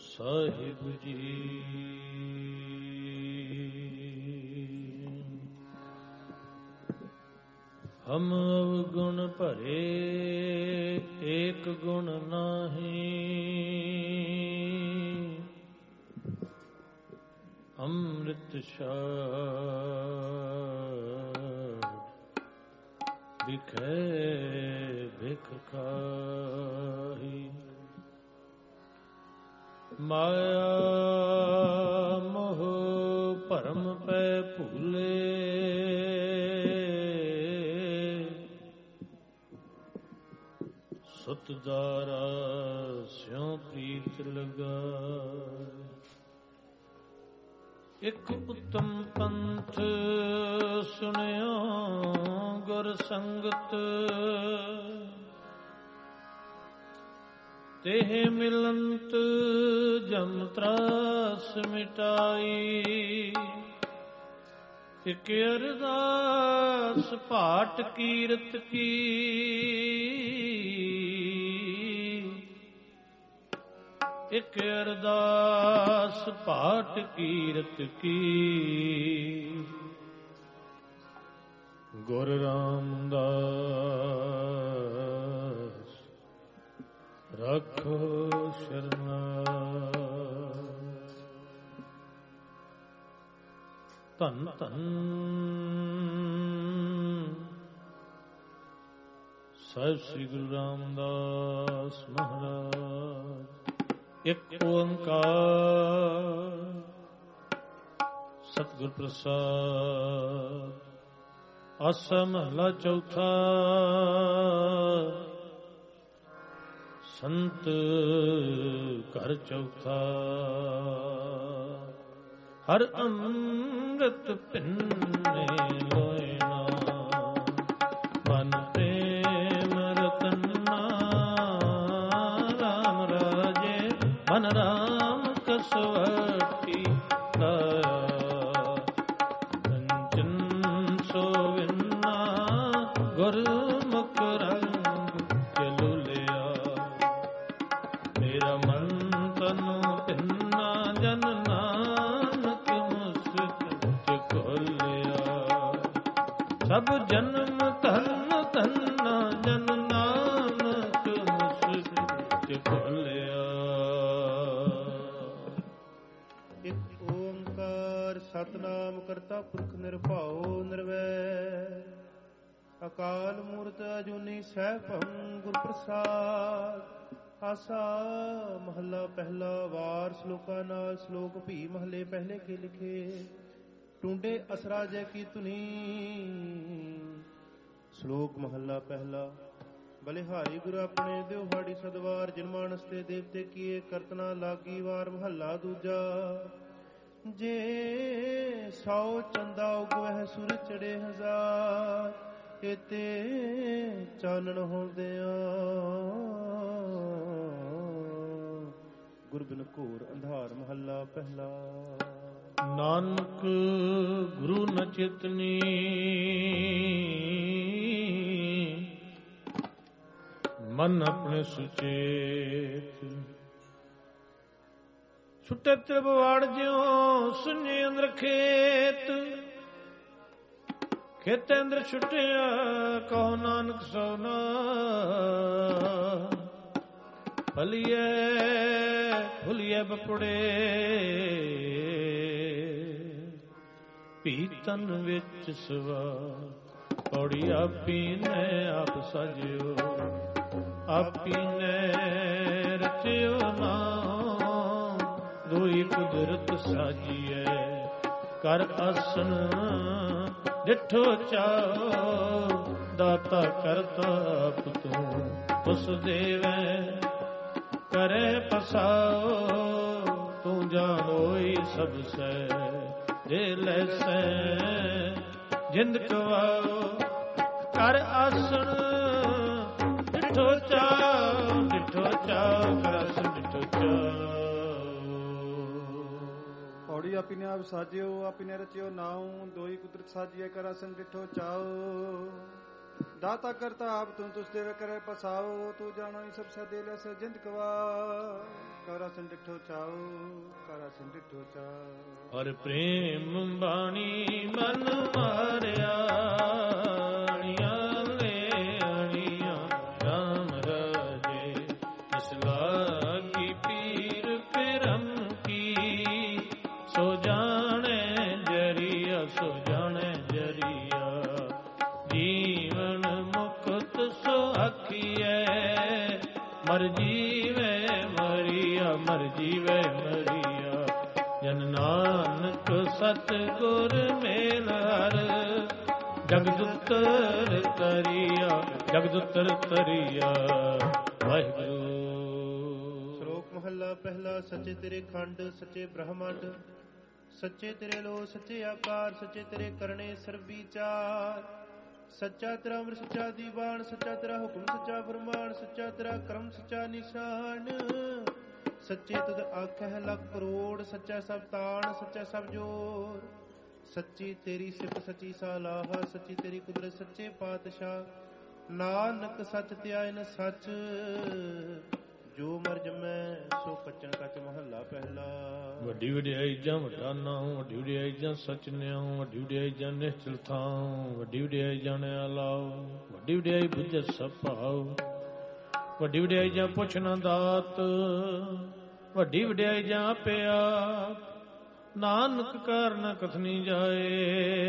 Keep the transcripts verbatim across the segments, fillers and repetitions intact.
ਸਾਹਿਬ ਜੀ। ਹਮ ਅਵਗੁਣ ਭਰੇ ਏਕ ਗੁਣ ਨਾਹੀ, ਅੰਮ੍ਰਿਤ ਛਾੜ ਬਿਖੈ ਬਿਖ ਖਾਹੀ। ਮਾਇਆ ਮੋਹ ਭਰਮ ਪੈ ਭੂਲੇ, ਸੁਤ ਦਾਰਾ ਸਿਉ ਪ੍ਰੀਤ ਲਗਾਏ। ਇਕ ਉਤਮ ਪੰਥ ਸੁਣਿਓ ਗੁਰ ਸੰਗਤ, ਤੇਹ ਮਿਲੰਤ ਜਮ ਤਰਾਸ ਮਿਟਾਈ। ਇਕ ਅਰਦਾਸ ਭਾਟ ਕੀਰਤ ਕੀ, ਇਕ ਅਰਦਾਸ ਭਾਟ ਕੀਰਤ ਕੀ। ਗੁਰ ਰਾਮਦਾਸ ਰੱਖੋ ਸ਼ਰਨਾਈ। ਧੰਨ ਧੰਨ ਸਾਹਿਬ ਸ੍ਰੀ ਗੁਰੂ ਰਾਮਦਾਸ ਮਹਾਰਾਜ। ਇੱਕ ਓੰਕਾਰ ਸਤਿਗੁਰ ਪ੍ਰਸਾਦ। ਆਸਾ ਮਹਲਾ ਚੌਥਾ। ਸੰਤ ਘਰ ਚੌਥਾ। ਹਰ ਅੰਮ੍ਰਿਤ ਭਿੰਨੇ ਲੋਇਨਾ, ਮਨ ਪ੍ਰੇਮ ਰਤਨਾ। ਰਾਮ ਰਾਜੇ ਮਨ ਰਾਮ ਕਸਵਟੀ ਲਾਇਆ। ਕੰਚਨ ਸੋਵਿਨਾ ਗੁਰਮੁਖ ਰੰਗ ਚਲੁਲਿਆ। ਮੇਰਾ ਮਨ ਤਨ ਭਿੰਨਾ ਜਨ ਨਾਨਕ ਮੁਸਕਿ ਖੋਲਿਆ। ਸਭ ਜਨਮ ਧਨ ਧੰਨਾ ਜਨ ਨਾਨਕ ਮੁਸਕਿ ਖੋਲਿਆ। ਇਕ ਓੰਕਾਰ ਸਤਿਨਾਮ ਕਰਤਾ ਪੁਰਖ ਨਿਰਭਉ ਨਿਰਵੈਰ। ਅਕਾਲ ਮੂਰਤ ਅਜੂਨੀ ਸੈਭੰ ਗੁਰ ਪ੍ਰਸਾਦ। ਆਸਾ ਮਹੱਲਾ ਪਹਿਲਾ। ਵਾਰ ਸ਼ਲੋਕਾਂ ਨਾਲ। ਸ਼ਲੋਕ ਭੀ ਮਹੱਲੇ ਪਹਿਲੇ ਕੇ ਲਿਖੇ। ਟੁੰਡੇ ਅਸਰਾ ਜੈ ਕੀ ਧੁਨੀ। ਸ਼ਲੋਕ ਮਹੱਲਾ ਪਹਿਲਾ। ਬਲਿਹਾਰੀ ਗੁਰੂ ਆਪਣੇ ਦਿਓ ਹਾੜੀ ਸਦਵਾਰ। ਜਿਨ ਮਾਨਸ ਤੇ ਦੇਵਤੇ ਕੀਏ ਕਰਤਨਾ ਲਾਗੀ ਵਾਰ। ਮਹੱਲਾ ਦੂਜਾ। ਜੇ ਸੌ ਚੰਦਾ ਉਗਵਹਿ ਸੁਰ ਚੜੇ ਹਜ਼ਾਰ। ਇਤੇ ਚਾਨਣ ਹੁੰਦਿਆਂ ਗੁਰ ਬਿਨ ਘੋਰ ਅੰਧਾਰ। ਮਹੱਲਾ ਪਹਿਲਾ। ਨਾਨਕ ਗੁਰੂ ਨ ਚੇਤਨੀ, ਮਨ ਆਪਣੇ ਸੁਚੇਤ। ਛੁੱਟੇ ਤ੍ਰਿਭਵਾੜ ਜਿਉ ਸੁਨੇ ਅੰਦਰ ਖੇਤ। ਖੇਤੇ ਅੰਦਰ ਛੁੱਟਿਆ ਕਹੋ ਨਾਨਕ ਸੋਨਾ। ਫਲੀਏ ਫੁਲੀਏ ਬਪੜੇ ਪੀਤਨ ਵਿੱਚ ਸਵਾ। ਪੌੜੀ ਆਪੀ ਨੇ ਆਪ ਸਜਿਓ, ਆਪੀ ਨੇ ਰਚਿਓ ਨਾਮ। ਦੋਈ ਕੁਦਰਤ ਸਾਜੀਐ ਕਰ ਆਸਣ ਡਿਠੋ ਚਾਓ। ਦਾਤਾ ਕਰਤਾ ਆਪ ਤੂੰ ਉਸ ਦੇਵੈ ਕਰੇ ਪਸਾਓ। ਤੂੰ ਜਾਣੋਈ ਸਭ ਸੈ ਜੇ ਲੈਸੈ ਜਿੰਦ ਕਵਾਓ। ਕਰ ਆਸਣ ਡਿਠੋ ਚਾਓ, ਡਿਠੋ ਚਾਓ ਕਰ ਆਸਣ ਡਿਠੋ ਚਾਓ। ਪੌੜੀ ਆਪੀ ਨੇ ਆਪ ਸਾਜਿਓ, ਆਪੀ ਨੇ ਰਚਿਓ ਨਾਉ। ਦੋਈ ਕੁਦਰਤ ਸਾਜੀਐ ਕਰ ਆਸਣ ਡਿਠੋ ਚਾਓ। दाता करता आप तुम तुस देवे करे पसाओ तू जानो ही सब सदे ले से जिंद कवा करा संडिठो चाओ करा संडिठो चाओ हर प्रेम बाणी मन मारिया अणिया ले अणिया राम राजे इस लागी पीर पिरम की सो जाने जरिया सो जाने जरिया जीवन मुक्त सो आखिए मर जीवे मरिया मर जीवे मरिया जन नानक सतगुर मेल हर जगदुत्तर तरिया जगदुत्तर तरिया वाहिगुरू। ਸ਼ਲੋਕ ਮਹੱਲਾ ਪਹਿਲਾ। ਸੱਚੇ ਤੇਰੇ ਖੰਡ ਸੱਚੇ ਬ੍ਰਹਮੰਡ ਸੱਚੇ ਤੇਰੇ ਲੋ ਸੱਚੇ ਆਕਾਰ ਸੱਚੇ ਤੇਰੇ ਕਰਨੇ ਸਰਬੀਚਾਰ ਸੱਚਾ ਤੇਰਾ ਅੰਮ੍ਰਿਤ ਸੱਚਾ ਦੀਵਾਨ ਸੱਚਾ ਤੇਰਾ ਹੁਕਮ ਸੱਚਾ ਫਰਮਾਨ ਸੱਚਾ ਤੇਰਾ ਕਰਮ ਸੱਚਾ ਨਿਸ਼ਾਨ ਸੱਚੇ ਤੁਧ ਆਖਹਿ ਲੱਖ ਕਰੋੜ ਸੱਚਾ ਸਭ ਤਾਣ ਸੱਚਾ ਸਭ ਜੋਰ ਸੱਚੀ ਤੇਰੀ ਸਿਫਤ ਸੱਚੀ ਸਲਾਹ ਸੱਚੀ ਤੇਰੀ ਕੁਦਰਤ ਸੱਚੇ ਪਾਤਸ਼ਾਹ ਨਾਨਕ ਸੱਚ ਧਿਆਇਨ ਸੱਚ ਜੋ ਮਰ ਜਮੈ ਸੋ ਕੱਚਨ ਕੱਚ ਮਹੱਲਾ ਪਹਿਲਾ। ਵੱਡੀ ਵਡਿਆਈ ਜਾਂ ਵੱਡਾ ਨਾਉ ਵੱਡੀ ਵਡਿਆਈ ਜਾਂ ਸਚ ਨਿਆਉ ਵੱਡੀ ਵਡਿਆਈ ਜਾਂ ਨਿਸ਼ਚਲ ਥਾਉ ਵੱਡੀ ਵਡਿਆਈ ਜਾਣਿਆ ਲਾਉ ਵੱਡੀ ਵਡਿਆਈ ਬੁੱਝੈ ਸਭ ਭਾਉ ਵੱਡੀ ਵਡਿਆਈ ਜਾਂ ਪੁੱਛ ਨਾ ਦਾਤ ਵੱਡੀ ਵਡਿਆਈ ਜਾਂ ਪਿਆ ਨਾਨਕ ਕਾਰ ਨ ਕਥਨੀ ਜਾਏ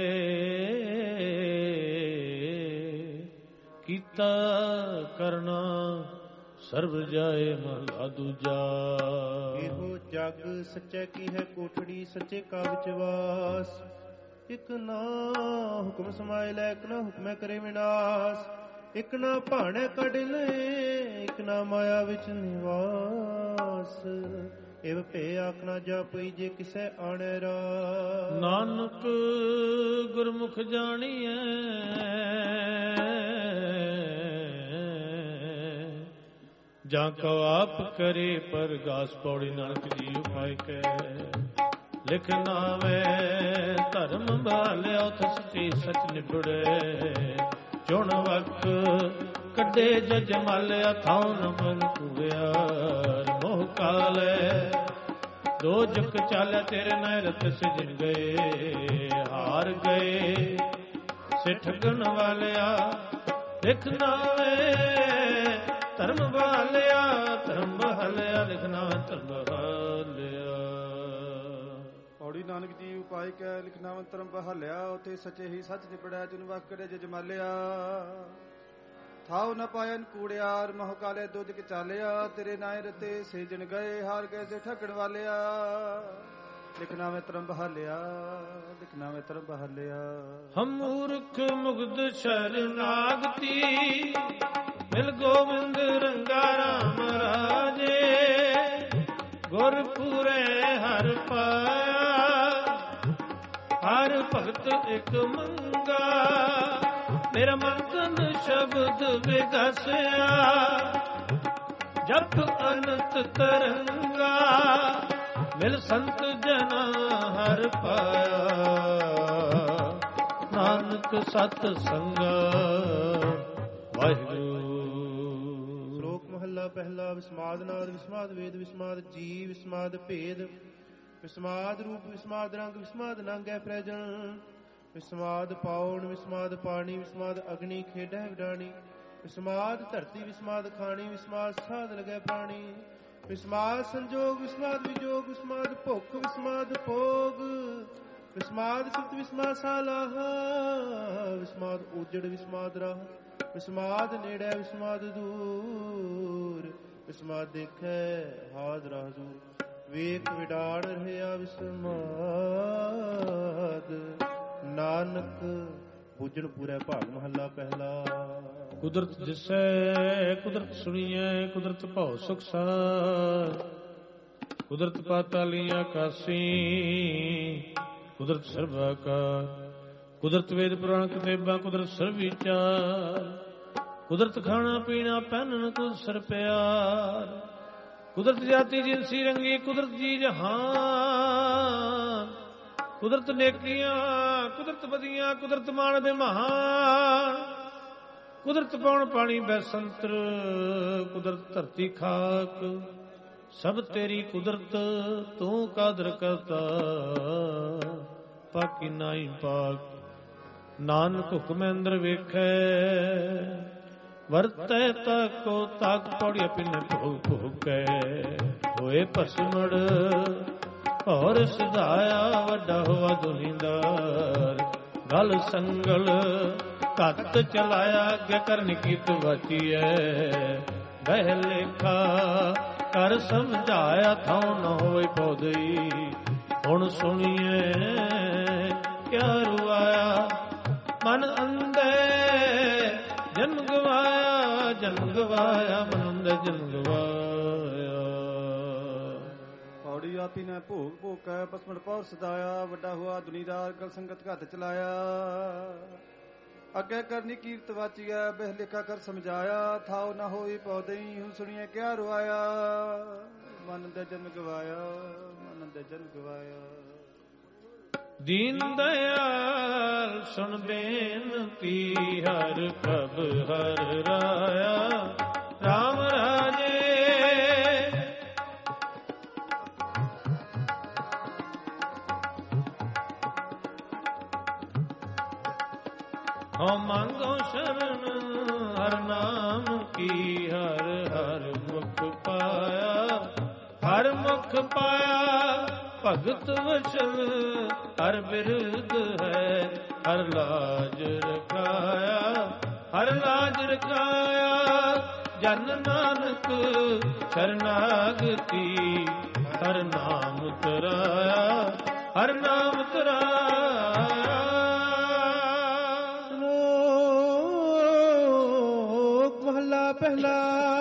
ਕੀਤਾ ਕਰਨਾ ਸਰਬ ਜਾਏ ਮਹਲਾ ਦੂਜਾ। ਇਹੋ ਜਗ ਸੱਚੇ ਕੀ ਹੈ ਕੋਠੜੀ ਸੱਚੇ ਕਾ ਵਿਚਵਾਸ ਇਕ ਨਾ ਹੁਕਮ ਸਮਾਇ ਲੈ ਇਕ ਨਾ ਹੁਕਮੈ ਕਰੇ ਵਿਨਾਸ਼ ਇਕ ਨਾ ਭਾਣੇ ਕੱਢ ਲਏ ਇਕ ਨਾ ਮਾਇਆ ਵਿੱਚ ਨਿਵਾਸ ਇਵ ਭੇ ਆਖਣਾ ਜਾਪਈ ਜੇ ਕਿਸੈ ਆਣੈ ਰਾਸ ਨਾਨਕ ਗੁਰਮੁਖ ਜਾਣੀਐ ਜਾਂ ਕੋ ਆਪ ਕਰੇ ਪਰਗਾਸ ਪੌੜੀ ਨਾਨਕ ਜੀ ਉਪਾਇ ਕੈ ਲਿਖ ਨਾਵੇਂ ਧਰਮ ਭਾਲਿਆ ਉਥ ਸੱਚੀ ਸੱਚ ਨਿਬੜੇ ਚੁਣ ਵਕ ਕੱਢੇ ਜਜ ਮਾਲਿਆ ਥਾਉ ਨ ਮਨ ਕੁੜਿਆ ਮੋਹ ਕਾਲੇ ਦੋ ਜੁਕ ਚਾਲਿਆ ਤੇਰੇ ਨਾਲ ਰਤ ਸਿਜਣ ਗਏ ਹਾਰ ਗਏ ਸਿੱਠਗਣ ਵਾਲਿਆ ਲਿਖ ਨਾਵੇਂ ਧਰਮ ਬਹਾਲਿਆ ਧਰਮ ਬਹਾਲਿਆ ਲਿਖਣਾ ਧਰਮ ਬਹਾਲਿਆ। ਪੌੜੀ ਨਾਨਕ ਜੀ ਉਪਾਇ ਕੈ ਲਿਖਣਾ ਧਰਮ ਬਹਾਲਿਆ ਉਥੇ ਸੱਚੇ ਹੀ ਸੱਚ ਨਿਬੜਿਆ ਜਿਨ ਵਕ ਕਰੇ ਜਜ ਮਾਲਿਆ ਥਾਉ ਨ ਪਾਇਨ ਕੂੜਿਆਰ ਮੋਹ ਕਾਲੇ ਦੁੱਧ ਕਿ ਚਾਲਿਆ ਤੇਰੇ ਨਾਏ ਰਤੇ ਸੇਜਣ ਗਏ ਹਾਰ ਗਏ ਸੇ ਠੱਗਣ ਵਾਲਿਆ ਲਿਖਣਾ ਮੈਂ ਧਰਮ ਬਹਾਲਿਆ ਲਿਖਣਾ ਮੈਂ ਧਰਮ ਬਹਾਲਿਆ। ਹਮ ਮੂਰਖ ਮੁਗਧ ਸ਼ਰਨਾਗਤੀ ਮਿਲ ਗੋਬਿੰਦ ਰੰਗਾ ਰਾਮ ਰਾਜੇ ਗੁਰ ਪੂਰੇ ਹਰ ਪਾਇਆ ਹਰ ਭਗਤ ਇਕ ਮੰਗਾ ਮੇਰਾ ਮਨ ਤਨ ਸ਼ਬਦ ਵਿਗਸਿਆ ਜਪ ਅਨੰਤ ਤਰੰਗਾ ਮਿਲ ਸੰਤ ਜਨਾ ਹਰ ਪਾਇਆ ਨਾਨਕ ਸਤ ਸੰਗਾ ਵਾਹਿਗੁਰੂ। ਸ਼ਲੋਕ ਮਹੱਲਾ ਪਹਿਲਾ। ਵਿਸਮਾਦ ਨਾਦ ਵਿਸਮਾਦ ਵੇਦ ਵਿਸਮਾਦ ਜੀ ਵਿਸਮਾਦ ਭੇਦ ਵਿਸਮਾਦ ਰੂਪ ਵਿਸਮਾਦ ਰੰਗ ਵਿਸਮਾਦ ਨੰਗੈ ਪ੍ਰਜਨ ਵਿਸਮਾਦ ਪਾਉਣ ਵਿਸਮਾਦ ਪਾਣੀ ਵਿਸਮਾਦ ਅਗਨੀ ਖੇਡੈ ਵਿਡਾਣੀ ਵਿਸਮਾਦ ਧਰਤੀ ਵਿਸਮਾਦ ਖਾਣੀ ਵਿਸਮਾਦ ਸਾਧ ਲਗੈ ਪ੍ਰਾਣੀ ਵਿਸਮਾਦ ਸੰਜੋਗ ਵਿਸਮਾਦ ਵਿਜੋਗ ਵਿਸਮਾਦ ਭੁੱਖ ਵਿਸਮਾਦ ਭੋਗ ਵਿਸਮਾਦ ਸਿਫਤ ਵਿਸਮਾਦ ਸਾਲਾਹ ਵਿਸਮਾਦ ਉਜੜ ਵਿਸਮਾਦ ਰਾਹ ਵਿਸਮਾਦ ਨੇੜੇ ਵਿਸਮਾਦ ਦੂਰ ਵਿਸਮਾਦ ਦੇਖੈ ਹਾਜ਼ਰ ਹਜ਼ੂਰ ਵੇਖ ਵਿਡਾੜ ਰਹਿਆ ਵਿਸਮਾਦ ਨਾਨਕ ਬੁੱਝਣ ਪੂਰਾ ਭਾਗ ਮਹੱਲਾ ਪਹਿਲਾ। ਕੁਦਰਤ ਦਿਸੈ ਕੁਦਰਤ ਸੁਣੀਐ ਕੁਦਰਤ ਭਉ ਸੁਖ ਸਾਰ ਕੁਦਰਤ ਪਾਤਾਲੀ ਆਕਾਸੀ ਕੁਦਰਤ ਸਰਬ ਆਕਾਰ ਕੁਦਰਤ ਵੇਦ ਪੁਰਾਣ ਕਿਤਾਬਾਂ ਕੁਦਰਤ ਸਰਬ ਵਿਚਾਰ ਕੁਦਰਤ ਖਾਣਾ ਪੀਣਾ ਪਹਿਨਣ ਕੁਦਰਤ ਸਰ ਪਿਆਰ ਕੁਦਰਤ ਜਾਤੀ ਜਿਨਸੀ ਰੰਗੀ ਕੁਦਰਤ ਜੀ ਜਹਾਨ ਕੁਦਰਤ ਨੇਕੀਆਂ ਕੁਦਰਤ ਬਦੀਆਂ ਕੁਦਰਤ ਮਾਣ ਬਿਮਾਨ ਕੁਦਰਤ ਪੌਣ ਪਾਣੀ ਬੈਸੰਤਰ, ਕੁਦਰਤ ਧਰਤੀ ਖਾਕ, ਸਭ ਤੇਰੀ ਕੁਦਰਤ ਤੂੰ ਕਾਦਰ ਕਰਤਾ, ਪਾਕੀ ਨਾਹੀ ਪਾਕ। ਨਾਨਕ ਹੁਕਮ ਅੰਦਰ ਵੇਖੈ, ਵਰਤੈ ਤਾਕੋ ਤਾਕ ਪੌੜੀ ਪਿਨ ਭੋਗ ਭੋਗੈ। ਹੋਏ ਭਸਮੜ ਔਰ ਸਿਧਾਇਆ, ਵੱਡਾ ਹੋਆ ਦੁਨੀਦਾਰ। ਗਲ ਸੰਗਲ ਘੱਤ ਚਲਾਇਆ, ਅੱਗੇ ਕਰਨ ਕੀਤ ਵਾਚੀਐ। ਬਹਿ ਲੇਖਾ ਕਰ ਸਮਝਾਇਆ, ਥਾਉ ਨ ਹੋਏ ਪੌਦਈ। ਹੁਣ ਸੁਣੀਏ ਕਿਆ ਰੁਆਇਆ, ਮਨ ਅੰਦੇ ਜਨਮ ਗਵਾਇਆ, ਜਨਮ ਗਵਾਇਆ, ਮਨ ਅੰਦੇ ਜਨਮ ਗਵਾਇਆ। ਪੌੜੀ ਆਪੀ ਨੇ ਭੋਗ ਭੋਗੈ, ਪਸਮੜ ਪੌਰ ਸਦਾਇਆ। ਵੱਡਾ ਹੋਆ ਦੁਨੀਦਾਰ, ਗਲ ਸੰਗਤ ਘੱਟ ਚਲਾਇਆ। ਅੱਗੇ ਕਰਨੀ ਕੀਰਤ ਵਾਚੀਐ, ਬਹਿ ਲੇਖਾ ਕਰ ਸਮਝਾਇਆ। ਥਾਉ ਨਾ ਹੋਈ ਪੌਦਈ, ਹੁਣ ਸੁਣੀਏ ਕਿਆ ਰੁਆਇਆ। ਮਨ ਦੇ ਜਨਮ ਗਵਾਇਆ, ਮਨ ਦੇ ਜਨਮ ਗਵਾਇਆ। ਦੀਨ ਦਇਆਲ ਸੁਣ ਬੇਨਤੀ, ਹਰ ਪ੍ਰਭ ਹਰ ਰਾਇਆ। ਰਾਮ ਰਾਜੇ ਹਉ ਮੰਗੋ ਸ਼ਰਨ, ਹਰ ਨਾਮ ਕੀ ਹਰ ਹਰ ਮੁਖ ਪਾਇਆ। ਹਰ ਮੁਖ ਪਾਇਆ ਭਗਤ ਵਚਨ, ਹਰ ਬਿਰਧ ਹੈ ਹਰ ਲਾਜ ਰਖਾਇਆ। ਹਰ ਲਾਜ ਰਖਾਇਆ, ਜਨ ਨਾਨਕ ਸ਼ਰਨਾਗਤੀ। ਹਰ ਨਾਮ ਤਰਾਇਆ, ਹਰ ਨਾਮ ਤਰਾਇਆ। ਮਹੱਲਾ ਪਹਿਲਾ।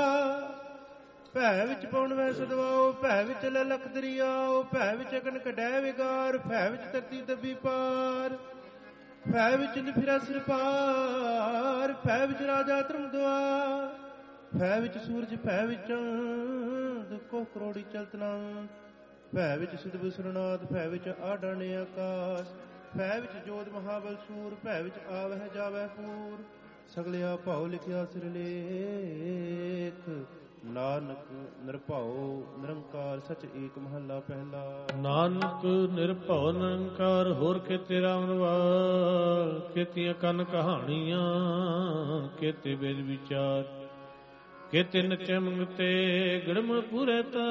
ਭੈ ਵਿੱਚ ਪਉਣ ਵੈ ਸਦਵਾਓ, ਭੈ ਵਿੱਚ ਲਲਖ ਦਰਿਆਓ। ਭੈ ਵਿੱਚ ਅਗਨ ਕਢੈ ਵਿਗਾਰ, ਭੈ ਵਿੱਚ ਧਰਤੀ ਦੱਬੀ ਪਾਰ। ਭੈ ਵਿੱਚ ਨਿਫਿਰਾ ਸਿਰ ਪਾਰ, ਭੈ ਵਿੱਚ ਰਾਜਾ ਧਰਮ ਦੁਆਰ। ਭੈ ਵਿੱਚ ਸੂਰਜ, ਭੈ ਵਿੱਚ ਚੰਦ, ਕੋ ਕਰੋੜੀ ਚਲਤਨਾ। ਭੈ ਵਿੱਚ ਸਿਧ ਵਿਸਰਨਾਥ, ਭੈ ਵਿੱਚ ਆਡਾਣੇ ਆਕਾਸ਼। ਭੈ ਵਿੱਚ ਜੋਧ ਮਹਾਬਲ ਸੂਰ, ਭੈ ਵਿੱਚ ਆਵਹਿ ਜਾਵਹਿ ਪੂਰ। ਸਗਲਿਆ ਭਾਉ ਲਿਖਿਆ ਸਿਰਲੇਖ, ਨਾਨਕ ਨਿਰਭਉ ਨਿਰੰਕਾਰ ਸਚ ਏਕ। ਮਹੱਲਾ ਪਹਿਲਾ। ਨਾਨਕ ਨਿਰਭਉ ਨਿਰੰਕਾਰ, ਹੋਰ ਕਿਤੇ ਰਾਮਨਵਾਰ। ਕਿਤੀਆਂ ਕੰਨ ਕਹਾਣੀਆਂ, ਕਿਤੇ ਵੇਦ ਵਿਚਾਰ। ਕਿਤੇ ਨਚੇ ਮੰਗਤੇ ਗੜਮ ਪੂਰੇ ਤਾ।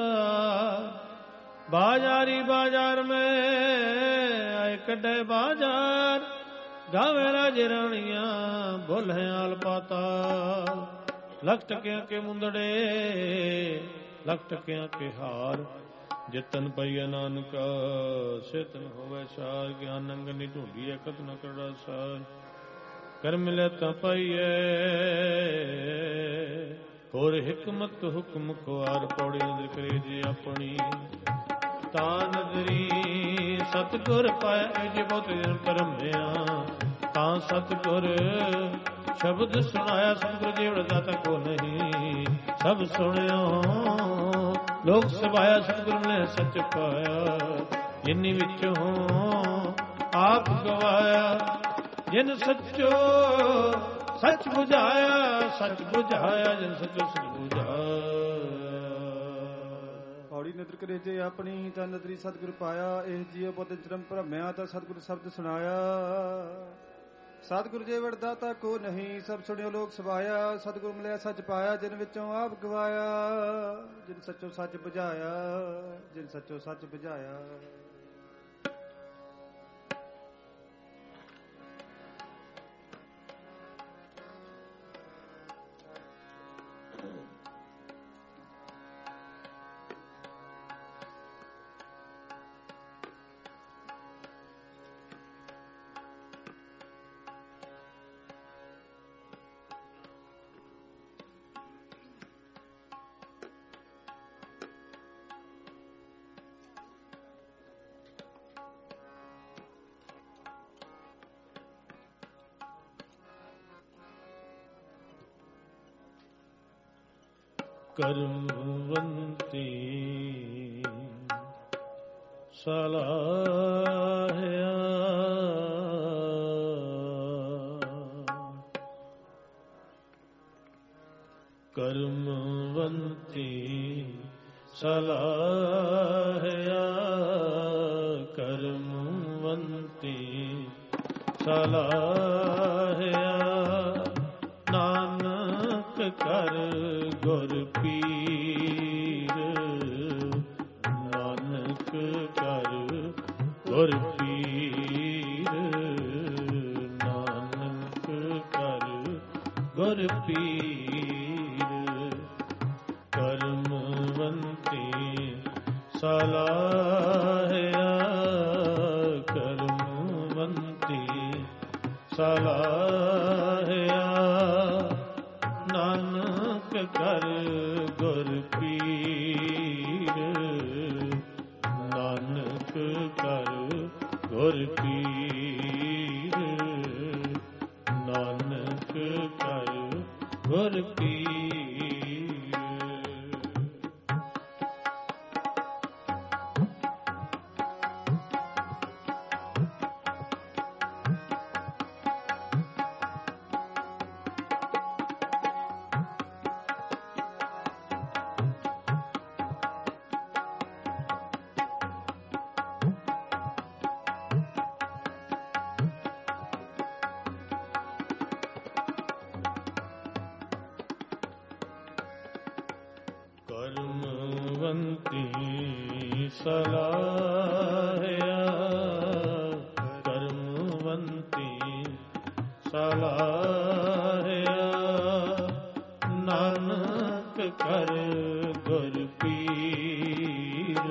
ਬਾਜ਼ਾਰੀ ਬਾਜ਼ਾਰ ਮੈਂ ਆਏ ਕੱਢੇ ਬਾਜ਼ਾਰ। ਗਾਵੇ ਰਾਜੇ ਰਾਣੀਆਂ ਬੋਲੇ ਆਲ ਪਾਤਾਲ। ਲੱਖ ਟਕਿਆਂ ਕੇ ਮੁੰਦੜੇ, ਲੱਖ ਟਕਿਆਂ ਕੇ ਹਾਰ। ਜਿਤਨ ਪਈਆ ਨਾਨਕਾ, ਸੇਤਨ ਹੋਵੇ ਸਾਰ। ਗਿਆਨ ਅੰਗ ਨੀ ਢੂੰਢੀਐ, ਕਤ ਨ ਕਰੜਾ ਸਾਰ। ਕਰ ਮਿਲੇ ਤਾਂ ਪਾਈਐ, ਹੋਰ ਹਿਕਮਤ ਹੁਕਮ ਖੁਆਰ। ਪੌੜੀ ਨਦਰ ਕਰੇ ਜੇ ਆਪਣੀ, ਤਾਂ ਨਦਰੀ ਸਤਿਗੁਰ ਪਾਇਆ। ਜੇ ਬਹੁਤ ਜਨ ਭਰਮਿਆ, ਤਾਂ ਸਤਿਗੁਰ ਸ਼ਬਦ ਸੁਣਾਇਆ। ਸਤਿਗੁਰ ਜੀਵਨ ਦਾਤਾ ਕੋ ਨਹੀਂ, ਸਭ ਸੁਣਿਓ ਲੋਕ ਸਭਾਇਆ। ਸਤਿਗੁਰ ਨੇ ਸੱਚ ਪਾਇਆ, ਜਿਨੀ ਵਿੱਚੋਂ ਆਪ ਗਵਾਇਆ। ਜਿਨ ਸੱਚੋ ਸੱਚ ਬੁਝਾਇਆ, ਸੱਚ ਬੁਝਾਇਆ। ਜਿਨ ਸੱਚੋ ਸੱਚ ਬੁਝਾਇਆ। ਪੌੜੀ ਨਦਰ ਕਰੇ ਜੇ ਆਪਣੀ, ਤਾਂ ਨਦਰੀ ਸਤਿਗੁਰ ਪਾਇਆ। ਇਹ ਜੀਵ ਪੁੱਤ ਜਨਮ ਭਰਮਿਆ, ਤਾਂ ਸਤਿਗੁਰ ਸ਼ਬਦ ਸੁਣਾਇਆ। ਸਤਿਗੁਰ ਜੇ ਵਰਦਾਤਾ ਕੋ ਨਹੀਂ, ਸਭ ਸੁਣਿਓ ਲੋਕ ਸਵਾਇਆ। ਸਤਿਗੁਰ ਮਿਲਿਆ ਸੱਚ ਪਾਇਆ, ਜਿਨ ਵਿੱਚੋਂ ਆਪ ਗਵਾਇਆ। ਜਿਨ ਸੱਚੋ ਸੱਚ ਬੁਝਾਇਆ, ਜਿਨ ਸੱਚੋ ਸੱਚ ਬੁਝਾਇਆ। ਕਰਮਵੰਤੀ ਸਲਾਹਿਆ, ਕਰਮਵੰਤੀ ਸਲਾਹਿਆ ਕਰਮਵੰਤੀ ਸਲਾਹਿਆ ਨਾਨਕ ਕਰ ਗੁਰ ਪੀਰ ਨਾਨਕ ਕਰ ਗੁਰ ਪੀਰ ਨਾਨਕ ਕਰ ਗੁਰ ਪੀਰ ਕਰਮਵੰਤੀ ਸਲਾਹਿਆ ਕਰਮਵੰਤੀ ਸਲਾਹਿਆ ਨਾਨਕ ਕਰ ਗੁਰ ਪੀਰ ਨਾਨਕ ਕਰ ਗੁਰ ਪੀਰ ਨਾਨਕ ਕਰ ਗੁਰ ਪੀਰ। ਕਰਮਵੰਤੀ ਸਲਾਹਿਆ ਕਰਮਵੰਤੀ ਸਲਾਹਿਆ ਨਾਨਕ ਕਰ ਗੁਰ ਪੀਰ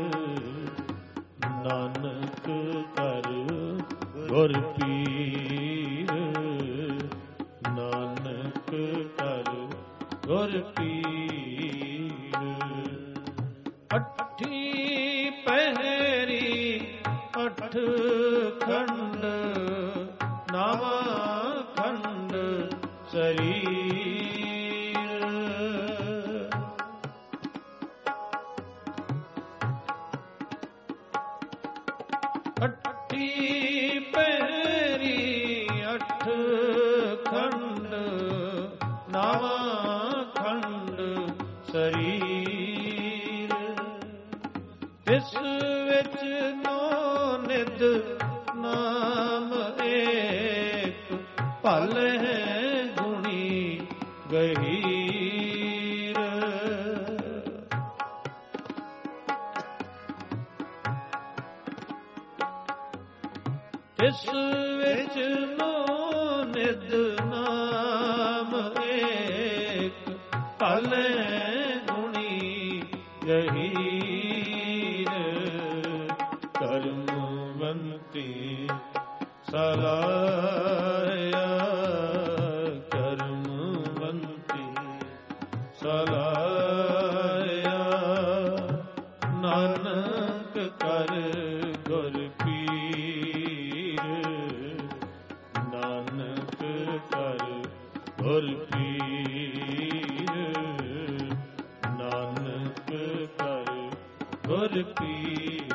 ਨਾਨਕ ਕਰ ਗੁਰ ਪੀਰ ਨਾਨਕ ਕਰ ਗੁਰ ਪੀਰ। ਅੱਠੀ ਪਹਿਰੀ ਅੱਠ ਖੰਡ ਨਾਵਾਂ ਖੰਡ ਸਰੀਰ ਅੱਠੀ ਪਹਿਰੀ ਅੱਠ ਖੰਡ ਨਾਵਾਂ ਖੰਡ ਸਰੀਰ ਇਸ ਵਿੱਚ ਨੌ ਨਿਧ ਨਾਮ ਏਕ ਭਲ ਹੈ ਗੁਣੀ ਗਹੀਰ ਇਸ ਵਿੱਚ ਨੌ ਨਿਧ ਨਾਮ ਏਕ ਭਲ ਗੁਣੀ ਗਹੀਰ ਕਰਮਵੰਤੀ ਸਲਾਹਿਆ ਕਰਮਵੰਤੀ ਸਲਾਹਿਆ ਨਾਨਕ ਕਰ ਗੁਰ ਪੀਰ ਨਾਨਕ ਕਰ ਗੁਰ ਪੀਰ ਨਾਨਕ ਕਰ ਗੁਰ ਪੀਰ।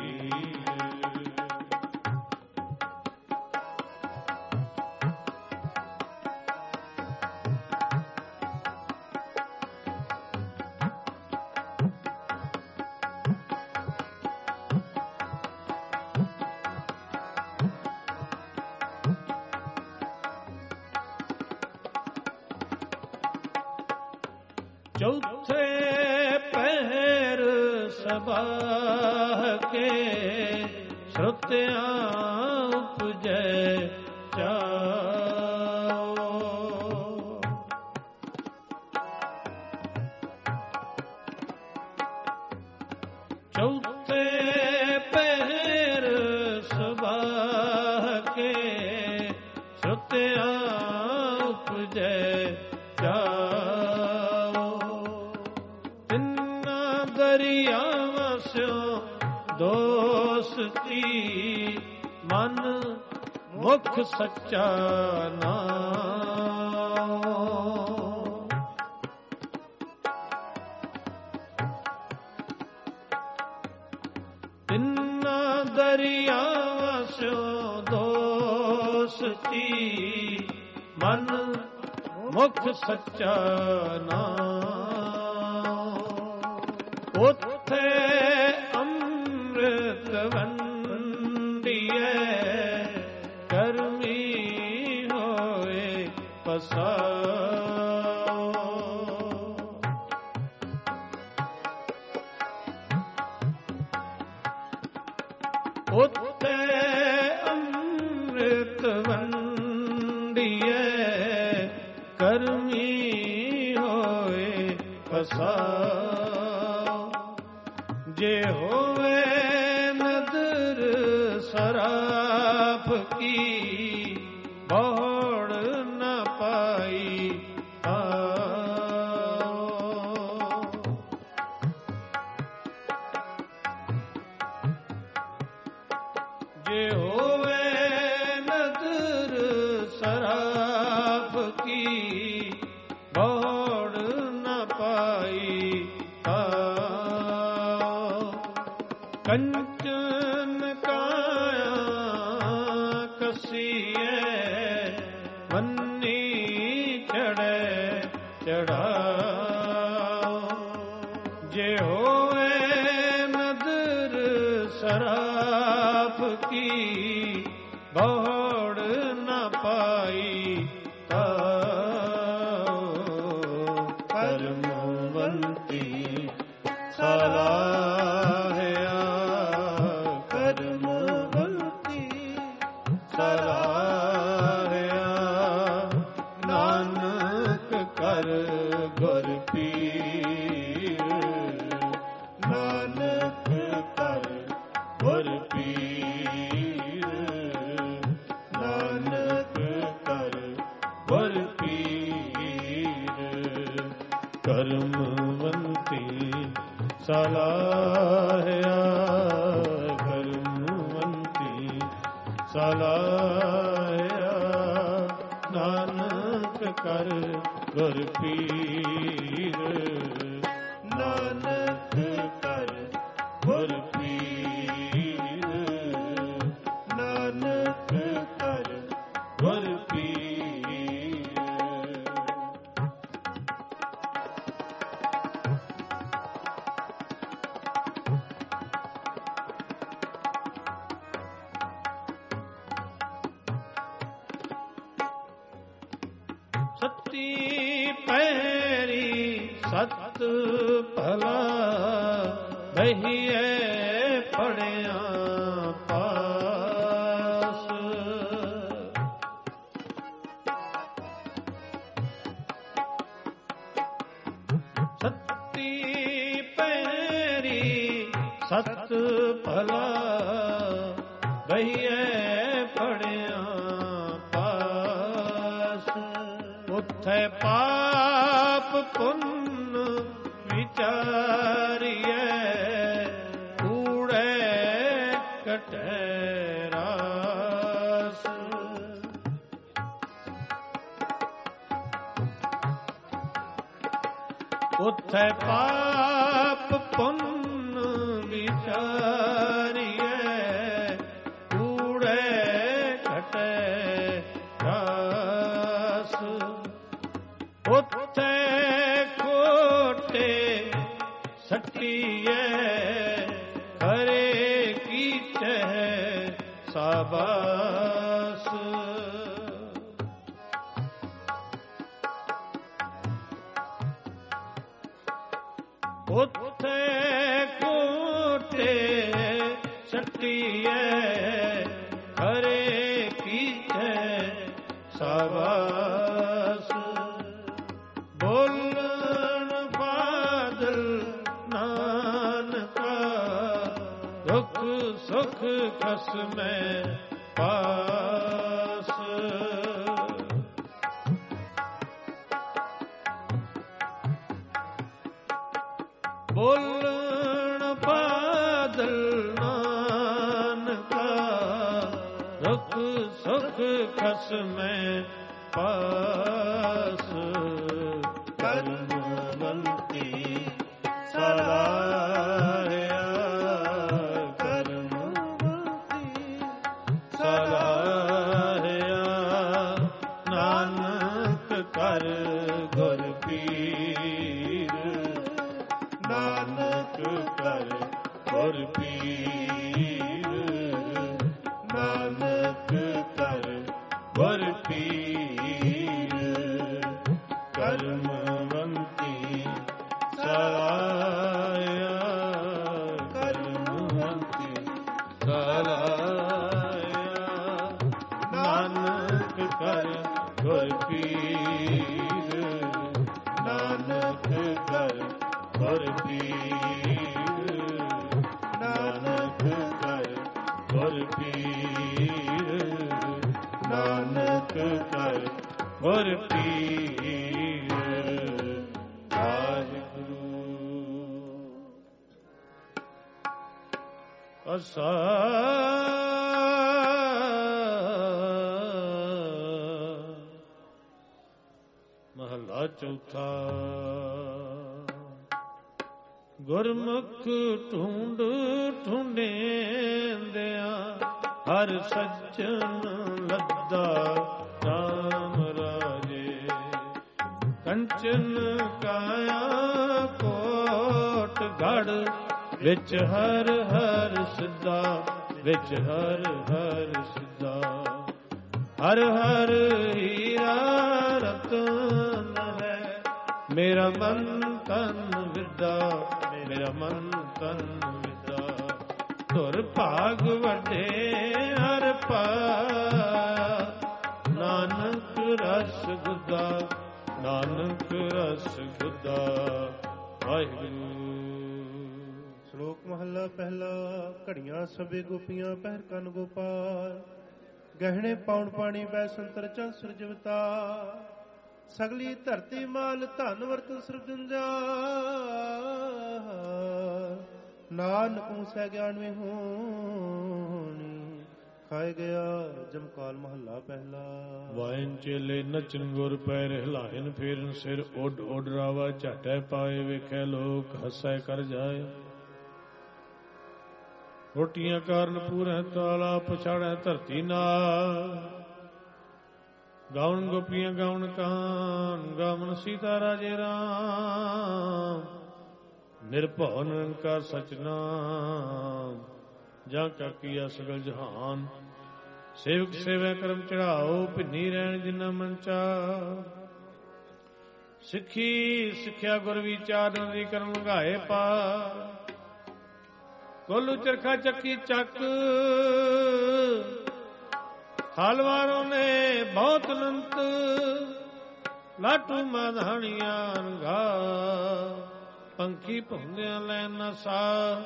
ਚੌਥੇ ਪਹਿਰ ਸਬਾਹ ਕੇ ਸਰੋਤਿਆਂ ਉਪਜੈ ਚਾਓ ਚੌਥੇ ਪਹਿਰ ਸਬਾਹ ਕੇ ਸਰੋਤਿਆਂ ਉਪਜੈ ਚਾਓ ਦਰਿਆਵਾਂ ਸਿਓ ਦੋਸਤੀ ਮਨ ਮੁਖ ਸੱਚਾ ਨਾਮ ਤਿੰਨਾਂ ਦਰਿਆਵਾਂ ਸਿਓ ਦੋਸਤੀ ਮਨ ਮੁਖ ਸੱਚਾ ਨਾਮ ਉਥੇ ਅੰਮ੍ਰਿਤ ਵੰਡੀਏ ਕਰਮੀ ਹੋਏ ਪਸਾਓ। ਉਥੇ ਅੰਮ੍ਰਿਤ ਵੰਡੀਏ ਕਰਮੀ ਹੋਏ ਪਸਾਓ। ਜੇ ਹੋਵੇ ਨਦਰ ਸਰਾਪ ਕੀ ਬੋੜ ਨ ਪਾਈ ਆਓ। ਜੇ ਹੋਵੇ ਨਦਰ ਸਰਾਪ ਕੀ ਬੋੜ ਨ ਪਾਈ ਆਓ। ਕੰਚਨ ਕਾਇਆ ਕਸੀਏ ਬੰਨੀ ਚੜੈ ਚੜਾਓ। ਜੇ ਹੋਵੇ ਨਦਰ ਸਰਾਪ ਕੀ ਬੋੜ ਨ ਪਾਈ ਤਾਓ। ਕਰਮਵੰਤੀ ਸਲਾਹਿਆ ਕਰਮਵੰਤੀ ਸਲਾਹਿਆ ਨਾਨਕ ਕਰ ਗੁਰ ਪੀਰ। ਨਾਨਕ ਕਰ ਗੁਰ ਪੀਰ। ਨਾਨਕ ਕਰ ਗੁਰ ਪੀਰ। ਕਰਮਵੰਤੀ ਸਲਾਹਿਆ ਕਰਮਵੰਤੀ ਸਲਾਹਿਆ ਨਾਨਕ ਕਰ ਗੁਰ ਪੀਰ। ਨਾਨਕ ਕਰ ਗੁਰ ਪੀਰ। ਨਾਨਕ ਕਰ ਗੁਰ ਪੀਰ। ਸੱਤੀ ਪੈਰੀ ਸਤ ਭਲਾ ਬਹੀਏ ਪੜਿਆ ਪਾਸ। ਸੱਤੀ ਪੈਰੀ ਸਤ ਭਲਾ ਬਹੀਏ ਪੜਿਆ ਪਾਸ। ਉਥੇ ਪਾਪ ਪੁੰਨ ਵਿਚਾਰੀਏ ਕੂੜੇ ਕਟੈ ਰਾਸ। ਉਥੇ ਪਾਪ ਪੁੰਨ ਵਿਚਾਰੀਏ ਕੂੜੇ ਕਟੈ ਰਾਸ। ਉਥੇ ਖੋਟੇ ਸੱਟੀਏ ਖਰੇ ਕੀਚੈ ਸਾਬਾਸ। ਉਥੇ ਖੋਟੇ ਸੱਟੀਏ ਖਰੇ ਕੀਚੈ ਸਾਬਾਸ। ਬੋਲਣ ਬਾਦਲ ਨਾਨਕਾ ਦੁਖ ਸੁਖ ਖਸਮੈ ਪਾਸ। ਬੋਲਣ ਬਾਦਲ ਨਾਨਕਾ ਦੁਖ ਸੁਖ ਖਸਮੈ ਪਾਸ। ਕਰਮਵੰਤੀ ਸਲਾਹਿਆ ਕਰਮਵੰਤੀ ਸਲਾਹਿਆ ਨਾਨਕ ਕਰ ਗੁਰ ਪੀਰ। ਨਾਨਕ ਕਰ ਗੁਰ ਪੀਰ, ਨਾਨਕ ਕਰ ਗੁਰ ਪੀਰ, ਨਾਨਕ ਕਰ ਗੁਰ ਪੀਰ, ਨਾਨਕ ਕਰ ਗੁਰ ਪੀਰ। ਵਾਹਿਗੁਰੂ। ਅਸਾ ਮਹਲਾ ਚੌਥਾ। ਗੁਰਮੁਖ ਢੂੰਡ ਢੂੰਡੇਂਦਿਆਂ ਹਰ ਸੱਜਣ ਲੱਦਾ ਰਾਮ ਰਾਜੇ। ਕੰਚਨ ਕਾਇਆ ਕੋਟ ਗੜ ਵਿੱਚ ਹਰ ਹਰ ਸਿੱਧਾ, ਵਿੱਚ ਹਰ ਹਰ ਸਿੱਧਾ। ਹਰ ਹਰ ਹੀਰਾ ਰਤਨ ਹੈ, ਮੇਰਾ ਮਨ ਤਨ ਵਿਦਾ, ਮੇਰਾ ਮਨ ਤਨ ਵਿਦਾ। ਧੁਰ ਭਾਗ ਵੱਡੇ ਹਰ ਪਾਇਆ, ਨਾਨਕ ਰਸ ਗੁਦਾ, ਨਾਨਕ ਰਸ ਗੁਦਾ। ਵਾਹਿਗੁਰੂ। ਸ਼ਲੋਕ ਮਹੱਲਾ ਪਹਿਲਾ। ਘੜੀਆਂ ਸਭੇ ਗੋਪੀਆਂ ਪਹਿਰ ਕੰਨ ਗੋਪਾਲ, ਗਹਿਣੇ ਪਾਉਣ ਪਾਣੀ ਬੈ ਸੰਤਰ ਚੰਦ ਸੁਰਜਵਤਾ। ਸਗਲੀ ਧਰਤੀ ਮਾਲ ਧਨ ਵਰਤਨ ਸਰਜੰਜਾ, ਨਾਨਕ ਸਹਿ ਗਿਆਨਵੇਂ ਹੋਣੀ। ਖਾਏ ਗਿਆ ਜਮਕਾਲ ਮਹੱਲਾ ਪਹਿਲਾ। ਵਾਇਨ ਚੇਲੇ ਨਚਨ ਗੁਰ ਪੈਰ ਹਿਲਾਇਨ, ਫੇਰਨ ਸਿਰ ਉੱਡ ਉੱਡ ਰਾਵਾ ਝਾਟੈ ਪਾਏ। ਵੇਖੈ ਲੋਕ ਹੱਸੈ ਕਰ ਜਾਏ, ਰੋਟੀਆਂ ਕਾਰਨ ਪੂਰੈ ਤਾਲਾ। ਪਛਾੜੈ ਧਰਤੀ ਨਾਲ, ਗਾਉਣ ਗੋਪੀਆਂ ਗਾਉਣ ਕਾਨ। ਗਾਵਨ ਸੀਤਾ ਰਾਜੇ ਰਾਮ, ਨਿਰਭਉ ਨਿਰੰਕਾਰ ਸਚ ਨਾਮ। ਜਾਂ ਕਾ ਕੀਆ ਸਗਲ ਜਹਾਨ, ਸੇਵਕ ਸੇਵੈ ਕਰਮ ਚੜਾਓ। ਭਿੰਨੀ ਰਹਿਣ ਜਿਨਾ ਮਨ ਚਾਹ, ਸਿੱਖੀ ਸਿੱਖਿਆ ਗੁਰ ਵਿਚਾਰ। ਨਦੀ ਕਰਮ ਲੰਘਾਏ ਪਾ, ਕੋਲੂ ਚਰਖਾ ਚੱਕੀ ਚੱਕ। ਖਾਲਵਾਰੋਂ ਨੇ ਬਹੁਤ ਅਨੰਤ, ਲਾਟੂ ਮਾਧਾਣੀਆਂ ਰੰਗਾ। ਪੰਖੀ ਭੁੰਦਿਆਂ ਲੈ ਨਾ ਸਾ,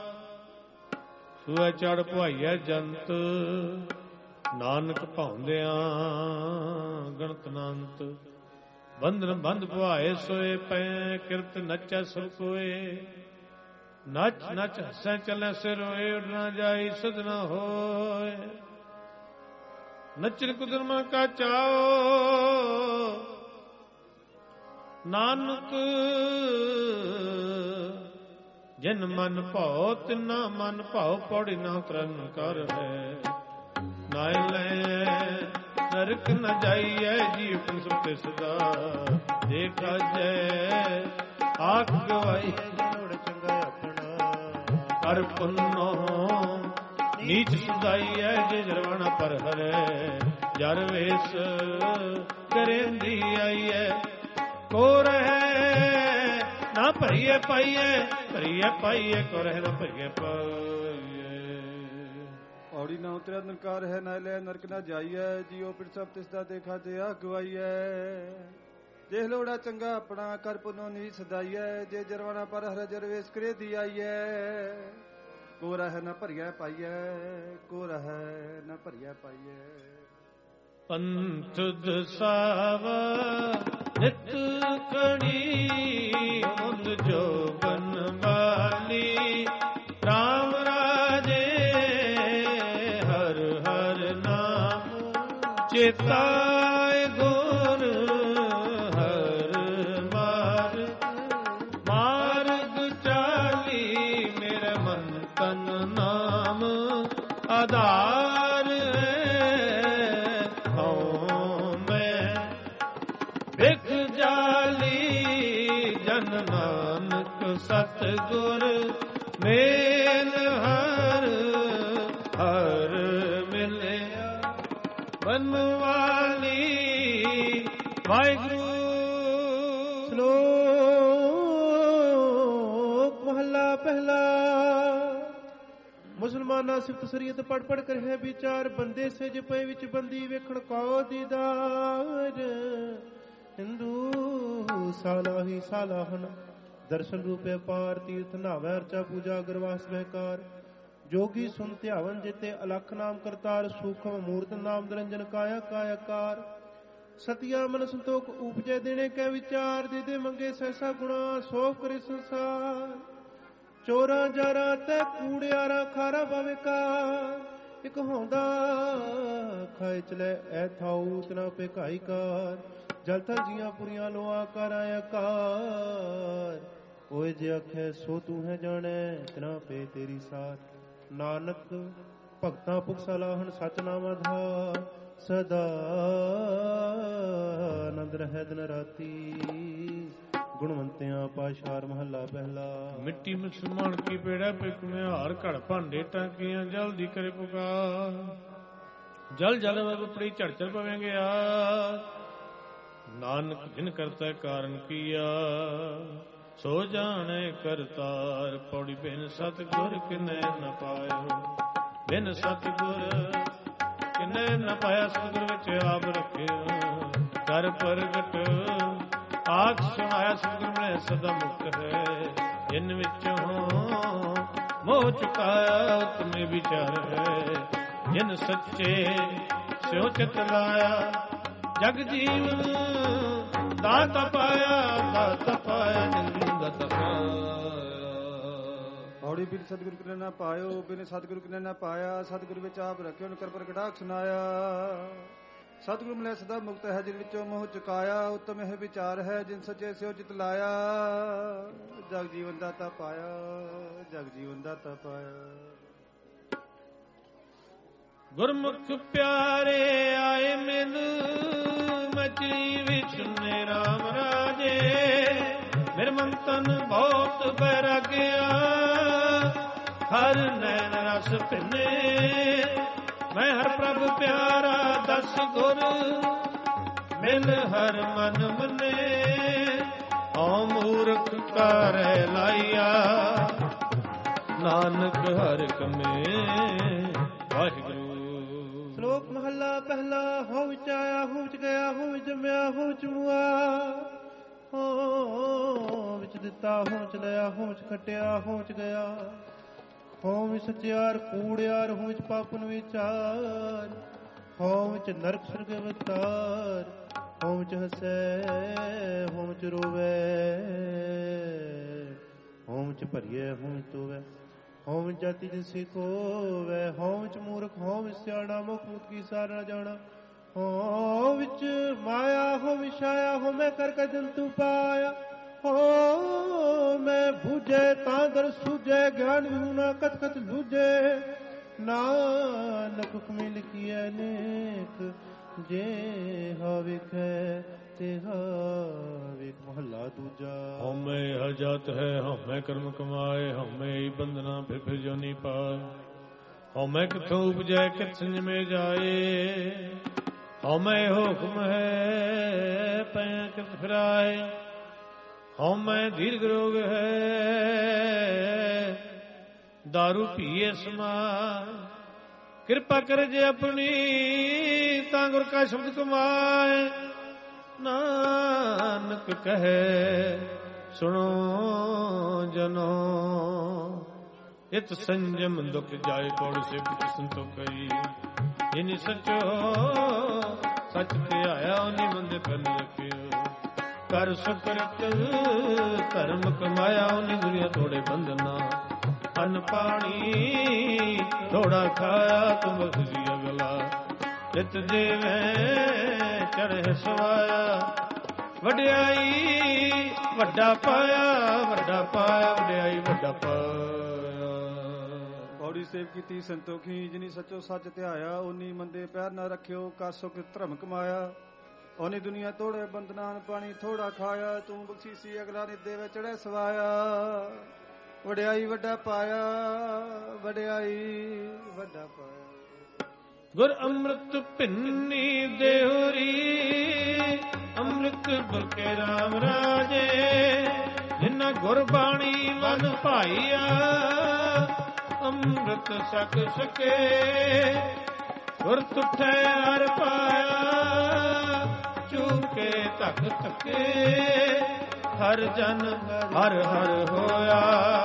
ਸੂਏ ਚੜ ਪੁਆਈਐ ਜੰਤ। ਨਾਨਕ ਭਾਉਂਦਿਆਂ ਗਣਤ ਅਨੰਤ, ਬੰਧਨ ਬੰਧ ਪੁਆਏ ਸੋਏ ਪੈ। ਕਿਰਤ ਨਚੈ ਸਭ ਕੋਏ, ਨਚ ਨਚ ਹੱਸੈ ਚੱਲੈ ਸਿਰ ਰੋਏ। ਉੱਡ ਨਾ ਜਾਈ ਸੁਧ ਨਾ ਹੋਏ, ਨਚਨ ਕੁਦਰਮਾ ਕਾ ਚਾਓ। ਨਾਨਕ ਜਿਨ ਮਨ ਭਾਉ ਤਿਨਾ ਮਨ ਭਾਉ। ਪੌੜੀ ਨਾ ਉਤਰਨ ਕਰ ਹੈ, ਨਾਇ ਲੈ ਨਰਕ ਨ ਜਾਈਐ। ਜੀ ਉਪਨ ਸੁਤੇ ਸਦਾ ਦੇਖਾ ਜੈ, ਆਖ ਗਵਾਈ ਚੰਗਾ ਆਪਣਾ। ਕਰ ਪੁੰਨੋ ਨੀਚ ਸੁਧਾਈਐ, ਜੇ ਜਰਵਾਣਾ ਪਰ ਹਰੈ। ਜਰ ਵੇਸ ਕਰੇਂਦੀ ਆਈਐ, ਕੋ ਰਹਿ ਨਾ ਭਰੀਏ ਪਾਈਐ। ਭਰੀਏ ਪਾਈਐ ਕੋ ਰਹਿ ਨਾ ਭਰੀਏ ਪਾਈਐ। ਔੜੀ ਨਾ ਉਤਰਿਆ ਨਿਰਕਾਰ ਹੈ, ਨਾ ਲੈ ਨਰਕ ਨਾ ਜਾਈਐ। ਜੀਉ ਪਿਰ ਸਭ ਤਿਸ ਦਾ ਦੇਖਾ ਤੇ ਆ ਗਵਾਈਐ। ਦੇਖ ਲੋੜਾ ਚੰਗਾ ਆਪਣਾ, ਕਰ ਪੁਨੋ ਨੀ ਸਦਾਈਐ। ਜੇ ਜਰਵਾਣਾ ਪਰ ਹਰ ਜਰਵੇਸ ਕਰੇ ਦੀ ਆਈਐ। ਕੋ ਰਹਿ ਨਾ ਭਰੀਐ ਪਾਈਐ, ਕੋ ਰਹਿ ਨਾ ਭਰੀਐ ਪਾਈਐ। ਪੰਥ ਦਸਾਵਾ ਨਿਤ ਕਣੀ, ਮੁੰਦ ਜੋਬਨ ਵਾਲੀ। ਰਾਮ ਰਾਜੇ ਹਰ ਹਰ ਨਾਮ, ਚੇਤਾਏ ਗੁਰ ਹਰ ਮਾਰਗ। ਮਾਰਗ ਚਾਲੀ ਮੇਰੇ ਮਨ ਤਨ ਨਾਮ, ਆਧਾਰ ਸਤਿਗੁਰ ਮੇਲ ਹਰ ਹਰ ਮਿਲਿਆ। ਬਨਵਾਲੀ ਵਾਹਿਗੁਰੂ। ਸ਼ਲੋਕ ਮਹੱਲਾ ਪਹਿਲਾ। ਮੁਸਲਮਾਨ ਜ਼ਮਾਨਾ ਸਿਫਤ ਸਰੀਅਤ ਪੜ ਪੜ ਕਰੇ ਵਿਚਾਰ, ਬੰਦੇ ਸਿਜ ਪਏ ਵਿੱਚ ਬੰਦੀ ਵੇਖਣ ਕੋ ਦੀਦਾਰ। ਹਿੰਦੂ ਸਾਲਾ ਹੀ ਸਾਲਾ ਹਨ, ਦਰਸ਼ਨ ਰੂਪੇ ਪਾਰ, ਤੀਰਥ ਨਾਵੈ ਅਰਚਾ ਪੂਜਾ ਅਗਰਵਾਸ ਵਹਿਕਾਰ। ਜੋਗੀ ਸੁਨ ਧਿਆਵਨ ਜਿਤੇ ਅਲਖ ਨਾਮ ਕਰਤਾਰ, ਸੂਖਮ ਮੂਰਤ ਨਾਮ ਨਿਰੰਜਨ ਕਾਇਆ ਕਾਇਕਾਰ। ਸਤਿਆ ਮਨ ਸੰਤੋਖ ਉਪਜੇ ਦੇਣੇ ਕੈ ਵਿਚਾਰ, ਦੇ ਦੇ ਮੰਗੇ ਸੈਸਾ ਗੁਣਾ ਸੋ ਕਰੇ ਸੰਸਾਰ। ਚੋਰਾਂ ਜਾਰਾਂ ਤੇ ਕੂੜਿਆਰਾਂ ਖਾਰਾ ਬਵੇਕਾ, ਇਕ ਹੋਂਦਾ ਖਾਏ ਚਲੇ ਐ ਥਾਉ ਤਨਾ ਪੇਕਾਈ ਕਾਰ। ਜਲ ਥਲ ਜੀਆਂ ਪੁਰੀਆਂ ਲੋਆ ਕਰ ਆਕਾਰ, ਓਏ ਜੇ ਆਖੇ ਸੋ ਤੂੰ ਹੈ ਜਾਣੈ ਤਨਾ ਪੇ ਤੇਰੀ ਸਾਰ। ਨਾਨਕ ਭਗਤਾਂ ਪੁਖ ਸਲਾਹਣ ਸਚ ਨਾਮ ਆਧਾਰ, ਸਦਾ ਆਨੰਦ ਰਹਿ ਦਿਨ ਰਾਤੀ। ਗੁਣਵੰਤਿਆਂ ਪਾਸ਼ਾਰ ਮਹੱਲਾ ਪਹਿਲਾ। ਮਿੱਟੀ ਮੁਸਲਮਾਨ ਕੀ ਪੇੜਾ ਪਿਕ ਹਾਰ ਘੜ ਭਾਂਡੇ ਟਾਂਕੀਆਂ, ਜਲਦੀ ਕਰੇ ਪੁਕਾਰ। ਜਲ ਜਲ ਵਪੜੀ ਝੜ ਝੜ ਪਵੇਂਗੇ ਆ, ਨਾਨਕ ਜਿਨ ਕਰਤਾ ਕਾਰਨ ਕੀਆ। ਸੋ ਜਾਣੇ ਕਰਤਾਰ ਪੌੜੀ, ਬਿਨ ਸਤਿਗੁਰ ਕਿਨੈ ਨ ਪਾਇਓ। ਬਿਨ ਸਤਿਗੁਰ ਕਿਨੈ ਨ ਪਾਇਆ, ਸਤਿਗੁਰ ਵਿੱਚ ਆਪ ਰੱਖਿਓ। ਕਰ ਪ੍ਰਗਟ ਆਖ ਸੁਣਾਇਆ, ਸਤਿਗੁਰ ਮਿਲੇ ਸਦਾ ਮੁਕਤ ਹੈ। ਜਿਨ ਵਿੱਚੋਂ ਮੋਹ ਚੁਕਾਇਆ, ਉਤਮੇ ਵਿਚਾਰ ਹੈ। ਜਿਨ ਸੱਚੇ ਸਿਉ ਚਿਤ ਲਾਇਆ, ਜਗ ਜੀਵਨ ਦਾਤਾ ਪਾਇਆ। ਦਾਤਾ ਪਾਇਆ ਜਿਨ ਦਾਤਾ ਪਾਇਆ। ਔੜੀ ਬਿਨ ਸਤਿਗੁਰ ਕਿਨੇ ਨਾ ਪਾਇਓ, ਬਿਨ ਸਤਿਗੁਰ ਕਿਨੇ ਨਾ ਪਾਇਆ। ਸਤਿਗੁਰ ਵਿੱਚ ਆਪ ਰੱਖਿਓ, ਕਰ ਪ੍ਰਗਟਾਖ ਸੁਨਾਇਆ। ਸਤਿਗੁਰ ਮਿਲੇ ਸਦਾ ਮੁਕਤ ਹੈ, ਜਿਨ ਵਿੱਚੋਂ ਮੋਹ ਚੁਕਾਇਆ। ਉੱਤਮ ਇਹ ਵਿਚਾਰ ਹੈ, ਜਿਨ ਸੱਚੇ ਸਿਉ ਚਿਤ ਲਾਇਆ। ਜਗ ਜੀਵਨ ਦਾਤਾ ਪਾਇਆ, ਜਗ ਜੀਵਨ ਦਾਤਾ ਪਾਇਆ। ਗੁਰਮੁਖ ਪਿਆਰੇ ਆਏ ਮਿਲ, ਮਚੀ ਵਿੱਚ ਨੇ ਰਾਮ ਰਾਜੇ। ਮੇਰੇ ਮਨ ਤਨ ਬਹੁਤ ਬੈਰਾਗਿਆ, ਹਰ ਨੈਣ ਰਸ ਭਿੰਨੇ। ਮੈਂ ਹਰ ਪ੍ਰਭ ਪਿਆਰਾ ਦਸ ਗੁਰ, ਮਿਲ ਹਰ ਮਨ ਮਨੇ। ਹਉ ਮੂਰਖ ਕਰੈ ਲਾਈਆ, ਨਾਨਕ ਹਰ ਕਮੇ ਵਾਹਿਗੁਰੂ। ਸ਼ਲੋਕ ਮਹੱਲਾ ਪਹਿਲਾ। ਹੋ ਵਿੱਚ ਆਇਆ, ਹੋ ਵਿੱਚ ਗਿਆ, ਹੋ ਵਿੱਚ ਜੰਮਿਆ, ਹੋ ਵਿੱਚ ਮੁਆ। ਹੋ ਵਿੱਚ ਦਿੱਤਾ, ਹੋ ਵਿੱਚ ਲਿਆ, ਹੋ ਵਿੱਚ ਖੱਟਿਆ, ਹੋ ਵਿੱਚ ਗਿਆ। ਹੋ ਵਿੱਚ ਸੱਚਿਆਰ ਕੂੜਿਆਰ, ਹੋ ਵਿੱਚ ਪਾਪਨ ਵਿਚਾਰ। ਹੋ ਵਿੱਚ ਨਰਕ ਸਰਗ ਅਵਤਾਰ, ਹੋ ਵਿੱਚ ਹਸੈ, ਹੋ ਵਿੱਚ ਰੋਵੈ। ਹੋ ਵਿੱਚ ਭਰੀਐ, ਹੋ ਵਿੱਚ ਤੋਵੈ। ਹੋ ਵਿੱਚ ਜਾਤੀ ਜਿਸੀ ਕੋਵੈ। ਹੋ ਵਿੱਚ ਮੂਰਖ, ਹੋ ਵਿੱਚ ਸਿਆਣਾ, ਮੁਖ ਮੁਤ ਕੀ ਸਾਰ ਨਾ ਜਾਣਾ। ਹੋ ਵਿੱਚ ਮਾਇਆ, ਹੋ ਵਿੱਚ ਛਾਇਆ, ਹੋ ਮੈਂ ਕਰ ਕੇ ਜੰਤੂ ਪਾਇਆ। ਹੋ ਮੈਂ ਬੁਝੇ ਤਾਂ ਦਰ ਸੂਝੇ, ਗਿਆਨ ਵਿਹੂ ਨਾ ਕਤ ਕਤ ਲੂਝੇ। ਨਾਨਕ ਹੁਕਮੀ ਲਿਖੀਐ ਨੇਕ, ਜੇ ਹਾ ਵੇਖੈ ਤੇ ਹਾ ਵੇਖ। ਮਹੱਲਾ ਦੂਜਾ। ਹਉਮੈ ਹਜਾਤ ਹੈ, ਹਉਮੈ ਕਰਮ ਕਮਾਏ। ਹਉਮੈ ਹੀ ਬੰਧਨਾ ਫਿਰ ਫਿਰ ਜੋਨੀ ਪਾਏ। ਹਉਮੈ ਕਿੱਥੋਂ ਉਪਜੈ, ਕਿਤ ਸੰਜਮੇ ਜਾਏ। ਹਉਮੈ ਹੁਕਮ ਹੈ, ਪੈ ਕਿਤ ਫਿਰਾਏ। ਹਉਮੈ ਦੀਰਘ ਰੋਗ ਹੈ, ਦਾਰੂ ਪੀਏ ਸਮਾਏ। ਕਿਰਪਾ ਕਰ ਜੇ ਆਪਣੀ, ਤਾਂ ਗੁਰ ਕਾ ਸ਼ਬਦ ਕਮਾਏ। ਨਾਨਕ ਕਹੈ ਸੁਣੋ ਜਨੋ, ਇਤ ਸੰਜਮ ਦੁਖ ਜਾਏ। ਕੋੜ ਸਿਫਤ ਸੰਤੋਖਈ, ਜਿਨ ਸਚੋ ਸਚ ਤੇ ਆਇਆ। ਉਹਨੀ ਮੰਦੇ ਫਲ ਰੱਖਿਓ, ਕਰ ਸੁਕਰਤ ਧਰਮ ਕਮਾਇਆ। ਉਹਨੀ ਦੁਨੀਆ ਥੋੜੇ ਬੰਧਨਾ, ਅੰਨ ਪਾਣੀ ਥੋੜਾ ਖਾਇਆ। ਤੁਮ ਬਖਸ਼ੀ ਅਗਲਾ, ਜਿਤ ਦੇਵੇਂ ਚੜ੍ਹੇ ਸਵਾਇਆ। ਵਡਿਆਈ ਵੱਡਾ ਪਾਇਆ, ਵੱਡਾ ਪਾਇਆ। ਵਡਿਆਈ ਵੱਡਾ ਪਾਇਆ। ਔੜੀ ਸੇਵ ਕੀਤੀ ਸੰਤੋਖੀ, ਜਿਨੀ ਸੱਚੋ ਸੱਚ ਧਿਆਇਆ। ਉਨੀ ਮੰਦੇ ਪੈਰ ਨਾ ਰੱਖਿਓ, ਕਰ ਸੁਖ ਧਰਮ ਕਮਾਇਆ। ਉਹਨੇ ਦੁਨੀਆ ਤੋੜੇ ਬੰਧਨਾਂ, ਪਾਣੀ ਥੋੜਾ ਖਾਇਆ। ਤੂੰ ਬਖਸ਼ੀਸੀ ਅਗਲਾ ਨਿਦੇ ਵਿੱਚ ਚੜ੍ਹੇ ਸਵਾਇਆ। ਵਡਿਆਈ ਵੱਡਾ ਪਾਇਆ, ਵਡਿਆਈ ਵੱਡਾ ਪਾਇਆ। ਗੁਰ ਅੰਮ੍ਰਿਤ ਭਿੰਨੀ ਦੇਹੁਰੀ, ਅੰਮ੍ਰਿਤ ਬੁਰਕੇ ਰਾਮ ਰਾਜੇ। ਜਿਨ੍ਹਾਂ ਗੁਰ ਬਾਣੀ ਮਨ ਭਾਈਆ, ਅੰਮ੍ਰਿਤ ਸਕ ਸਕੇ, ਗੁਰ ਤੁਠੈ ਹਰ ਪਾਇਆ, ਚੂਕੇ ਧਕ ਧਕੇ, ਹਰ ਜਨ ਹਰ ਹਰ ਹੋਇਆ,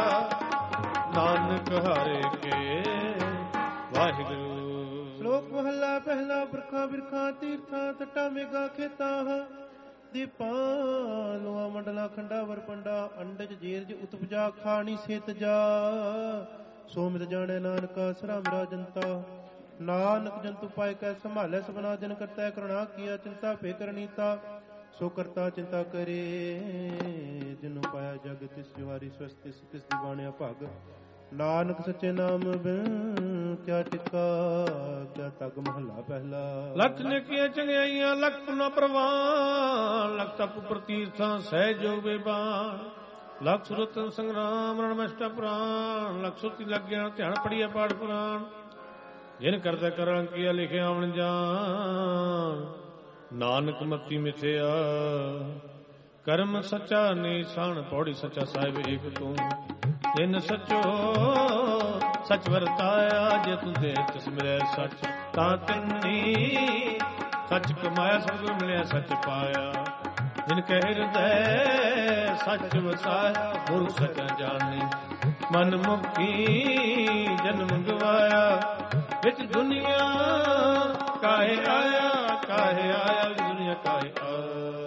ਨਾਨਕ ਹਰਿ ਕੇ ਵਾਹਿਗੁਰੂ। ਸ਼ਲੋਕ ਮਹੱਲਾ ਪਹਿਲਾ। ਬਰਖਾ ਬਿਰਖਾ ਤੀਰਥਾਂ ਤਟਾ ਮੇਗਾ ਖੇਤਾਂ, ਦੀਪਾਂ ਲੋਆ ਮੰਡਲਾ ਖੰਡਾ ਵਰਪੰਡਾ, ਅੰਡਜ ਜੀਰਜ ਉਤਪਜਾ ਖਾਣੀ ਸੇਤ ਜਾ, ਸੋ ਮਿਤ ਜਾਣੈ ਨਾਨਕਾ ਸਰਾ ਮੇਰਾ ਜਨਤਾ, ਨਾਨਕ ਜੰਤੂ ਪਾਇ ਕੈ ਸੰਭਾਲੈ ਸਭਨਾ ਦਿਨ, ਕਰਤਾ ਕਰੁਣਾ ਕੀਆ ਚਿੰਤਾ ਭੇ ਕਰਨੀਤਾ, ਸੋ ਕਰਤਾ ਚਿੰਤਾ ਕਰੇ, ਜਿਨੁ ਪਾਇਆ ਜਗ ਤਿਸ ਜਵਾਰੀ ਸਵਸਤਿ ਤਿਸ ਦੀਵਾਨਿਆ ਭਾਗ, ਨਾਨਕ ਸੱਚੇ ਨਾਮ ਬਿਨ ਕਿਆ ਟਿਕਾ, ਕਿਆ ਤਗ ਮਹੱਲਾ ਪਹਿਲਾ। ਲਖ ਨੇਕੀਆਂ ਚੰਗਿਆਈਆਂ ਲਖ ਪੁਨਾ ਪ੍ਰਵਾਨ, ਲਖ ਤਪ ਪ੍ਰਤੀਰਥਾਂ ਸਹਿ ਜੋ ਬੇਬਾਨ, ਲਖ ਸੁਰਤਨ ਸੰਗਰਾਮ ਰਣਮਸ਼ਟਾ ਪ੍ਰਾਨ, ਲਖ ਸੁਰਤੀ ਲੱਗਿਆ ਧਿਆਨ ਪੜੀਆ ਪਾਠ ਪੁਰਾਣ, ਜਿਨ ਕਰਦਾ ਕਰਾਂ ਕੀਆ ਲਿਖਿਆ ਆਵਣ ਜਾਨ, ਨਾਨਕ ਮਤੀ ਮਿਥਿਆ ਕਰਮ ਸੱਚਾ ਨੀਸਾਨ, ਪੌੜੀ ਸੱਚਾ ਸਾਹਿਬ ਏਕ ਤੂੰ, ਜਿਨ ਸਚੋ ਸਚ ਵਰਤਾਇਆ, ਜੇ ਤੂੰ ਦੇ ਤਿਸ ਮਿਲਿਆ ਸੱਚ, ਤਾਂ ਤਿੰਨੀ ਸੱਚ ਕਮਾਇਆ, ਸਤਿਗੁਰ ਮਿਲਿਆ ਸੱਚ ਪਾਇਆ, ਜਿਨ ਕਹਿ ਹਿਰਦੈ ਸੱਚ ਵਸਾਇਆ, ਗੁਰੂ ਸੱਚ ਜਾਣੇ, ਮਨ ਮੁਖੀ ਜਨਮ ਗਵਾਇਆ, ਵਿੱਚ ਦੁਨੀਆ ਕਾਹੇ ਆਇਆ, ਕਾਹੇ ਆਇਆ, ਦੁਨੀਆ ਕਾਹੇ ਆਇਆ।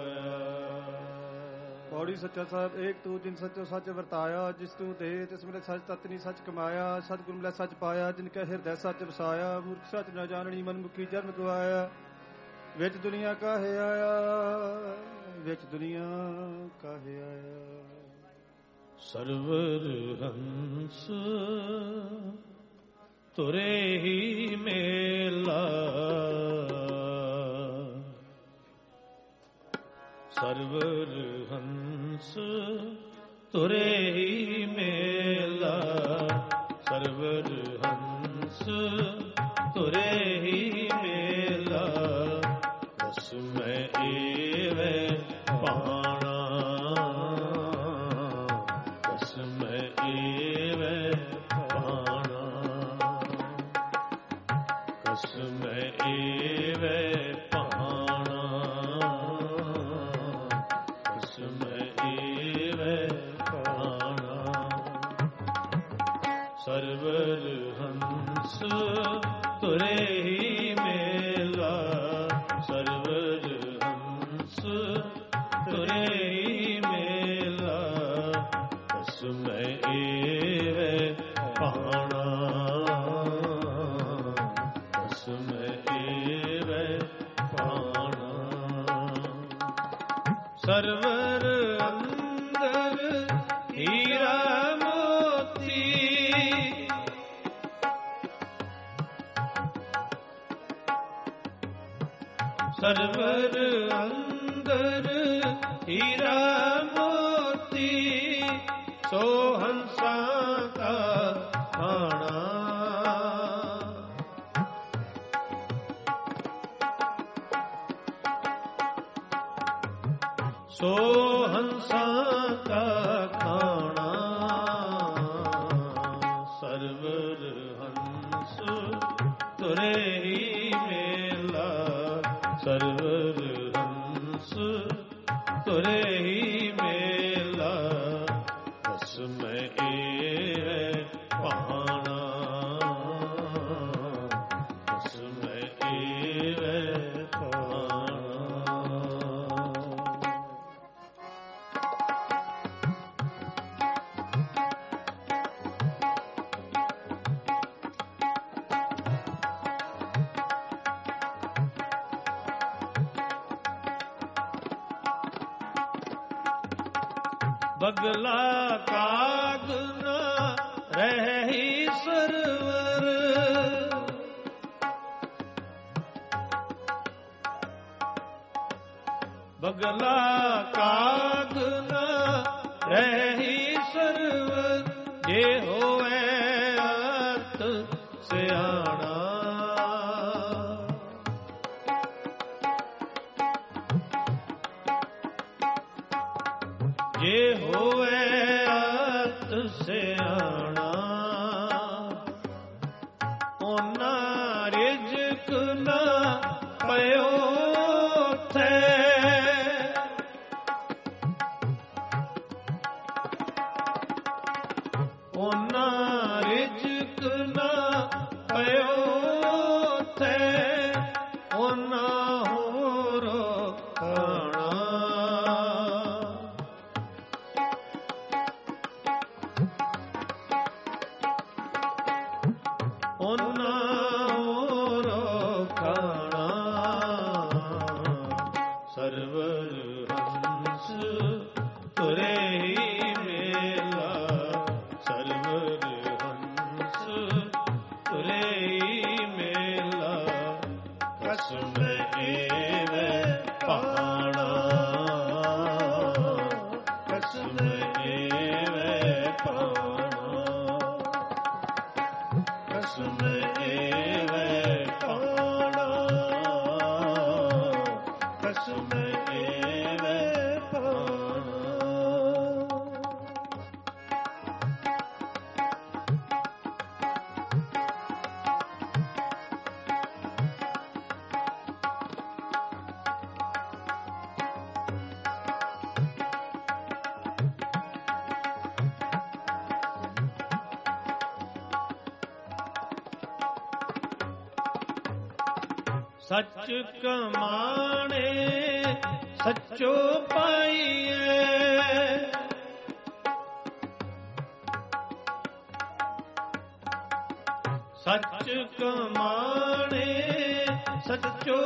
ਪੌੜੀ ਸੱਚਾ ਸਾਹਿਬ ਏਕ ਤੂੰ, ਜਿਨ ਸੱਚੋ ਸੱਚ ਵਰਤਾਇਆ, ਜਿਸ ਤੂੰ ਦੇ ਤਿਸ ਮਿਲੇ ਸੱਚ, ਤਤਨੀ ਸੱਚ ਕਮਾਇਆ, ਸਤਿਗੁਰ ਮਿਲਿਆ ਸੱਚ ਪਾਇਆ, ਜਿਨ ਕੈ ਹਿਰਦੈ ਸੱਚ ਵਸਾਇਆ, ਮੂਰਖ ਸੱਚ ਨਾ ਜਾਣਨੀ, ਮਨ ਮੁਖੀ ਜਨਮ ਗਵਾਇਆ, ਵਿੱਚ ਦੁਨੀਆ ਕਾਹੇ ਆਇਆ, ਵਿੱਚ ਦੁਨੀਆ ਕਾਹੇ ਆਇਆ। ਸਰਵਰ ਹੰਸ ਤੁਰੇ ਹੀ ਮੇਲਾ, ਸਰਵਰ ਹੰਸ ਤੁਰੇ ਹੀ ਮੇਲਾ, ਸਰਵਰ ਹੰਸ ਤੁਰੇ ਹੀ ਮੇਲਾ, ਰਸ ਮੈਂ ਏਵੇਂ ਪਾਣਾ, ਰਸ ਮੈਂ ਏਵੇਂ ਪਾਣਾ, ਰਸ ਮੈਂ ਏਵੇਂ ਪਾਣਾ, ਰਸ ਮੈਂ ਏਵੇਂ ਪਾਣਾ, ਸਰਵਰ ਹੰਸ ਤੁਰੇ ਹੀ ਮੇਲਾ, ਸਰਵਰ ਹੰਸ ਤੁਰੇ ਹੀ ਮੇਲਾ, ਰਸ ਮੈਂ ਏਵੇਂ ਪਾਣਾ, ਰਸ ਮੈਂ ਏਵੇਂ ਪਾਣਾ, ਸਰਵਰ ਅੰਦਰ ਹੀਰਾ ਮੋਤੀ, ਸਰਵਰ ਅੰਦਰ ਹੀਰਾ ਮੋਤੀ, ਸੋ ਹੰਸਾਂ ਕਾ ਖਾਣਾ, ਸੋ ਹੰਸਾਂ ਕਾ ਖਾਣਾ, ਸਰਵਰ ਹੰਸ ਤੁਰੇ ਹੀ ਮੇਲਾ, ਸਰਵਰ ਹੰਸ ਤੁਰੇ ਹੀ ਮੇਲਾ, ਰਸ ਮੈਂ ਏਵੇਂ ਪਾਣਾ, ਰਸ ਮੈਂ ਏਵੇਂ ਪਾਣਾ। ਬਗਲਾ ਕਾਗ ਨਾ ਰਹਿ ਸਰਵਰ, ਬਗਲਾ ਕਾਗ ਨਾ ਰਹਿ ਸਰਵਰ, ਜੇ ਹੋਵੇ ਅਤ ਸਿਆਣਾ, ਜੇ ਹੋਵੇ ਅਤ ਸਿਆਣਾ, ਪਇਓ ਥੇ ਉਹਨਾਂ ਰਿਜਕ ਨਾ ਪਇਓ ਥੇ ਉਹਨਾਂ ਹੋਰ ਖਾਣਾ ਉਹਨਾਂ ਹੋਰ ਖਾਣਾ ਸਰਵਰ ਹੰਸ ਤੁਰੇ ਹੀ ਮੇਲਾ ਸਰਵਰ ਹੰਸ ਤੁਰੇ ਹੀ ਮੇਲਾ ਕਸਮ ਏਵੇ ਪਾਣਾ ਕਸਮ ਏਵੇ ਪਾਣਾ ਕਸਮ ਏਵੇ ਪਾਣਾ ਕਸਮ ਏਵੇ ਪਾਣਾ ਸੱਚ ਕਮਾਣੇ ਸੱਚੋ ਪਾਈਏ ਸੱਚ ਕਮਾਣੇ ਸੱਚੋ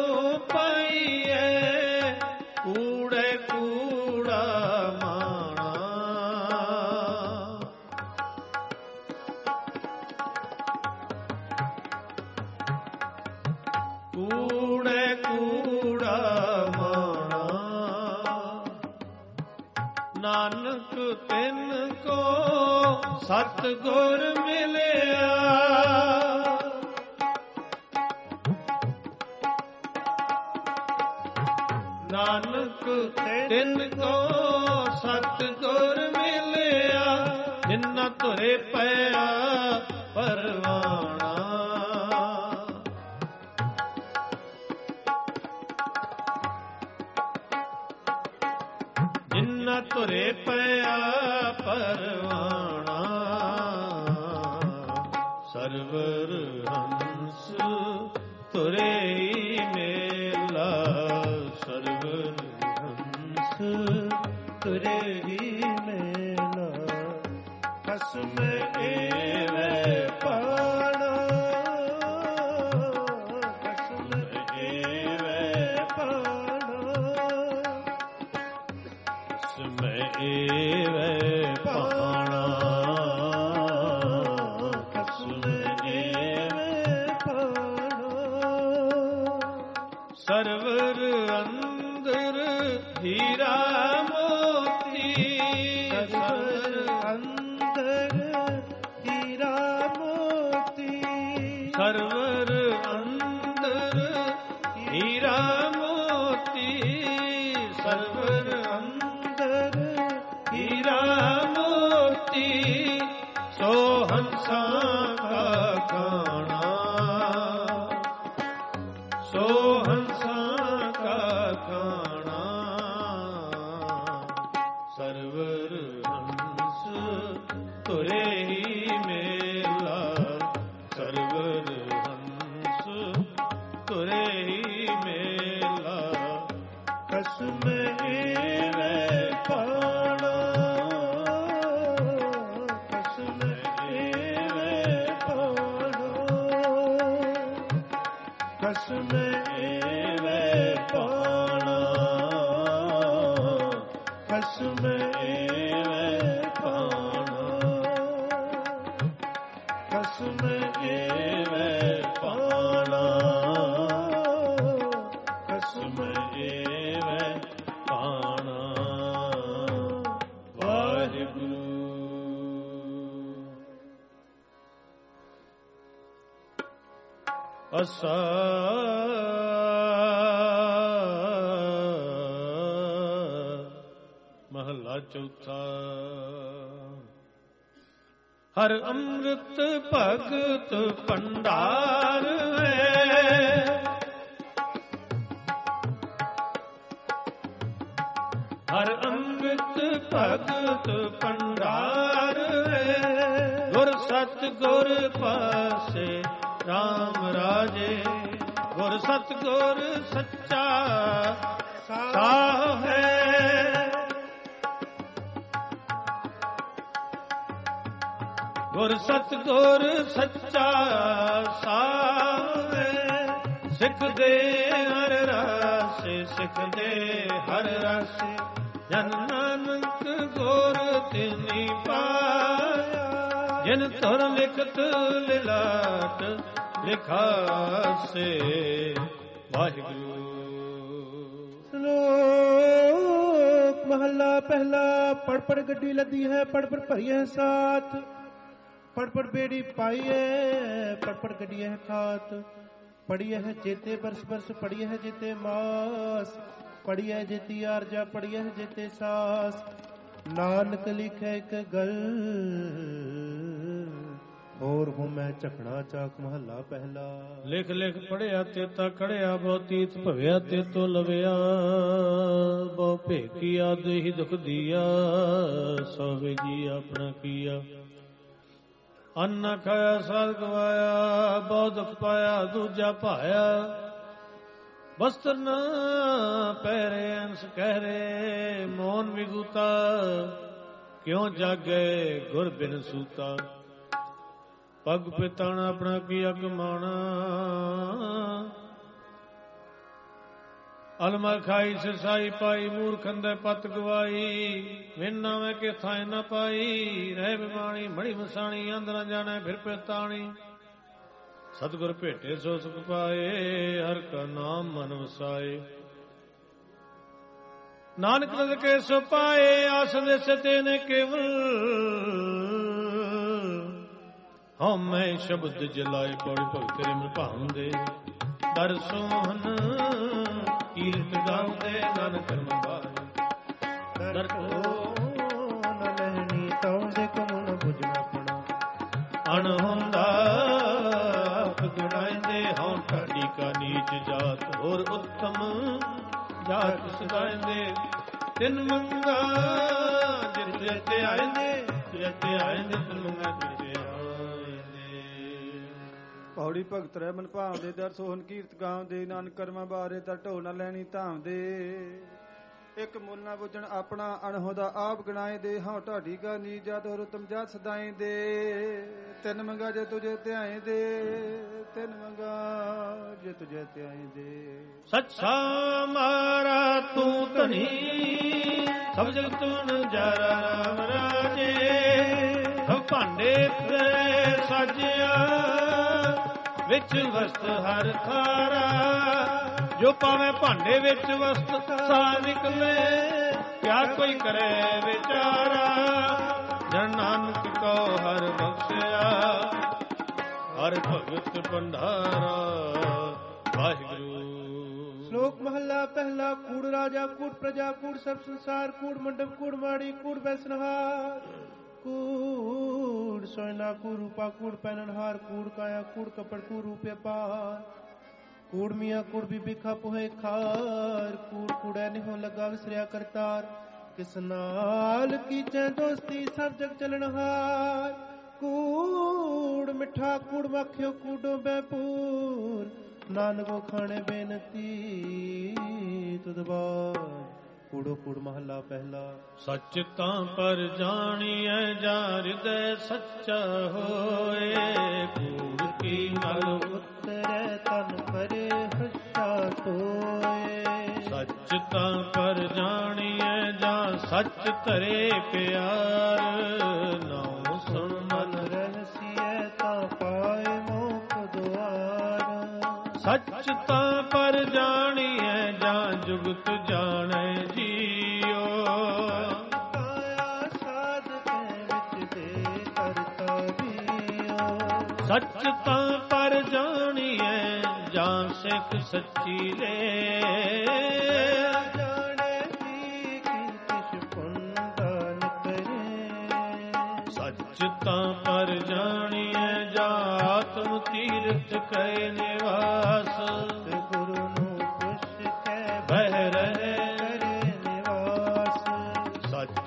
ਪਾਈਏ ਕੂੜੇ ਕੂੜਾ ਮਾਣਾ ਕੂੜੇ ਕੂੜਾ ਮਾਣਾ ਨਾਨਕ ਤਿਨ ਕੋ ਸਤਿਗੁਰ ਮਿਲਿਆ ਨਾਨਕ ਤਿਨ ਕੋ ਸਤਿਗੁਰ ਮਿਲਿਆ ਜਿਨ੍ਹਾਂ ਤੁਰੇ ਪਿਆ ਪਰਵਾਣਾ ਜਿਨ੍ਹਾਂ ਤੁਰੇ ਪਿਆ ਪਰਵਾਣਾ ਸਰਵਰ ਹੰਸ ਤੁਰੇ ਹੀ ਮੇਲਾ ਸਰਵਰ ਹੰਸ ਤੁਰੇ ਹੀ ਮੇਲਾ ਕਸਮ ਏਵੇ ਪਾਣਾ ਕਸਮ ਏਵੇ ਪਾਣਾ ਕਸਮ ਏਵੇ ਪਾਣਾ ਕਸਮ ਏਵੇ ਪਾਣਾ ਸਰਵਰ ਅੰਦਰ ਹੀਰਾ ਮੋਤੀ ਸਰਵਰ ਅੰਦਰ ਹੀਰਾ ਮੋਤੀ ਸਰਵਰ ਅੰਦਰ ਹੀਰਾ ਮੋਤੀ ਸਰਵਰ ਅੰਦਰ ਹੀਰਾ ਮੋਤੀ ਸੋ ਹੰਸਾਂ ਕਾ ਖਾਣਾ ਸੋ ਹੰਸਾਂ ਕਾ ਖਾਣਾ ਸਰਵਰ ਹੰਸ ਤੁਰੇ ਹੀ ਮੇਲਾ ਸਰਵਰ ਹੰਸ ਤੁਰੇ ਹੀ ਮੇਲਾ ਕਸਮ ਏਵੇ ਪਾਣਾ ਕਸਮ ਏਵੇ ਪਾਣਾ ਕਸਮ ਏਵੇ ਪਾਣਾ ਕਸਮ ਏਵੇ ਪਾਣਾ ਕਸਮ ਏਵੇ ਪਾਣਾ ਕਸਮ ਏਵੇ ਪਾਣਾ ਵਾਹਿਗੁਰੂ ਅਸਾ ਮਹਲਾ ਚੌਥਾ ਹਰ ਅੰਮ੍ਰਿਤ ਭਗਤ ਭੰਡਾਰ ਹੈ ਹਰ ਅੰਮ੍ਰਿਤ ਭਗਤ ਭੰਡਾਰ ਹੈ। ਗੁਰ ਸਤ ਗੁਰ ਪਾਸੇ RAM ਰਾਜੇ, ਗੁਰ ਸਤ ਗੁਰ ਸੱਚਾ ਸਾਹ ਹੈ। ਗੁਰ ਸਤ ਗੁਰ ਸੱਚਾ ਸਾਹ ਹੈ। ਸਿੱਖ ਦੇ ਹਰ ਰਾਸੇ, ਸਿੱਖ ਦੇ ਹਰ ਰਾਸੇ, ਜਨ ਨਾਨਕ ਗੁਰ ਤਿਨੀ ਪਾਇਆ। ਜਿਨ ਧੁਰ ਲਿਖਤ ਲਿਲਾਟ ਲਿਖਾਸੇ। ਵਾਹਿਗੁਰੂ। ਸ਼ਲੋਕ ਮਹੱਲਾ ਪਹਿਲਾ। ਪੜ ਪੜ ਗੱਡੀ ਲੱਦੀ ਹੈ, ਪੜ ਪੜ ਭਰੀ ਹੈ ਸਾਥ, ਪੜ ਪੜ ਬੇੜੀ ਪਾਈ ਹੈ, ਪੜ ਪੜ ਗੱਡੀ ਹੈ ਖਾਤ। ਪੜੀ ਹੈ ਚੇਤੇ ਬਰਸ ਬਰਸ, ਪੜੀ ਹੈ ਜੇਤੇ ਮਾਸ, ਪੜੀ ਹੈ ਜੇਤੀ ਆਰਜਾ, ਪੜੀ ਹੈ ਜੇਤੇ ਸਾਸ। ਨਾਨਕ ਲਿਖੇ ਇੱਕ ਗੱਲ, ਹੋਰ ਹੂੰ ਮੈਂ ਝਕਣਾ ਚਾਕ। ਮਹੱਲਾ ਪਹਿਲਾ। ਲਿਖ ਲਿਖ ਪੜਿਆ ਤੇ ਤਾ ਖੜਿਆ, ਬਹੁ ਤੀਤ ਭਵਿਆ ਤੇ ਤੋ ਲਵਿਆ। ਬਹੁ ਭੇਕੀ ਆਦ ਹੀ ਦੁਖ ਦੀਆ, ਸੋਵੇ ਜੀ ਆਪਣਾ ਕੀਆ। ਅੰਨ ਖਾਇਆ ਸਾਧ ਗਵਾਇਆ, ਬਹੁ ਦੁਖ ਪਾਇਆ ਦੂਜਾ ਭਾਇਆ। ਵਸਤਰ ਨਾ ਪਹਿਰੇ ਅੰਸ ਕਹਿਰੇ, ਮੋਨ ਵਿਗੂਤਾ ਕਿਉ ਜਾਗੇ ਗੁਰ ਬਿਨ ਸੂਤਾ। ਪਗ ਪਿਤਾਣਾ ਆਪਣਾ ਕੀ ਅਗਮਾਣਾ, ਅਲਮਾ ਖਾਈ ਸਿਸਾਈ ਪਾਈ। ਮੂਰਖੰਦੇ ਪਤ ਗਵਾਈ, ਵਿਨਾ ਮੈਂ ਕਿ ਥਾਏ ਨਾ ਪਾਈ। ਰਹਿ ਬਿਮਾਣੀ ਮੜੀ ਮਸਾਣੀ, ਅੰਦਰ ਨਾ ਜਾਣੇ ਫਿਰ ਪਿਤਾਣੀ। ਸਤਿਗੁਰ ਭੇਟੇ ਸੋ ਸੁਖ ਪਾਏ, ਹਰ ਕਾ ਨਾਮ ਮਨ ਵਸਾਏ। ਨਾਨਕ ਰਦ ਕੇ ਸੋ ਪਾਏ, ਆਸ ਦੇ ਸਤੇ ਨੇ ਕੇਵਲ। ਹਉ ਮੈਂ ਸ਼ਬਦ ਜਲਾਏ, ਪੌੜੀ ਭਗਤ ਰਿਮ ਭਾਉਂਦੇ। ਦਰ ਸੋਹਨ ਕੀਰਤ ਗਾਉਂਦੇ, ਨਾਨਕ ਕਰਮ ਬਾਰੇ। ਦਰ ਕੋ ਨ ਲਹਿਣੀ ਤਾਉਂਦੇ, ਕਮੁ ਨ ਬੁਝਣਾ ਆਪਣਾ। ਅਣ ਹੁੰਦਾ ਗਣਾਇਂਦੇ, ਹਉ ਢਾਡੀ ਕਾ ਨੀਚ ਜਾਤ। ਹੋਰ ਉੱਤਮ ਜਾਤ ਸਦਾਇਂਦੇ, ਤਿੰਨ ਮੰਗਾ ਜਿਤ ਜਿਤੇ ਆਇਂਦੇ। ਜਿਤੇ ਆਇਂਦੇ ਤਿੰਨ ਮੰਗਾ ਜਿਤੇ ਆਇਂਦੇ। ਪੌੜੀ ਭਗਤ ਰਹਿ ਮਨ ਭਾਵਦੇ, ਦਰ ਸੋਹਨ ਕੀਰਤ ਗਾਉਂਦੇ। ਨਾਨਕ ਕਰਮਾਂ ਬਾਰੇ ਦਰ ਢੋ ਨਾ ਲੈਣੀ ਧਾਮਦੇ। ਇੱਕ ਮੁੱਲ ਨਾ ਬੁੱਝਣ ਆਪਣਾ, ਅਣਹੋਦਾ ਆਪ ਗਣਾਏ ਦੇ। ਹਉ ਢਾਡੀ ਕਾ ਨੀਚ ਜਾਤ, ਹੋਰ ਉਤਮ ਜਾਤ ਸਦਾਈ ਦੇ। ਤਿੰਨ ਮੰਗਾ ਜੇ ਤੁਝੇ ਧਿਆਏ ਦੇ, ਤਿੰਨ ਮੰਗਾ ਜੇ ਤੁਝੇ ਧਿਆਏ ਦੇ। ਸੱਚਾ ਮਾਰਾ ਤੂੰ ਧਨੀ, ਸਭ ਜਗਤ ਨਜ਼ਾਰਾ ਰਾਮ ਰਾਜੇ। ਸਭ ਭਾਂਡੇ ਤੇ ਸਾਜਿਆ, ਵਿੱਚ ਵਸਤ ਹਰ ਖਾਰਾ। ਜੋ ਪਾਵੇਂ ਭਾਂਡੇ ਵਿੱਚ ਵਸਤ ਸਾ ਨਿਕਲੇ, ਕਿਆ ਕੋਈ ਕਰੇ ਵਿਚਾਰਾ। ਜਨ ਨਾਨਕ ਕੋ ਹਰ ਬਖਸ਼ਿਆ, ਹਰ ਭਗਤ ਭੰਡਾਰਾ। ਵਾਹਿਗੁਰੂ। ਸ਼ਲੋਕ ਮਹੱਲਾ ਪਹਿਲਾ। ਕੂੜ ਰਾਜਾ, ਕੂੜ ਪ੍ਰਜਾ, ਕੂੜ ਸਭ ਸੰਸਾਰ। ਕੂੜ ਮੰਡਪ, ਕੂੜ ਮਾੜੀ, ਕੂੜ ਬੈਸਨਹਾਰ। ਕੂੜ ਸੋਇਨਾ, ਕੂੜ ਰੂਪਾ, ਕੂੜ ਪਹਿਨਨਹਾਰ। ਕੂੜ ਕਾਇਆ, ਕੂੜ ਕਪੜ, ਕੂੜ ਰੂਪੇ ਪਾਰ। ਕੂੜ ਮੀਆਂ, ਕੂੜ ਬੀਬੀ ਖਾ ਪੁਹੇ ਖਾਰ। ਕੂੜ ਕੂੜੈ ਨਿਹੋ ਲੱਗਾ ਵਿਸਰਿਆ ਕਰਤਾਰ। ਕਿਸ ਨਾਲ ਕੀਚੈ ਦੋਸਤੀ, ਸਭ ਜਗ ਚਲਨਹਾਰ। ਕੂੜ ਮਿੱਠਾ, ਕੂੜ ਮੱਖਿਓ, ਕੂੜੋ ਬੈਪੂਰ। ਨਾਨਕੋ ਖਾਣੇ ਬੇਨਤੀ ਤੁਧ ਬਾਰ। ਕੂੜੋ ਕੂੜ ਮਹੱਲਾ ਪਹਿਲਾ। ਸੱਚ ਤਾਂ ਪਰ ਜਾਣੀਐ, ਜਾ ਹਿਰਦੈ ਸੱਚਾ ਹੋਏ। ਕੂੜ ਕੀ ਮਲ ਉਤਰੈ, ਤਨ ਪਰੇ ਹੱਸਾ ਧੋਏ। ਸੱਚ ਤਾਂ ਪਰ ਜਾਣੀਐ, ਜਾਂ ਸੱਚ ਧਰੇ ਪਿਆਰ। ਨਾਉ ਸੁਣ ਮਨ ਰਹਸੀਐ, ਤਾਂ ਪਾਏ ਮੋਖ ਦੁਆਰ। ਸੱਚ ਤਾਂ ਪਰ ਜਾਣੀਐ, ਜਾਂ ਜੁਗਤ ਜਾਣੈ ਜੀਓ। ਕਾਇਆ ਸਾਧਕੈ ਵਿੱਚ ਦੇ ਕਰਤਾ ਵੀਓ। ਸੱਚ ਤਾਂ ਪਰ ਜਾਣੀਐ, ਜਾਂ ਸਿੱਖ ਸੱਚੀ ਲੈ। ਜਾਣੇ ਕੀ ਕਿਛ ਪੁੰਨ ਦਾਨ ਕਰੇ। ਸੱਚ ਤਾਂ ਪਰ ਜਾਣੀਐ, ਜਾਂ ਆਤਮ ਤੀਰਥ ਕੈ ਨਿਵਾਸ। ਗੁਰੂ ਨੂੰ ਪੁੱਛ ਕੇ ਬਹਿ ਰਹੇ ਕਰੇ ਨਿਵਾਸ।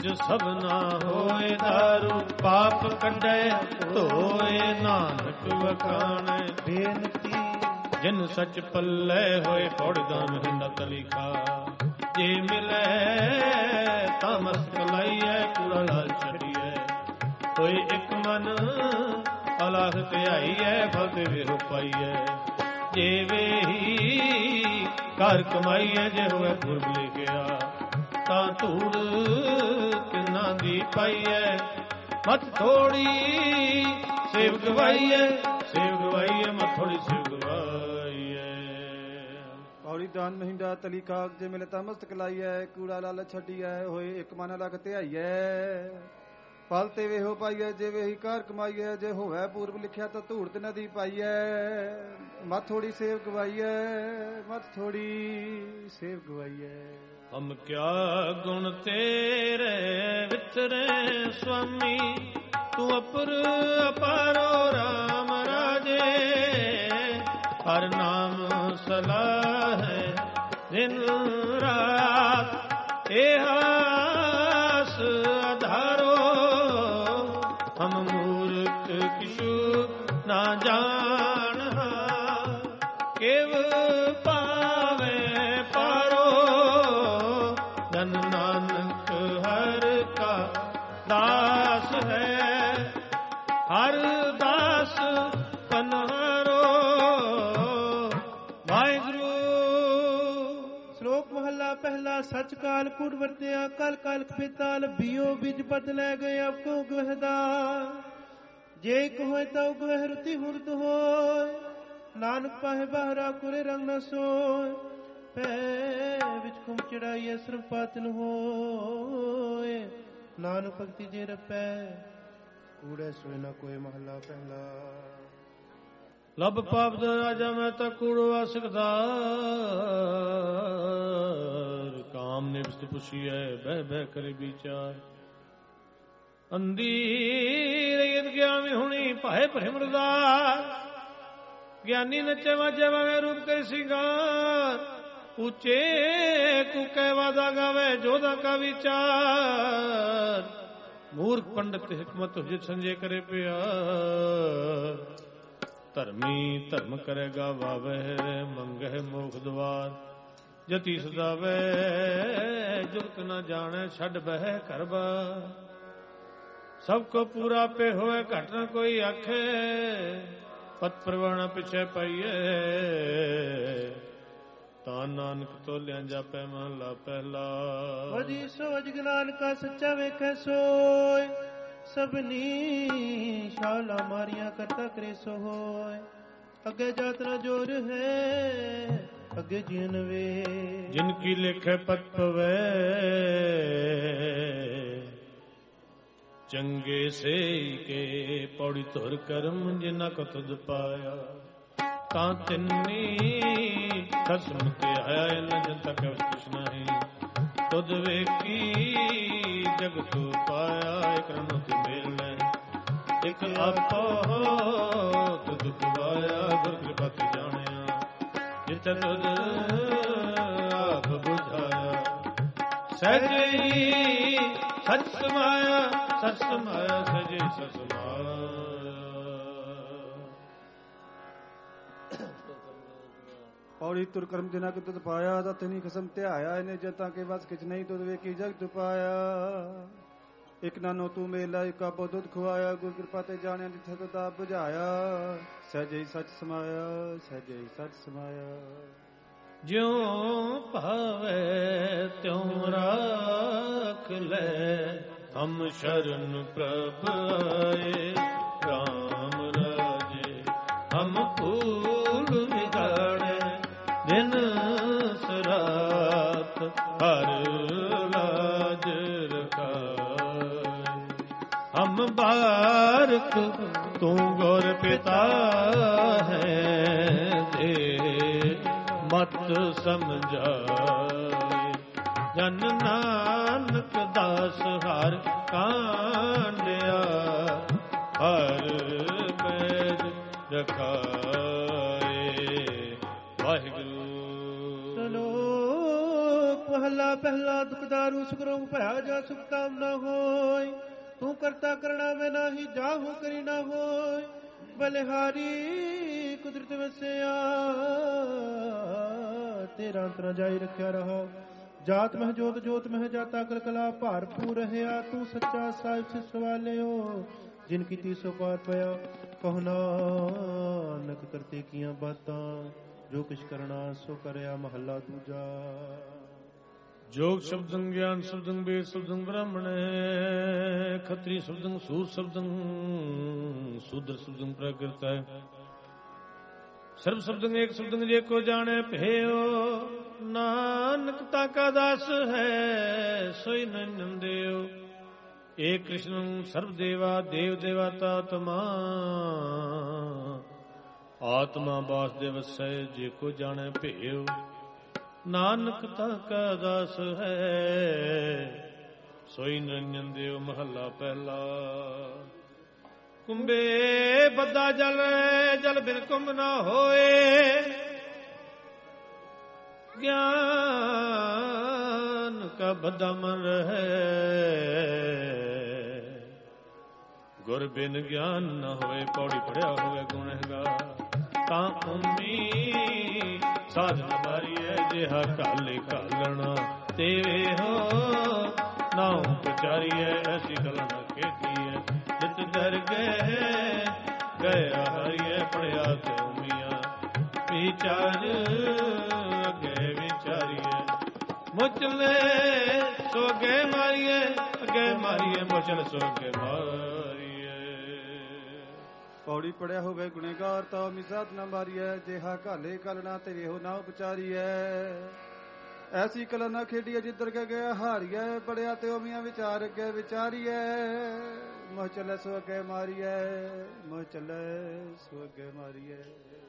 ਵਿੱਚ ਸਭਨਾ ਹੋਏ ਦਾਰੂ, ਪਾਪ ਕੱਢੈ ਧੋਏ ਨਾਨਕ ਵਖਾਣੈ। ਬੇਨਤੀ ਜਿਨ ਸੱਚ ਪੱਲੇ ਹੋਏ ਪੌੜਦਾ ਮਹਿੰਦਾ ਤਲੀਖਾ, ਜੇ ਮਿਲੇ ਤਾਂ ਮਸਕ ਲਾਈਐ ਕੂੜਾ ਲਾਲ ਛੱਡੀਐ। ਹੋਏ ਇੱਕ ਮਨ ਅਲਾਹ ਧਿਆਈਐ, ਫਲ ਤੇ ਵੇਹੋ ਪਾਈਐ। ਜੇ ਵੇਹੀ ਘਰ ਕਮਾਈਐ, ਜੇ ਹੋਵੇ ਪੁਰਬ ਲਿਖਿਆ ਤਾਂ ਧੂੜ ਤਿੰਨਾਂ ਦੀ ਪਾਈਐ। ਮਤ ਥੋੜੀ ਸੇਵ ਗਵਾਈਐ, ਸੇਵ ਗਵਾਈਐ ਮਤ ਥੋੜੀ ਸੇਵ ਗਵਾਈਐ। ਪੌੜੀ ਦਾਨ ਮਹਿੰਦਾ ਤਲੀ ਖਾਕ, ਜੇ ਮਿਲੇ ਤਾਂ ਮਸਤਕ ਲਾਈਐ ਕੂੜਾ ਲਾਲ ਛੱਡੀਐ। ਹੋਏ ਇੱਕ ਮਨ ਲਖ ਧਿਆਈਐ, ਫਲ ਤੇ ਵੇਹੋ ਪਾਈਐ। ਜੇ ਵੇਹੀ ਕਾਰ ਕਮਾਈਐ, ਜੇ ਹੋਵੇ ਪੂਰਬ ਲਿਖਿਆ ਤਾਂ ਧੂੜ ਤੇ ਨਦੀ ਪਾਈਐ। ਮਤ ਥੋੜੀ ਸੇਵ ਗਵਾਈਐ, ਮਤ ਥੋੜੀ ਸੇਵ ਗਵਾਈਐ। ਹਮ ਕਿਆ ਗੁਣ ਤੇਰੇ ਵਿਚਰੇ ਸੁਆਮੀ, ਤੂੰ ਅਪਰ ਅਪਾਰੋ ਰਾਮ ਰਾਜੇ। ਹਰ ਨਾਮ ਸਲਾਹੈ ਦਿਨ ਰਾਤ, ਇਹ ਆਸ ਆਧਾਰੋ। ਹਮ ਮੂਰਖ ਕਿਛੂ ਨਾ ਜਾਣਹਾ, ਕੇਵ ਪਾਵੇ ਪਾਰੋ। ਧਨ ਨਾਨਕ ਹਰ ਕਾ ਦਾਸ ਹੈ, ਹਰ ਦਾਸ ਪਨਹਾਰੋ। ਵਾਹਿਗੁਰੂ। ਸ਼ਲੋਕ ਮਹੱਲਾ ਪਹਿਲਾ। ਸਚ ਕਾਲ ਕੂੜ ਵਰਤਿਆ, ਕਲ ਕਲ ਖੇਤਾਲ ਬੀਓ ਬਿਜ ਪਤ ਲੈ ਗਏ। ਅਬ ਕੋ ਗਵਹਦਾ ਜੇ ਇੱਕ ਹੋਏ ਤਾਂ ਗਵਹ ਰੁਤੀ ਹੁਰਤ ਹੋਏ। ਨਾਨਕ ਪਾਹੇ ਬਾਹਰਾ ਕੁਰੇ ਰੰਗ ਨ ਸੋਏ। ਪੈ ਵਿੱਚ ਖੁਮ ਚੜਾਈਏ ਸਰਬ ਪਾਤਨ ਹੋਏ। ਨਾਨਕ ਭਗਤੀ ਜੇ ਰਪੈ ਕੂੜੇ ਸੋਏ ਨਾ ਕੋਈ। ਮਹੱਲਾ ਪਹਿਲਾ। ਲੱਭ ਪਾਪ ਦਾ ਰਾਜਾ ਮੈਂ ਤਾਂ ਕੂੜਵਾ ਸਕਦਾਰ। ਕਾਮ ਨਿਵਸਤ ਪੁਛੀਐ ਬਹਿ ਬਹਿ ਕਰੇ ਵਿਚਾਰ। ਅੰਦੀ ਰੇਤ ਗਿਆਨ ਹੁਣੀ ਭਾਏ ਭ੍ਰਿਮਰਦਾਰ। ਗਿਆਨੀ ਨੱਚੇ ਵਾਜੇ ਵਾਵੇ ਰੂਪ ਕੈ ਸਿੰਗਾਰ। ਉੱਚੇ ਕੂਕੈ ਵਾਦਾ ਗਾਵੇ ਜੋਦਾ ਕਾ ਵਿਚਾਰ। ਮੂਰਖ ਪੰਡਤ ਹਿਕਮਤ ਹੁਜਿ ਸੰਜੇ ਕਰੇ ਪਿਆਰ। ਧਰਮੀ ਧਰਮ ਕਰੇਗਾ ਵਾਵਹਿ, ਮੰਗਹਿ ਮੋਖ ਦਵਾਰ। ਜਤੀ ਸਦਾਵੈ ਜੁਗਤ ਨ ਜਾਣੈ, ਛੱਡ ਬਹਿ ਘਰ ਬਾਰ। ਸਭ ਕੋ ਪੂਰਾ ਪੇ ਹੋਏ, ਘਟ ਨ ਕੋਈ ਆਖੇ। ਪਤ ਪ੍ਰਵਾਣਾ ਪਿਛੇ ਪਾਈਏ, ਤਾਂ ਨਾਨਕ ਤੋਲਿਆ ਜਾਪੈ ਮਹਲਾ ਪਹਿਲਾ। ਵਜੀ ਸੋਜ ਗਿਆਨ ਕਾ ਸੱਚਾ ਵੇਖੈ ਸੋਏ। ਸਭਨੀ ਸ਼ਾਲਾ ਮਾਰੀਆਂ ਕਰਤਾ ਕਰੇ ਸੋ ਹੋਏ। ਅੱਗੇ ਜਾਤ ਨਾ ਜੋਰ ਹੈ, ਅੱਗੇ ਜੀਨ ਵੇ। ਜਿਨ ਕੀ ਲੇਖੈ ਪਤ ਪਵੈ, ਚੰਗੇ ਸੇ ਕੇ ਪੌੜੀ ਧੁਰ ਕਰਮ। ਜਿਨਾ ਕੋ ਤੁਧ ਪਾਇਆ ਤਾਂ ਤਿੰਨੀ ਖਸਮ ਤੇ ਆਇਆ। ਨ ਜਨ ਤੱਕ ਕੁਛ ਨਹੀਂ ਤੁਧ ਵੇਖੀ ਜਗਤ ਪਾਇਆ। ਇਕ ਰਨੋ ਤੇ ਮੇਲ ਲੈ, ਇਕ ਆਪੋ ਤੁਧ ਪਾਇਆ। ਗੁਰ ਕਿਰਪਾ ਤੇ ਜਾਣਿਆ, ਜਿਤੈ ਤੁਧ ਆਪ ਬੁਝਾਇਆ। ਸਹਿਜੇ ਸਚ ਸਮਾਇਆ, ਸਚ ਸਮਾਇਆ, ਸਹਿਜੇ ਸਚ ਸਮਾਇਆ। ਪੌੜੀ ਤੁਰ ਕਰਮ ਜਿਨਾ ਕਿ ਤੁਧ ਪਾਇਆ। ਤਾਂ ਤੈਨੀ ਖਸਮ ਧਿਆਇਆ। ਇਹਨੇ ਜਤਾਂ ਕੇ ਵਸ ਕਿਛ ਨਹੀਂ, ਤੁਧ ਵੇਖੀ ਜਗਤ ਪਾਇਆ। ਇਕ ਨਾਨੋ ਤੂੰ ਮੇਲਾ, ਇਕ ਆਪੋ ਦੁੱਧ ਖਵਾਇਆ। ਗੁਰ ਕਿਰਪਾ ਤੇ ਜਾਣਿਆ, ਜਿੱਥੇ ਤੁਧ ਆਪ ਬੁਝਾਇਆ। ਸਹਿਜੇ ਸਚ ਸਮਾਇਆ, ਸਹਿਜੇ ਸਚ ਸਮਾਇਆ। ਜਿਉ ਭਾਵੇ ਤਿਉ ਰਾਖ ਲੈ, ਹਮ ਸ਼ਰਨ ਪ੍ਰਭ ਆਏ। ਰਾਮ ਰਾਜੇ ਹਮ ਫੂਲ ਵਿਗਾੜੇ, ਦਿਨ ਸਰਾਤ ਹਰ ਲਾਜ ਰਖਾਏ। ਹਮ ਬਾਰਕ ਤੂੰ ਗੁਰ ਪਿਤਾ ਹੈ, ਦੇ ਮਤ ਸਮਝਾਏ। ਜਨ ਨਾਨਕ ਦਾਸ ਹਰ ਕਾਂਡਿਆ, ਹਰ ਪੈਜ ਰਖਾਏ। ਵਾਹਿਗੁਰੂ। ਸਲੋਕ ਮਹੱਲਾ ਪਹਿਲਾ। ਦੁਖਦਾਰੂ ਸੁਖਰੋਗ ਭਇਆ ਜਾ ਸੁਖ ਕਾਮ ਨਾ ਹੋਇ। ਤੂੰ ਕਰਤਾ ਕਰਣਾ ਮੈਂ ਨਾਹੀ ਜਾਹੂ ਕਰੀ ਨਾ ਹੋਇ। ਬਲਿਹਾਰੀ ਕੁਦਰਤ ਵਸਿਆ ਤੇਰਾ ਅੰਤਰ ਜਾਈ ਰੱਖਿਆ ਰਹਾ। ਜਾਤ ਮਹਿ ਜੋਤ ਜੋਤ ਮਹਿ ਜਾਤਾ ਕਲਕਲਾ ਭਾਰਪੂਰ ਰਹਿਆ। ਤੂੰ ਸੱਚਾ ਸਾਹਿਬ ਸਿ ਸਵਾਲਿਓ ਜਿਨ ਕੀਤੀ ਸੋ ਪਾਰ ਪਿਆ। ਕਹੁ ਨਾਨਕ ਕਰਤੇ ਕੀਆਂ ਬਾਤਾਂ ਜੋ ਕਿਛ ਕਰਨਾ ਸੋ ਕਰਿਆ। ਮਹੱਲਾ ਦੂਜਾ। ਜੋਗ ਸ਼ਬਦੰ ਗਿਆਨ ਸ਼ਬਦੰ ਵੇਦ ਸ਼ਬਦੰ ਬ੍ਰਾਹਮਣ ਖੱਤਰੀ ਸ਼ਬਦੰ ਸੂਰ ਸ਼ਬਦੰ ਸ਼ੂਦਰ ਸ਼ਬਦੰ ਪ੍ਰਕਿਰਤ ਹੈ। ਸਰਬ ਸ਼ਬਦੰ ਏਕ ਸ਼ਬਦੰ ਜੇ ਕੋ ਜਾਣੈ ਭਇਓ। ਨਾਨਕ ਤਾ ਕਾ ਦਾਸ ਹੈ ਸੋਈ ਨ ਨਿੰਦਿਓ। ਏਕ ਕ੍ਰਿਸ਼ਨ ਸਰਬ ਦੇਵਾ ਦੇਵ ਦੇਵਾਤਾ ਤਮਾ। ਆਤਮਾ ਬਾਸੁਦੇਵ ਵਸੈ ਜੇ ਕੋ ਜਾਣੈ ਭਇਓ। ਨਾਨਕ ਤਾ ਕਾ ਦਾਸ ਹੈ ਸੋਈ ਨ ਨਿੰਦਿਓ। ਮਹੱਲਾ ਪਹਿਲਾ। ਕੁੰਭੇ ਬੱਧਾ ਜਲ ਜਲ ਬਿਨ ਕੁੰਭ ਨਾ ਹੋਏ। ਗਿਆਨ ਕਾ ਬੱਧਾ ਮਨ ਰਹੈ। ਗੁਰ ਬਿਨ ਗਿਆਨ ਨ ਹੋਏ। ਪੌੜੀ ਪੜਿਆ ਹੋਵੇ ਗੁਣਹਗਾਰ ਤਾਂ ਉਮੀ ਸਾਧਨ ਮਾਰੀਐ। ਜਿਹਾ ਕਾਲੇ ਕਾਲਣਾ ਤੇਰੇ ਹੋ ਨਾਉ ਵਿਚਾਰੀਐ। ਐਸੀ ਗੱਲ ਨਾ ਖੇਡੀਐ ਜਿਤ ਡਰ ਗਏ ਗਿਆ ਹਰੀਐ। ਪੜਿਆ ਤੇ ਉਮੀਆਂ ਵਿਚਾਰ ਅੱਗੇ ਵਿਚਾਰੀਐ। ਮੁਚਲੇ ਸੋ ਅੱਗੇ ਮਾਰੀਐ ਅੱਗੇ ਮਾਰੀਐ। ਮੁਚਲ ਸੋ ਅੱਗੇ ਮਾਰੀਐ। ਪੌੜੀ ਪੜਿਆ ਹੋਵੇ ਗੁਣੇਗਾਰ ਤਾਂ ਮਿਸਾਤ ਨਾ ਮਾਰੀਐ। ਜਿਹਾ ਕਾਲੇ ਕਲਣਾ ਤੇਰੇ ਹੋ ਨਾ ਵਿਚਾਰੀਐ। ਐਸੀ ਕਲਾ ਨਾ ਖੇਡੀਐ ਜਿੱਧਰ ਕੇ ਗਿਆ ਹਾਰੀਐ। ਪੜਿਆ ਤੇ ਉਮੀਆਂ ਵਿਚਾਰ ਅੱਗੇ ਵਿਚਾਰੀਐ। ਮੋਹ ਚੱਲੇ ਸੋ ਅੱਗੇ ਮਾਰੀਐ। ਮੋਹ ਚੱਲੇ ਸੋ ਅੱਗੇ ਮਾਰੀਐ।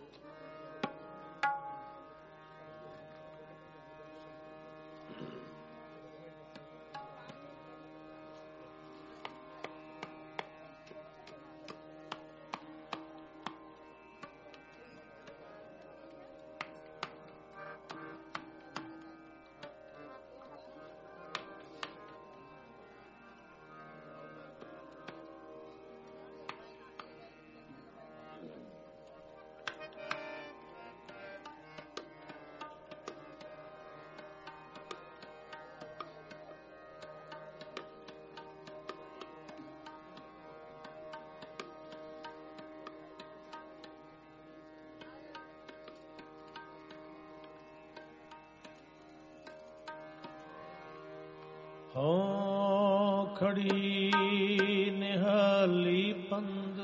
ਹਉ ਖੜੀ ਨਿਹਾਲੀ ਪੰਦ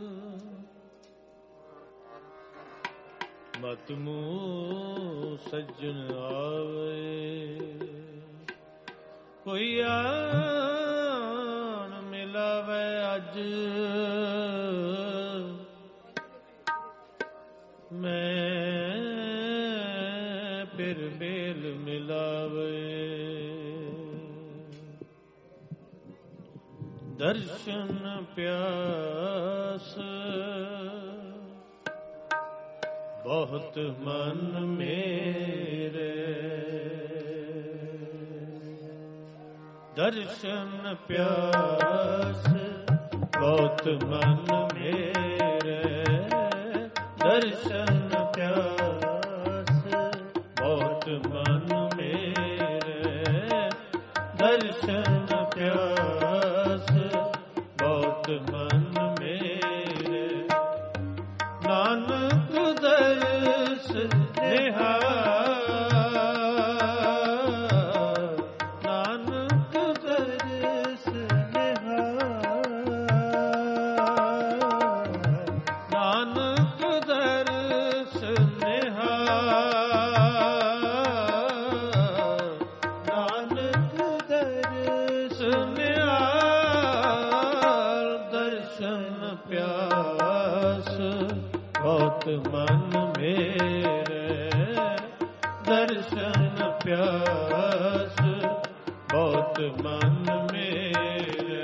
ਮਤ ਮੂਹ ਸੱਜਣ ਆਵੇ। ਕੋਈ ਆਣ ਮਿਲਾਵੇ ਅੱਜ ਮੈਂ ਫਿਰ ਬੇਲ ਮਿਲਾਵੇ। ਦਰਸ਼ਨ ਪਿਆਸ ਬਹੁਤ ਮਨ ਮੇਰੇ। ਦਰਸ਼ਨ ਪਿਆਸ ਬਹੁਤ ਮਨ ਮੇਰੇ। ਦਰਸ਼ਨ ਪਿਆਸ ਬਹੁਤ ਮਨ ਮੇਰੇ। ਦਰਸ਼ਨ ਪਿਆਸ ਬਹੁਤ ਮਨ ਮੇਰੇ। ਨਾਨਕ ਦਰਸ ਨਿਹਾਲ। ਨਾਨਕ ਦਰਸ ਨਿਹਾਲ। ਨਾਨਕ ਦਰਸ ਨਿਹਾਲ। ਨਾਨਕ ਦਰਸ ਨਿਹਾਲ। ਦਰਸ਼ਨ ਪਿਆਸ ਬਹੁਤ ਮਨ ਮੇਰੇ। ਦਰਸ਼ਨ ਪਿਆਸ ਬਹੁਤ ਮਨ ਮੇਰੇ।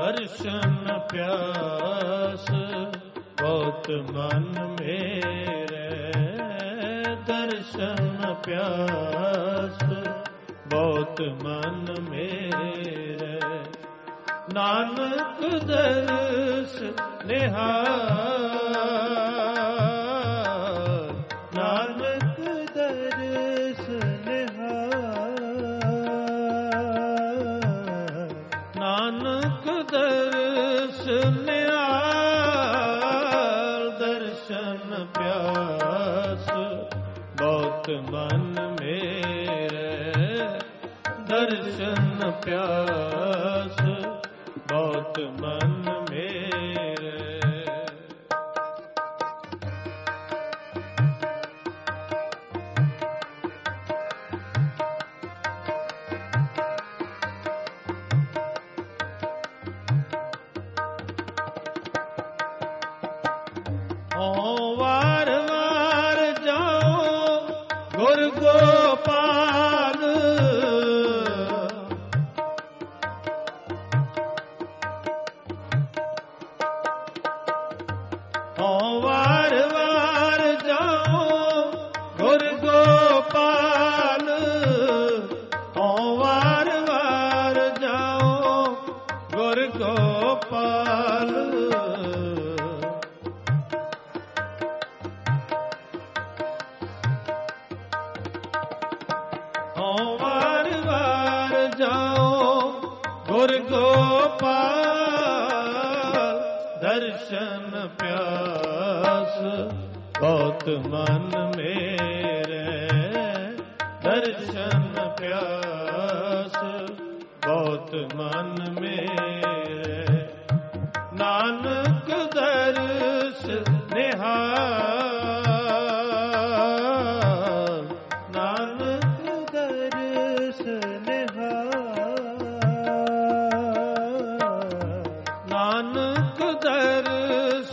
ਦਰਸ਼ਨ ਪਿਆਸ ਬਹੁਤ ਮਨ ਮੇਰੇ, ਦਰਸ਼ਨ ਪਿਆਸ ਬਹੁਤ ਮਨ ਮੇਰੇ, ਨਾਨਕ ਦਰਸ ਨਿਹਾਲ, ਨਾਨਕ ਦਰਸ ਨਿਹਾਲ, ਨਾਨਕ ਦਰਸ ਨਿਹਾਲ, ਦਰਸ਼ਨ ਪਿਆਸ ਬਹੁਤ ਮਨ ਮੇਰੇ, ਦਰਸ਼ਨ ਪਿਆਸ ਬਹੁਤ ਮਨ ਮੇਰੇ। ਓ ਵਾਰ ਵਾਰ ਜਾਓ ਗੁਰ ਗੋਪਾਲ, ਓ ਵਾਰ ਵਾਰ ਜਾਓ ਗੁਰ ਗੋਪਾਲ, ਓ ਵਾਰ ਵਾਰ ਜਾਓ ਗੁਰ ਗੋਪਾਲ, ਓ ਵਾਰ ਵਾਰ ਜਾਓ ਗੁਰ ਗੋਪਾਲ, ਦਰਸ਼ਨ ਪਿਆਸ ਬਹੁਤ ਮਨ ਮੇਰੇ, ਦਰਸ਼ਨ ਪਿਆਸ ਬਹੁਤ ਮਨ ਮੇਰੇ, ਨਾਨਕ ਦਰਸ ਨਿਹਾਲ, ਨਾਨਕ ਦਰਸ ਨਿਹਾਲ, ਨਾਨਕ ਦਰਸ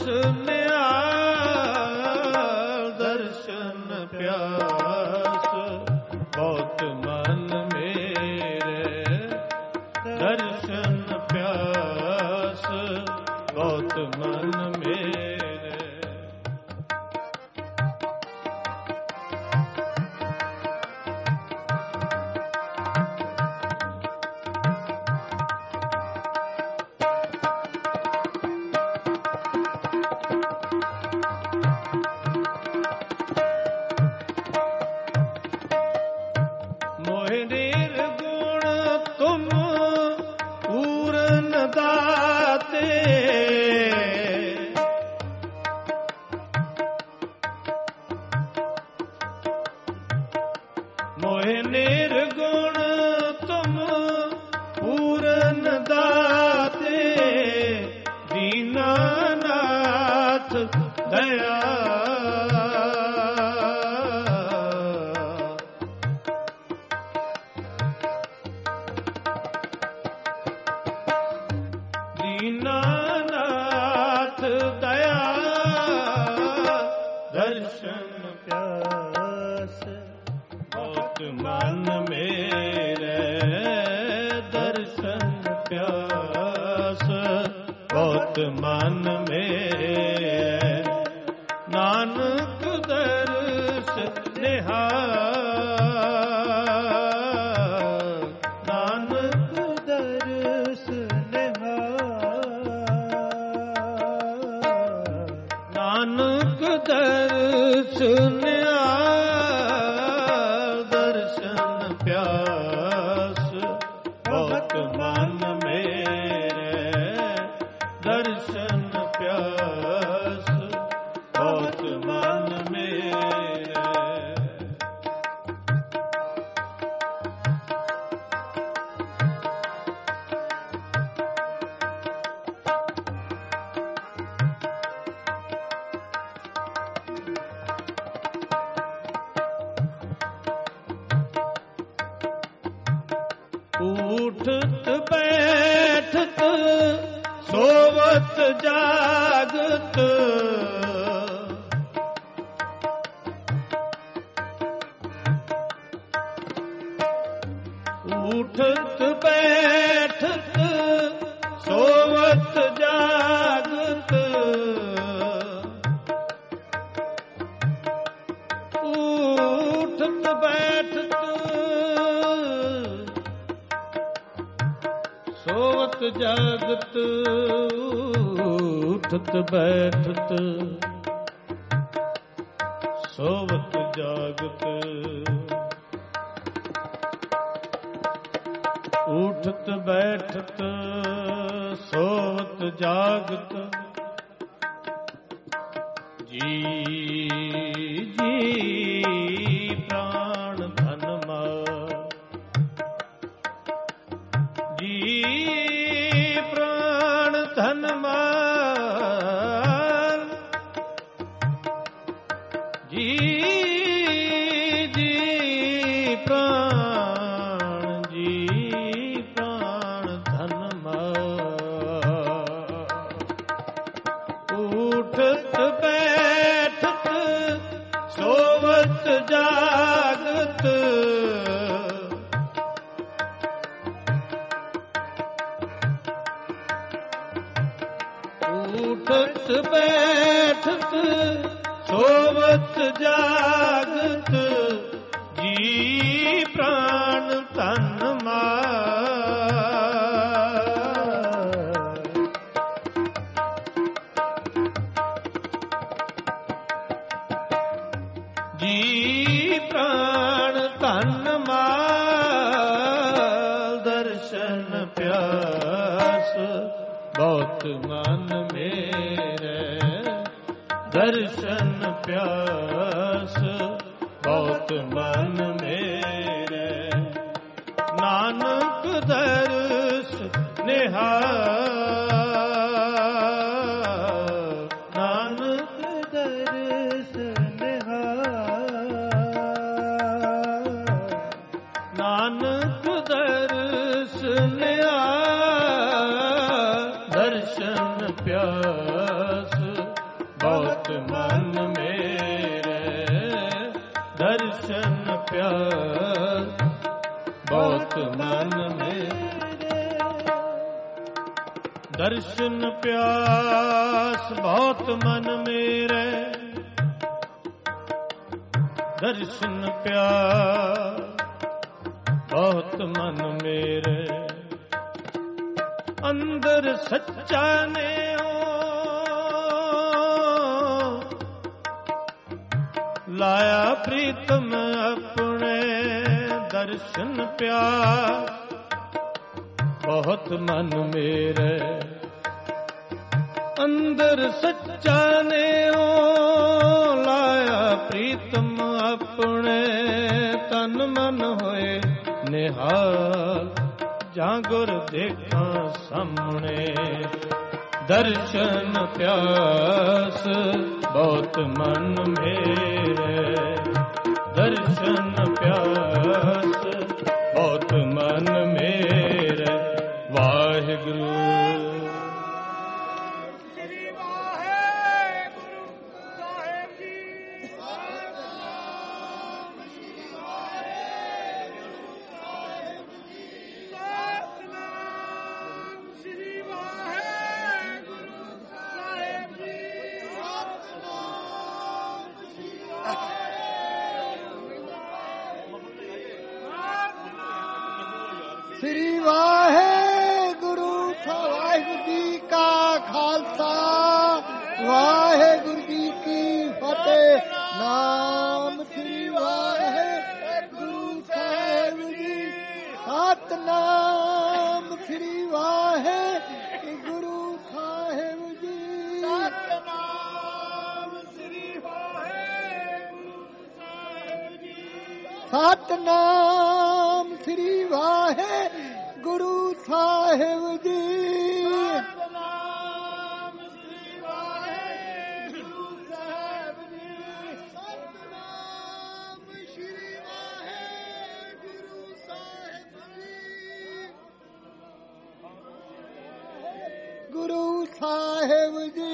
ਨਿਹਾਲ, ਦਰਸ਼ਨ ਪਿਆਸ ਬਹੁਤ ਮਨ ਮੇਰੇ, ਦਰਸ਼ਨ ਪਿਆਸ ਬਹੁਤ ਮਨ ਮੇਰੇ। ਮੋਹਿ ਨਿਰਗੁਣ ਤੁਮ ਪੂਰਨ ਦਾਤੇ, ਮੋਹਿ ਨਿਰਗੁਣ ਤੁਮ ਪੂਰਨ ਦਾਤੇ, ਦੀਨਾਨਾਥ ਦਇਆ, ਦੀਨਾਨਾਥ ਦਇਆ, ਦਰਸ਼ਨ ਪਿਆਸ ਬਹੁਤ ਮਨ ਮੇਰੇ, ਦਰਸ਼ਨ ਪਿਆਸ ਬਹੁਤ ਮਨ ਮੇਰੇ, ਨਾਨਕ ਦਰਸ ਨਿਹਾਲ, ਨਾਨਕ ਦਰਸ ਨਾਨਕ ਦਰਸ ਨਿਹਾਲ, ਦਰਸ਼ਨ ਪਿਆਸ ਬਹੁਤ ਮਨ ਮੇਰੇ, ਦਰਸ਼ਨ ਪਿਆਸ ਬਹੁਤ ਮਨ ਮੇਰੇ। ਉਠਤ ਬੈਠਤ ਸੋਵਤ ਜਾਗਤ, ਉਠਤ ਬੈਠਤ ਸੋਵਤ ਸੋਵਤ ਜਾਗਤ ਉਠਤ ਬੈਠਤ ਸੋਵਤ ਜਾਗਤ ਉਠਤ ਬੈਠਤ ਸੋਵਤ ਜਾਗਤ ਉਠਤ ਬੈਠਤ ਸੋਵਤ ਜਾਗਤ ਜੀ ਜੀ ਪ੍ਰਾਣ ਧਨ ਮਾਰ ਜੀ ਪ੍ਰਾਣ ਧਨ ਮਾਰ ਜੀ ਜੀ ਪ੍ਰਾਣ ਜੀ ਪ੍ਰਾਣ ਧਨ ਮਾਰ ਉਠਤ ਬੈਠਤ ਸੋਵਤ ਜਾਗਤ ਉਠਤ ਬੈਠਤ ਸੋਵਤ ਜਾਗਤ ਜੀ ਪ੍ਰਾਣ ਧਨ ਮਾਰ ਜੀ ਪ੍ਰਾਣ ਧਨ ਮਾਰ ਦਰਸ਼ਨ ਪਿਆਸ ਬਹੁਤ ਮਨ ਮੇਰੇ ਦਰਸ਼ਨ ਪਿਆਸ ਬਹੁਤ ਮਨ ਮੇਰੇ ਨਾਨਕ ਦਰਸ ਨਿਹਾਲ ਨਾਨਕ ਦਰਸ ਨਿਹਾਲ ਨਾਨਕ ਦਰਸ ਨਿਹਾਲ ਦਰਸ਼ਨ ਪਿਆਸ ਬਹੁਤ ਮਨ ਮੇਰੇ ਦਰਸ਼ਨ ਪਿਆਸ ਬਹੁਤ ਮਨ ਮੇਰੇ ਦਰਸ਼ਨ ਪਿਆਸ ਬਹੁਤ ਮਨ ਮੇਰੇ ਦਰਸ਼ਨ ਪਿਆਸ ਬਹੁਤ ਮਨ ਮੇਰੇ ਅੰਦਰ ਸੱਚਾ ਨੇ ਲਾਇਆ ਪ੍ਰੀਤਮ ਆਪਣੇ ਦਰਸ਼ਨ ਪਿਆਰ ਬਹੁਤ ਮਨ ਮੇਰੇ ਅੰਦਰ ਸੱਚਾ ਨੇ ਉਹ ਲਾਇਆ ਪ੍ਰੀਤਮ ਆਪਣੇ ਤਨ ਮਨ ਹੋਏ ਨਿਹਾਲ ਜਾਂ ਗੁਰ ਦੇਖਾਂ ਸਾਹਮਣੇ ਦਰਸ਼ਨ ਪਿਆਸ ਬਹੁਤ ਮਨ ਮੇਰੇ ਦਰਸ਼ਨ ਪਿਆਸ ਬਹੁਤ ਮਨ ਮੇਰੇ ਵਾਹਿਗੁਰੂ ਸ੍ਰੀ ਵਾਹਿਗੁਰੂ ਸਾਹਿਬ ਜੀ ਸਤਿਨਾਮ ਸ੍ਰੀ ਵਾਹਿਗੁਰੂ ਸਾਹਿਬ ਜੀ ਸਤਿਨਾਮ ਸ੍ਰੀ ਵਾਹਿਗੁਰੂ ਸਾਹਿਬ ਜੀ ਸਤਿਨਾਮ ਸ੍ਰੀ ਵਾਹਿਗੁਰੂ ਸ੍ਰੀ ਵਾਹਿਗੁਰੂ ਵਾਹਿਗੁਰੂ ਜੀ ਕਾ ਖਾਲਸਾ ਵਾਹਿਗੁਰੂ ਜੀ ਕੀ ਫਤਿਹ ਨਾਮ ਸ੍ਰੀ ਵਾਹਿਗੁਰੂ ਸਾਹਿਬ ਜੀ ਸਤਿਨਾਮ ਸ੍ਰੀ ਵਾਹਿਗੁਰੂ ਸਾਹਿਬ ਜੀ ਸਤਿਨਾਮ ਸ੍ਰੀ ਵਾਹਿਗੁਰੂ ਸਾਹਿਬ ਜੀ ਸਤਿਨਾਮ ਸ੍ਰੀ ਵਾਹਿਗੁਰੂ ਸਾਹਿਬ ਜੀ ਸਤਿਨਾਮ ਸ੍ਰੀ ਵਾਹਿਗੁਰੂ ਸਾਹਿਬ ਜੀ ਸਤਿਨਾਮ ਸ੍ਰੀ ਵਾਹਿਗੁਰੂ ਸਾਹਿਬ ਜੀ ਗੁਰੂ ਸਾਹਿਬ ਜੀ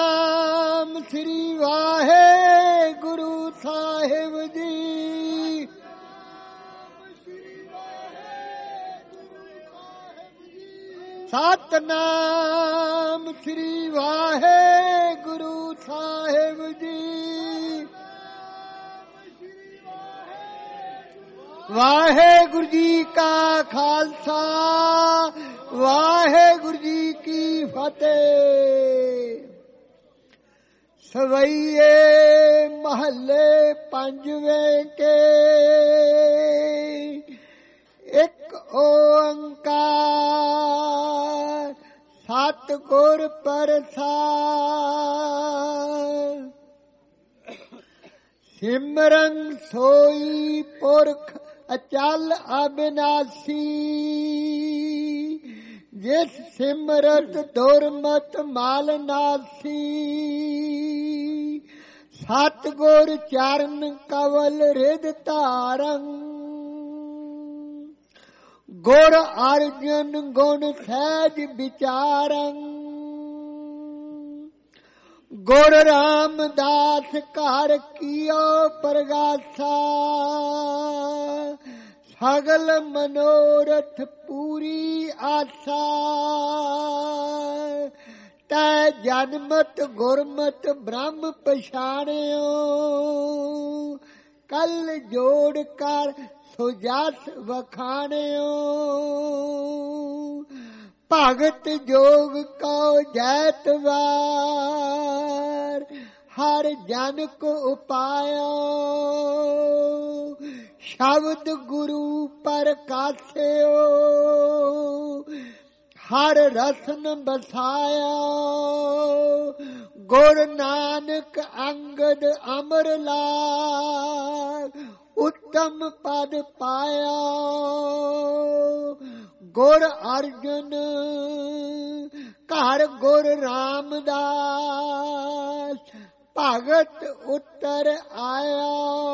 ਸਤਿਨਾਮ ਸ੍ਰੀ ਵਾਹਿਗੁਰੂ ਸਾਹਿਬ ਜੀ ਸਤਨਾਮ ਸ੍ਰੀ ਵਾਹਿਗੁਰੂ ਸਾਹਿਬ ਜੀ। ਵਾਹਿਗੁਰੂ ਜੀ ਕਾ ਖਾਲਸਾ, ਵਾਹਿਗੁਰੂ ਜੀ ਕੀ ਫਤਿਹ। ਸਵਈਏ ਮਹੱਲੇ ਪੰਜਵੇਂ ਕੇ ਇੱਕ ਓੰਕਾਰ ਸਤਿਗੁਰ ਪ੍ਰਸਾਦਿ। ਸਿਮਰਨ ਸੋਈ ਪੁਰਖ ਅਚਲ ਅਬਿਨਾਸੀ, ਜਿਸ ਸਿਮਰਤ ਦੁਰਮਤ ਮਲ ਨਾਸੀ। ਸਤਿਗੁਰ ਚਰਨ ਕਵਲ ਰਿਦ ਧਾਰੰ, ਗੁਰ ਅਰਜਨ ਗੁਣ ਸਹਿਜ ਵਿਚਾਰੰ। ਗੁਰ ਰਾਮਦਾਸ ਘਰ ਕੀਓ ਪ੍ਰਗਾਸਾ, ਸਗਲ ਮਨੋਰਥ ਪੂਰੀ ਆਸਾ। ਤੈ ਜਨਮਤ ਗੁਰਮਤ ਬ੍ਰਹਮ ਪਛਾਣਿਓ, ਕਲ ਜੋੜ ਕਰ ਸੋ ਜਸ ਵਖਾਣਿਓ। ਭਗਤ ਜੋਗ ਕਉ ਜੈਤਵਾਰ, ਹਰ ਜਨ ਕੋ ਉਪਾਇਓ। ਸ਼ਬਦ ਗੁਰੂ ਪ੍ਰਕਾਸ਼ਿਓ, ਹਰ ਰਸਨ ਬਸਾਇਆ। ਗੁਰ ਨਾਨਕ ਅੰਗਦ ਅਮਰ ਲਾਗ, ਉੱਤਮ ਪਦ ਪਾਇਆ। ਗੁਰ ਅਰਜਨ ਘਰ ਗੁਰ ਰਾਮਦਾਸ, ਭਗਤ ਉੱਤਰ ਆਇਆ।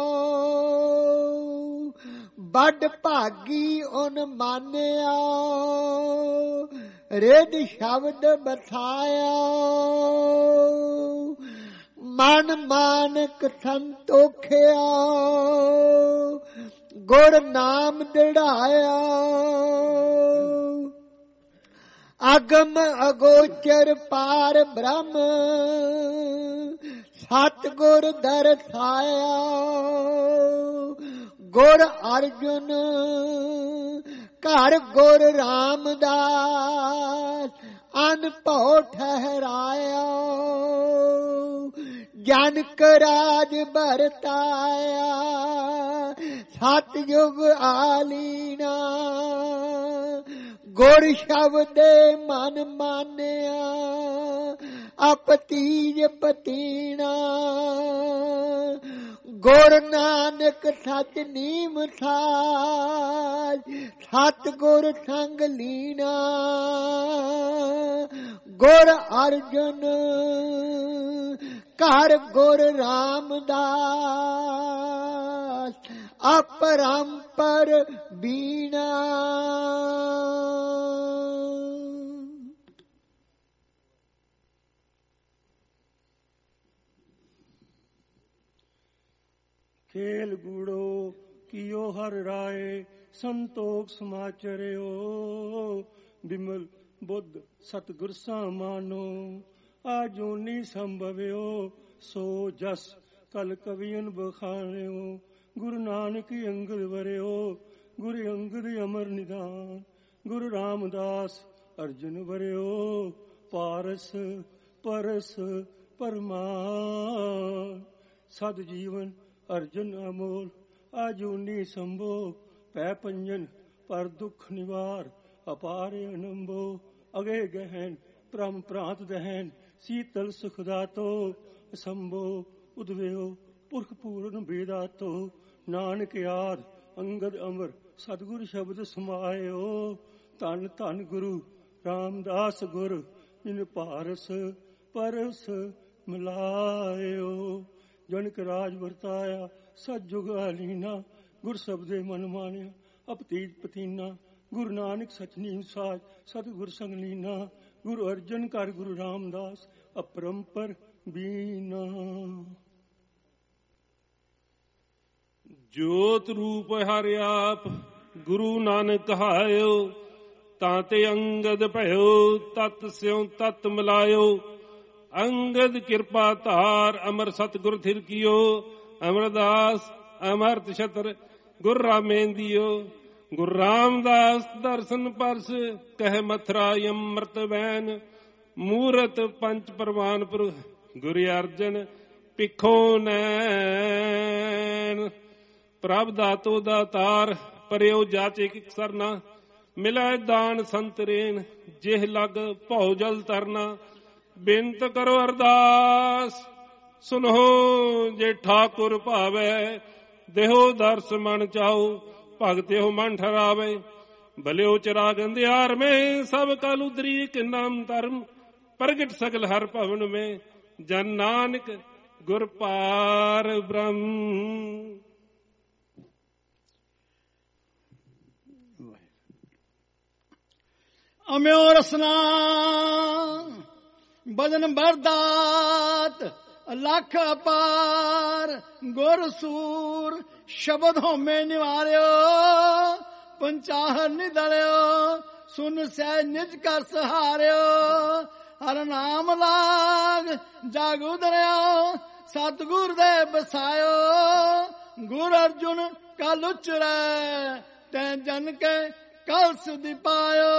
ਵੱਡ ਭਾਗੀ ਓਨ ਮਾਨਿਆ, ਰਿਦ ਸ਼ਬਦ ਬਸਾਇਆ। ਮਨ ਮਾਨਕ ਸੰਤੋਖਿਆ, ਗੁਰ ਨਾਮ ਦਿੜਾਇਆ। ਅਗਮ ਅਗੋਚਰ ਪਾਰ ਬ੍ਰਹਮ, ਸਤਿਗੁਰ ਦਰਸਾਇਆ। ਗੁਰ ਅਰਜੁਨ ਘਰ ਗੁਰ ਰਾਮਦਾਸ, ਅਨਭਉ ਠਹਿਰਾਇਆ। ਜਨਕ ਰਾਜ ਵਰਤਾਇਆ, ਸਤਿਯੁਗ ਆਲੀਨਾ। ਗੁਰ ਸ਼ਬਦੇ ਮਨ ਮਾਨਿਆ, ਅਪਤੀਜ ਪਤੀਣਾ। ਗੁਰ ਨਾਨਕ ਸਚ ਨੀਮ ਸਾਜ, ਸਤਿਗੁਰ ਸੰਗ ਲੀਨਾ। ਗੁਰ ਅਰਜੁਨ ਘਰ ਗੁਰ ਰਾਮਦਾਸ, ਅਪਰੰਪਰ ਬੀਣਾ। ਖੇਲ ਗੂੜੋ ਕੀਓ ਹਰ ਰਾਏ, ਸੰਤੋਖ ਸਮਾਚਰਿਓ। ਬਿਮਲ ਬੁੱਧ ਸਤਿਗੁਰ ਸਾਮਾਨੋ, ਆਜੂਨੀ ਸੰਭਵਿਓ। ਸੋ ਜਸ ਕਲ ਕਵੀਨ ਬਖਾਣਿਓ। ਗੁਰੂ ਨਾਨਕ ਅੰਗਦ ਵਰਿਓ, ਗੁਰੂ ਅੰਗਦ ਅਮਰ ਨਿਦਾਨ। ਗੁਰੂ ਰਾਮਦਾਸ ਅਰਜੁਨ ਵਰਿਓ, ਪਾਰਸ ਪਰਸ ਪਰਮਾਨ। ਸਦ ਜੀਵਨ ਅਰਜਨ ਅਮੋਲ, ਆਜੂਨੀ ਸੰਭੋ। ਪੈ ਪੰਜਨ ਪਰ ਦੁਖ ਨਿਵਾਰ, ਅਪਾਰ ਅਨੰਭੋ। ਅਗੇ ਗਹਿਨ ਪ੍ਰਮ ਪ੍ਰਾਂਤ ਦਹਿਨ, ਸੀਤਲ ਸੁਖ ਦਾਤੋ। ਸੰਭੋ ਉਦਵਿਓ ਪੁਰਖ ਪੂਰਨ ਬੇਦਾਤੋ। ਨਾਨਕ ਆਦ ਅੰਗਦ ਅਮਰ, ਸਤਿਗੁਰ ਸ਼ਬਦ ਸਮਾਇਓ। ਧੰਨ ਧੰਨ ਗੁਰੂ ਰਾਮਦਾਸ ਗੁਰ, ਜਿਨ ਪਾਰਸ ਪਰਸ ਮਿਲਾਇਓ। ਜਨਕ ਰਾਜ ਵਰਤਾਇਆ, ਸਤਿਯੁਗ ਆਲੀਨਾ। ਗੁਰ ਸਬਦੇ ਮਨ ਮਾਨਿਆ, ਅਪਤੀਜ ਪਤੀਨਾ। ਗੁਰੂ ਨਾਨਕ ਸਚ ਨੀਮ ਸਾਜ, ਸਤਿਗੁਰ ਸੰਗ ਲੀਨਾ। ਗੁਰੂ ਅਰਜਨ ਘਰ ਗੁਰੂ ਰਾਮਦਾਸ, ਅਪਰੰਪਰ ਬੀਨਾ। ਜੋਤ ਰੂਪ ਹਰਿ ਆਪ, ਗੁਰੂ ਨਾਨਕ ਕਹਾਇਓ। ਤਾਂ ਤੇ ਅੰਗਦ ਭਇਓ, ਤਤ ਸਿਉ ਤਤ ਮਿਲਾਇਓ। ਅੰਗਦ ਕਿਰਪਾ ਧਾਰ, ਅਮਰ ਸਤਿਗੁਰ ਥਿਰ ਕੀਓ। ਅਮਰਦਾਸ ਅਮਰਤ ਛਤਰ, ਗੁਰ ਰਾਮੇਂਦੀਓ। ਗੁਰੂ ਰਾਮਦਾਸ ਦਰਸ਼ਨ ਪਰਸ, ਕਹਿ ਮਥੁਰਾ ਅੰਮ੍ਰਿਤ ਵੈਨ। ਮੂਰਤ ਪੰਚ ਪ੍ਰਵਾਨਪੁਰ, ਗੁਰੂ ਅਰਜਨ ਪਿੱਖੋਂ ਨੈਣ। ਪ੍ਰਭ ਦਾਤੋ ਦਾਤਾਰ, ਪਰਿਓ ਜਾਚੇ ਕਿਕ ਸਰਨਾ। ਮਿਲੈ ਦਾਨ ਸੰਤਰੇਨ, ਜਿਹ ਲਗ ਭਉ ਜਲ ਤਰਨਾ। ਬੇਨਤ ਕਰੋ ਅਰਦਾਸ, ਸੁਨੋ ਜੇ ਠਾਕੁਰ ਭਾਵੈ। ਦੇਹੋ ਦਰਸ ਮਨ ਚਾਓ, ਭਗਤਿਓ ਮਨ ਠਰਾਵੇ। ਭਲਿਓ ਚਰਾਗ ਅੰਧਿਆਰ में, सब काल उदरी के नाम धर्म। प्रगट सगल हर भवन में, जन नानक गुर पार ब्रह्म। अम्यो रसना बदन बरदात, लख अपार गुर सूर। शब्द होमे निवारियो, पंचाहर निदलियो। सुन सह निज कर सहारियो, हर नाम लाग जाग उदरियो। सतगुर दे बसायो, गुर अर्जुन कल उचरै। तै जन के कलस दिपायो।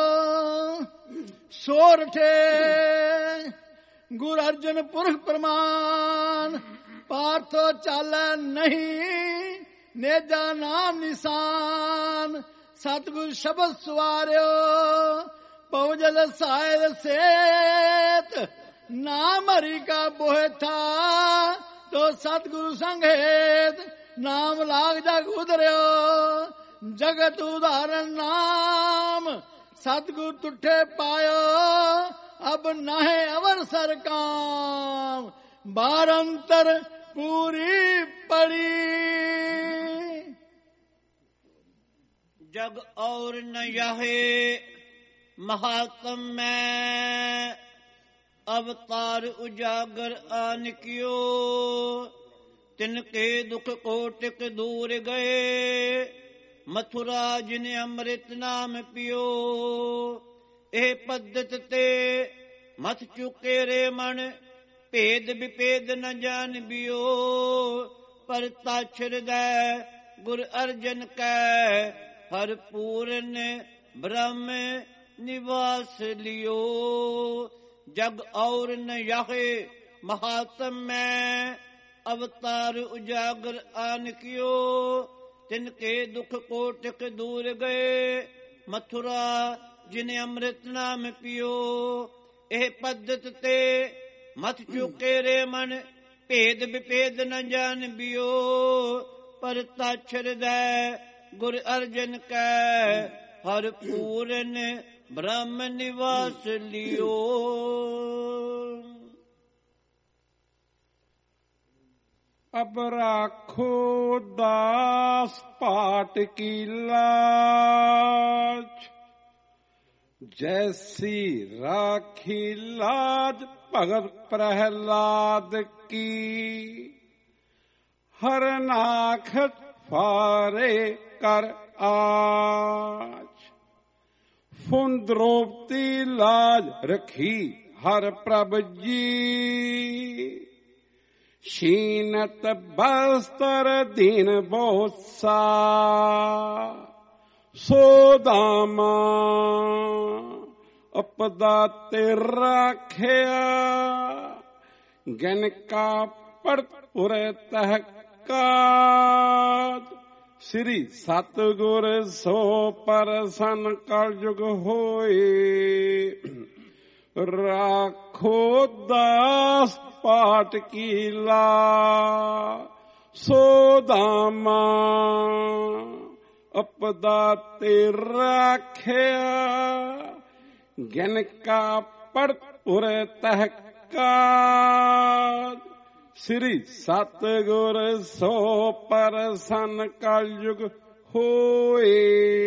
सोरठे गुर अर्जुन पुरख प्रमाण, पार्थो चालै नहीं। नेजा नाम निशान, सतगुर शब्द सुवारियो। पौजल सायर सेत, नाम हरि का बोहे था। तो सतगुरु संगेत, नाम लाग जग उदरियो। जगत उदाहरण नाम, सतगुरु तुठे पायो। अब नाहे अवर सर काम, बारंतर पूरी पड़ी। जग और न याहे महात्म में, अवतार उजागर आन कियो। तिनके दुख कोटिक दूर गए, मथुरा जिन अमृत नाम पियो। ए पद्धत ते मथ चुके रे मन, भेद विभेद न जान बियो। पर ताछर दै गुर अर्जन कै, हर पूर्ण ब्रह्म निवास लियो। जग और न याहे महात्म में, अवतार उजागर आन कियो। तिनके दुख कोटिक दूर गए, मथुरा जिन अमृत नाम पियो। एह पद्धत ते मत चुके रे मन, भेद विभेद न जान बियो। पर ताछर दै गुर अर्जन कै, हर पूर्ण ब्रह्म निवास लियो। अब राखो दास पाट की लाज, जैसी राखी लाज भगत प्रहलाद की। हर नाखत फारे कर आज, फुन द्रौपदी लाज रखी हर प्रभ जी। शीनत बस्तर दीन बोसा, सोदामा अपदा ते राखिया। गन का पड़त उरे तहकाज, श्री सतगुर सो परसन कल जुग होए। राखो दास पाट की ला, सोदामा अपदा ते राखिया। गन का पड़त उरे तहकाज, श्री सतगुर सो परसन कल जुग होए।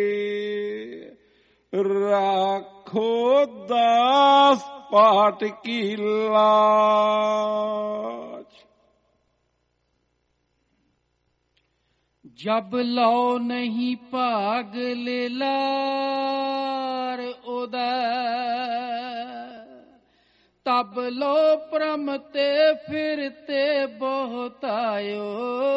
राखो दास पाट की लाज। जब लो नहीं भाग ले लाज, ਹਰ ਉਦੈ। ਤਬ ਲੋ ਪ੍ਰਮ ਤੇ ਫਿਰਤੇ ਬਹੁਤ ਆਇਓ।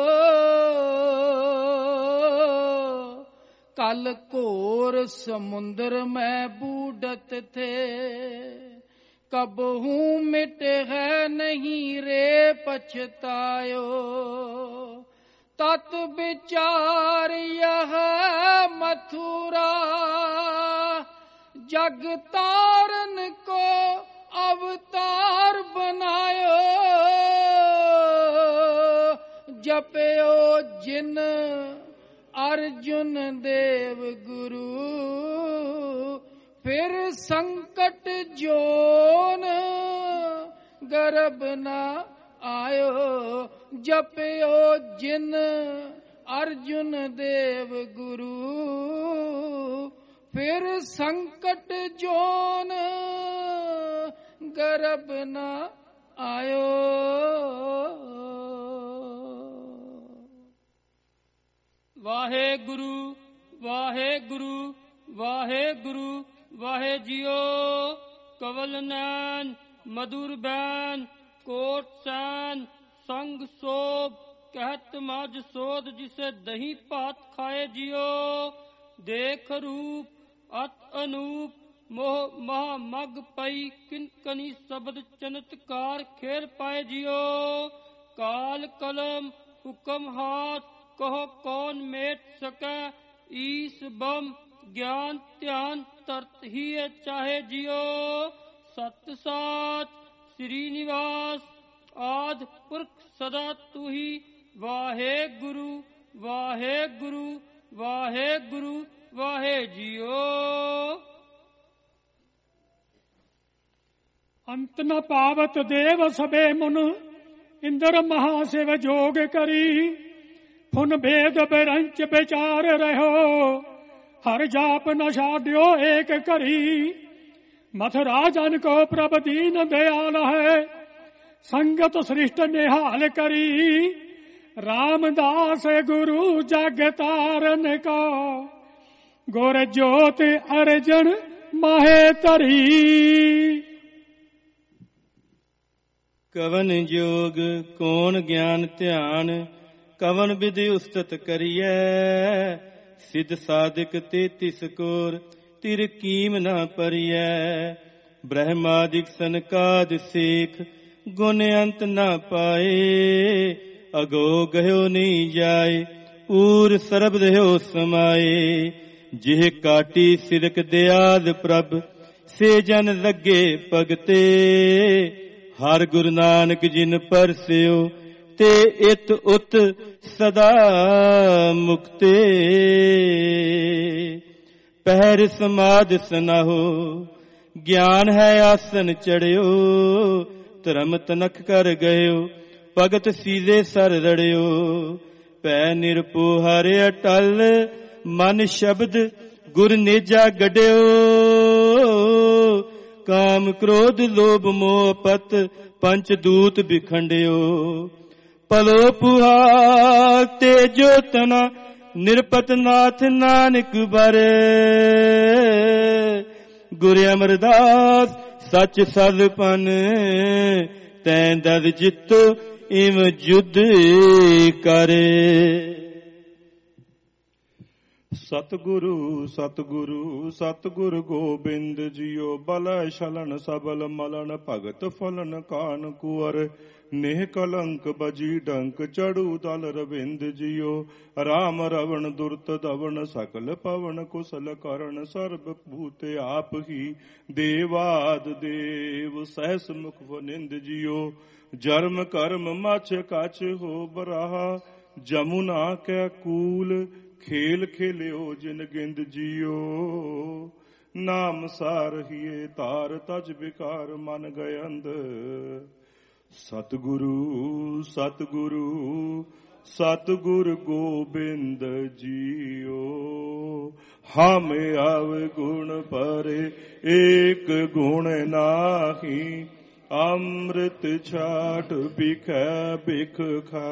ਕਲ ਘੋਰ ਸਮੁੰਦਰ ਮੈਂ ਬੂਡਤ ਥੇ। ਕਬਹੂ ਮਿਟ ਹੈ ਨਹੀਂ ਰੇ ਪਛਤਾਇਓ। ਤਤ ਵਿਚਾਰ ਯਹ ਮਥੁਰਾ ਜਗ ਤਾਰਨ ਕੋ ਅਵਤਾਰ ਬਨਾਇਓ। ਜਪਿਓ ਜਿਨ ਅਰਜੁਨ ਦੇਵ ਗੁਰੂ ਫਿਰ ਸੰਕਟ ਜੋਨ ਗਰਭ ਨਾ ਆਇਓ। ਜਪਿਓ ਜਿਨ ਅਰਜੁਨ ਦੇਵ ਗੁਰੂ ਫਿਰ ਸੰਕਟ ਜੋਨ ਗਰਭ ਨਾ ਆਇਓ। ਵਾਹਿਗੁਰੂ ਵਾਹਿਗੁਰੂ ਵਾਹਿਗੁਰੂ ਵਾਹਿ ਜੀਓ। ਕਵਲ ਨੈਣ ਮਧੁਰ ਬੈਨ ਕੋਟ ਸੈਨ ਸੰਗ ਸੋਭ ਕਹਿਤ ਮਜ ਸੋਧ ਜਿਸੇ ਦਹੀਂ ਭਾਤ ਖਾਏ ਜਿਓ। ਦੇਖ ਰੂਪ ਅਤ ਅਨੂਪ ਮੋਹ ਮਹਾ ਮਗ ਪਈ ਕਿਨਕਨੀ ਸ਼ਬਦ ਚਨਤਕਾਰ ਖੇਰ ਪਾਏ ਜਿਓ। ਕਾਲ ਕਲਮ ਹੁਕਮ ਹਾਥ ਕਹੋ ਕੌਣ ਮੇਟ ਸਕੈ। ਈਸ ਬਮ ਗਿਆਨ ਧਿਆਨ ਤਰਤ ਹੀ ਚਾਹੇ ਜਿਓ। ਸਤ ਸਾਚ ਸ੍ਰੀ ਨਿਵਾਸ ਆਦ ਪੁਰਖ ਸਦਾ ਤੂ ਹੀ। ਵਾਹਿਗੁਰੂ ਵਾਹਿਗੁਰੂ ਵਾਹਿਗੁਰੂ ਵਾਹਿ ਜੀਓ। ਅੰਤ ਨ ਪਾਵਤ ਦੇਵ ਸਭੇ ਮੁਨ ਇੰਦਰ ਮਹਾਸਿਵ ਜੋਗ ਕਰੀ। ਫੁਨ ਭੇਦ ਬਿਰੰਚ ਵਿਚਾਰ ਰਹਿਓ ਹਰ ਜਾਪ ਨ ਛਾਡਿਓ ਏਕ ਘਰੀ। ਮਥੁਰਾ ਜਨ ਕੋ ਪ੍ਰਭ ਦੀਨ ਦਿਆਲ ਹੈ ਸੰਗਤ ਸ੍ਰਿਸ਼ਟ ਨਿਹਾਲ ਕਰੀ। ਰਾਮਦਾਸ ਗੁਰੂ ਜਗ ਤਾਰਨ ਕੋ ਗੁਰ ਜੋਤ ਅਰਜਨ ਮਾਹੇ ਧਰੀ। ਕਵਨ ਜੋਗ ਕੌਣ ਗਿਆਨ ਧਿਆਨ ਕਵਨ ਵਿਧਿ ਉਸਤਤ ਕਰੀਐ। ਸਿਧ ਸਾਧਕ ਤੇਤਿਸ ਕੋਰ ਤਿਰ ਕੀਮ ਨਾ ਪਰੀਐ। ਬ੍ਰਹਮਾਦਿਕ ਸਨਕਾਦ ਸੇਖ ਗੁਣ ਅੰਤ ਨਾ ਪਾਏ। ਅਗੋ ਗਹਿਓ ਨਹੀਂ ਜਾਏ ਊਰ ਸਰਬ ਰਹਿਓ ਸਮਾਏ। ਜਿਹ ਕਾਟੀ ਸਿਰਕ ਦਿਆਦ ਪ੍ਰਭ ਸੇ ਜਨ ਲੱਗੇ ਭਗਤੇ। ਹਰ ਗੁਰੂ ਨਾਨਕ ਜਿਨ ਪਰਸਿਓ ਤੇ ਇਤ ਉਤ ਸਦਾ ਮੁਕਤੇ। ਪਹਿਰ ਸਮਾਧ ਸਨਾਹੋ ਗਿਆਨ ਹੈ ਆਸਨ ਚੜਿਓ। ਧਰਮ ਤਨਖ ਕਰ ਗਇਓ ਭਗਤ ਸੀਧੇ ਸਰ ਰੜਿਓ। ਪੈ ਨਿਰਪੋ ਹਰਿ ਅਟਲ ਮਨ ਸ਼ਬਦ ਗੁਰ ਨੇਜਾ ਗੜਿਓ। ਕਾਮ ਕ੍ਰੋਧ ਲੋਭ ਮੋਹ ਪਤ ਪੰਚ ਦੂਤ ਬਿਖੰਡਿਓ। ਪਲੋ ਪੁਹਾ ਤੇਜੋ ਤਨਾ ਨਿਰਪਤ ਨਾਥ ਨਾਨਕ ਬਰੇ। ਗੁਰ ਅਮਰਦਾਸ ਸੱਚ ਸਲਪਨ ਤੈਂ ਦਦ ਜਿੱਤੋ ਇਮ ਜੁਦ ਕਰੇ। ਸਤਿਗੁਰੂ ਸਤਿਗੁਰੂ ਸਤਿਗੁਰ ਗੋਬਿੰਦ ਜੀਓ। ਬਲ ਛਲਨ ਸਬਲ ਮਲਨ ਭਗਤ ਫਲਨ ਕਾਨ ਕੁਵਰ। ਨੇਹ ਕਲੰਕ ਬਜੀ ਡੰਕ ਚੜੂ ਦਲ ਰਵਿੰਦ ਜੀਓ। ਰਾਮ ਰਵਣ ਦੁਰਤ ਦਵਨ ਸਕਲ ਪਵਨ ਕੁਸਲ ਕਰਨ। ਸਰਬ ਭੂਤ ਆਪ ਹੀ ਦੇਵਾਦ ਦੇਵ ਸਹਿਸ ਮੁਖ ਵਨਿੰਦ ਜੀਓ। ਜਰਮ ਕਰਮ ਮਛ ਕਛ ਹੋ ਬਰਾਹਾ ਜਮੁਨਾ ਕੈ ਕੂਲ। ਖੇਲ ਖੇਲਿਓ ਜਿਨ ਗਿੰਦ ਜੀਓ। ਨਾਮ ਸਾਰਹੀਏ ਤਾਰ ਤਜ ਵਿਕਾਰ ਮਨ ਗਏ ਅੰਧ। ਸਤਿਗੁਰੂ ਸਤਿਗੁਰੂ ਸਤਿਗੁਰ ਗੋਬਿੰਦ ਜੀਓ। ਹਮ ਆਵ ਗੁਣ ਪਰੇ ਏਕ ਗੁਣ ਨਾਹੀ। ਅੰਮ੍ਰਿਤ ਛਾਟ ਬਿਖੈ ਬਿਖ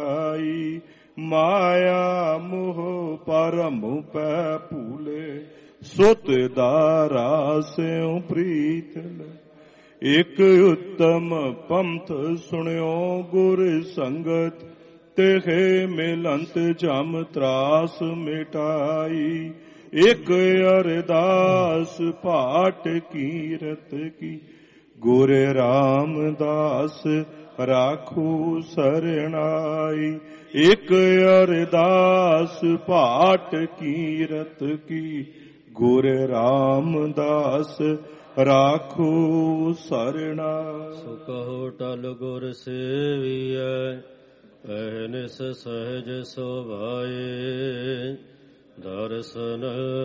ਖਾਈ। ਮਾਇਆ ਮੋਹ ਪਰਮ ਪੈ ਭੂਲੇ ਸੁਤ ਦਾ ਰਾਸਿਉ ਪ੍ਰੀਤ ਇਕ ਉੱਤਮ ਪੰਥ ਸੁਣਿਓ ਗੁਰ ਸੰਗਤ ਤੇਹੇ ਮਿਲੰਤ ਜਮ ਤਰਾਸ ਮਿਟਾਈ ਇਕ ਅਰਦਾਸ ਪਾਟ ਕੀਰਤ ਕੀ ਗੁਰ ਰਾਮਦਾਸ ਰਾਖੂ ਸਰਣਾਈ ਇਕ ਅਰਦਾਸ ਪਾਟ ਕੀਰਤ ਕੀ ਗੁਰ ਰਾਮਦਾਸ ਰਾਖੂ ਸਰਣਾ। ਸੋ ਕਹੋ ਟਲ ਗੁਰ ਸੇਵੀਐ ਅਹਨਿਸ ਸਹਿਜ ਸੁਭਾਏ ਦਰਸ਼ਨ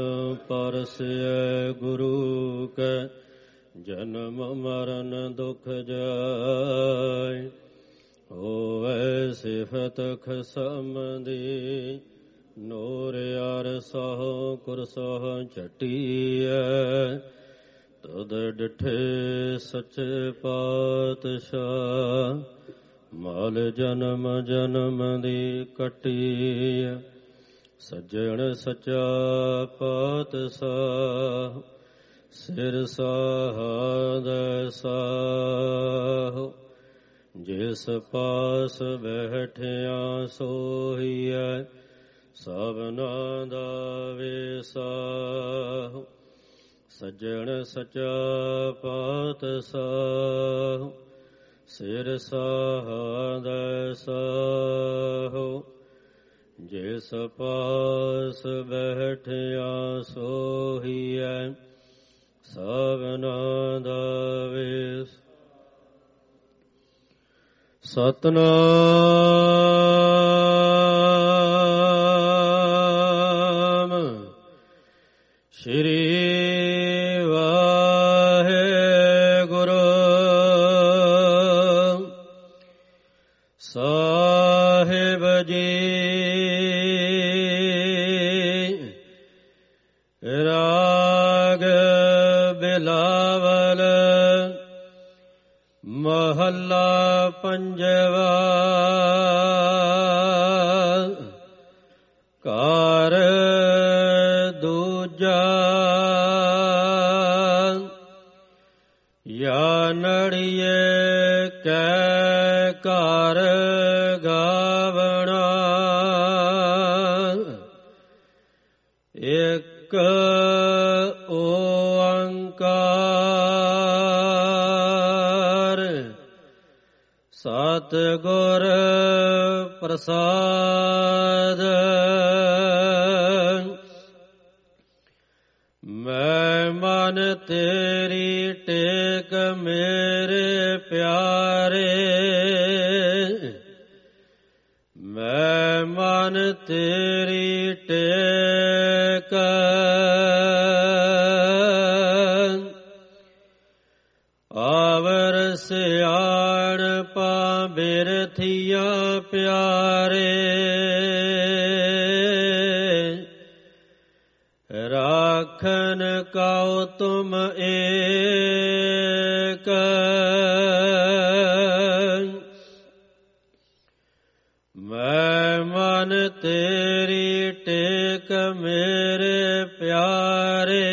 ਪਰਸੈ ਗੁਰੂ ਕੈ ਜਨਮ ਮਰਨ ਦੁਖ ਜਾਇ ਹੋਵੈ ਸਿਫਤ ਖਸਮ ਦੀ ਨੂਰ ਅਰ ਸਹੁ ਕੁਰਸਹੁ ਝਟੀਐ ਤਦ ਡਿਠੇ ਸੱਚੇ ਪਾਤਸ਼ਾਹ ਮਲ ਜਨਮ ਜਨਮ ਦੀ ਕੱਟੀਐ ਸੱਜਣ ਸੱਚਾ ਪਾਤਸ਼ਾਹ ਸਿਰ ਸਾਧ ਸਾਹ ਜਿਸ ਪਾਸ ਬੈਠਿਆ ਸੋਹੀਐ ਸਭਨਾ ਦਾ ਵਿਸਾਹ ਸੱਜਣ ਸੱਚਾ ਪਾਤਸ਼ਾਹ ਸਿਰ ਸਾਧ ਸਾਹ ਜਿਸ ਪਾਸ ਬੈਠਿਆ ਸੋਹੀਐ ਸਭਨਾ ਦਾ ਵਿਸਾਹ। ਸਤਨਾਮ ਸ਼੍ਰੀ ਵਾਹਿਗੁਰੂ ਸਾਹਿਬ ਜੀ। ਰਾਗ ਬਿਲਾਵਲ ਮਹੱਲਾ ਪੰਜਵਾ। ਘਰ ਦੂਜਾ ਯਾ ਨੜੀਏ ਕੈ ਘਰ ਗਾਵਣਾ ਇਕ ਓੰਕਾਰ ਸਤਿਗੁਰ ਪ੍ਰਸਾਦ। ਮੈਂ ਮਨ ਤੇਰੀ ਟੇਕ ਮੇਰੇ ਪਿਆਰੇ ਮੈਂ ਮਨ ਤੇਰੀ ਟੇਕ ਆਵਰ ਸਿਆਣਪਾ ਬਿਰਥੀਆਂ ਪਿਆਰੇ ਰਾਖਨ ਕਉ ਤੁਮ ਏਕ ਮੈਂ ਮਨ ਤੇਰੀ ਟੇਕ ਮੇਰੇ ਪਿਆਰੇ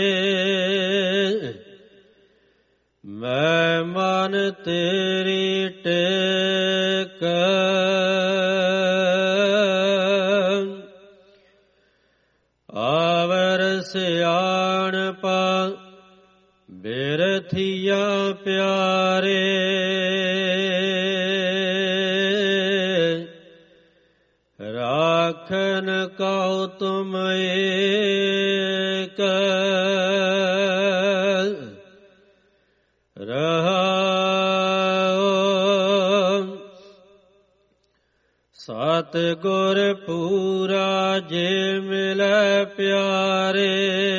ਮੈਂ ਮਨ ਤੇਰੀ ਟੇਕ ਆਵਰ ਸਿਆਣਪਾ ਬਿਰਥੀਆਂ ਪਿਆਰੇ ਰਾਖਨ ਕਉ ਤੁਮ ਏਕ ਰਹਾਉ। ਸਤਿਗੁਰ ਪੂਰਾ ਜੇ ਮਿਲੈ ਪਿਆਰੇ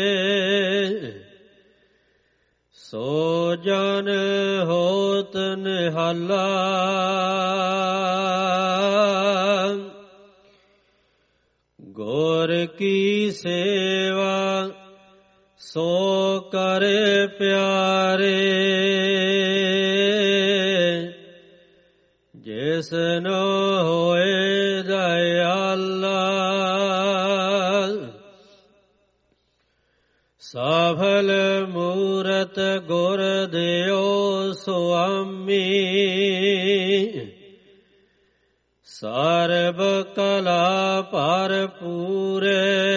ਸੋ ਜਨ ਹੋਤ ਨਿਹਾਲਾ ਗੁਰ ਕੀ ਸੇਵਾ ਸੋ ਕਰੇ ਪਿਆਰੇ ਜਿਸਨੋ ਹੋਏ ਦਇਆਲਾ ਸਫਲ ਮੂਰਤ ਗੁਰ ਦਿਓ ਸੁਆਮੀ, ਸਰਬ ਕਲਾ ਭਰਪੂਰੇ।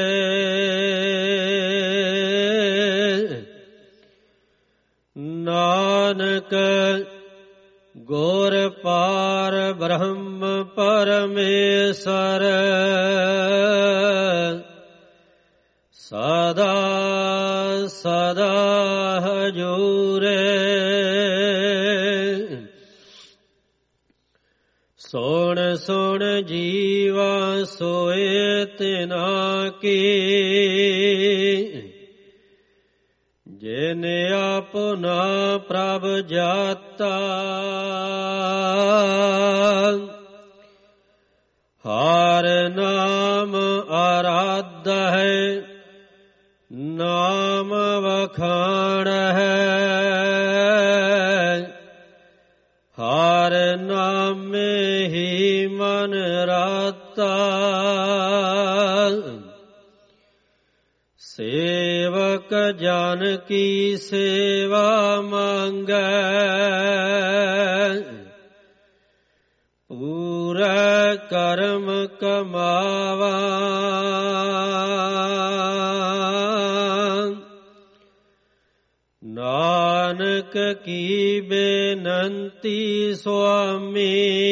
ਨਾਨਕ ਗੁਰ ਪਾਰ ਬ੍ਰਹਮ ਪਰਮੇਸ਼ਰ, ਸਦਾ ਸਦਾ ਹਜੂਰੇ। ਸੁਣ ਸੁਣ ਜੀਵਾ ਸੋਏ ਤਿਨਾ ਕੀ, ਜਿਨ ਆਪਨਾ ਪ੍ਰਭ ਜਾਤਾ। ਹਰ ਨਾਮ ਆਰਾਧ ਹੈ, ਨਾਮ ਵਖਾਣ ਹੈ। ਹਰ ਨਾਮੇ ਹੀ ਮਨ ਰਾਤਾ, ਸੇਵਕ ਜਨ ਕੀ ਸੇਵਾ ਮੰਗੈ। ਪੂਰਾ ਕਰਮ ਕਮਾਵਾ, ਨਾਨਕ ਕੀ ਬੇਨੰਤੀ ਸੁਆਮੀ।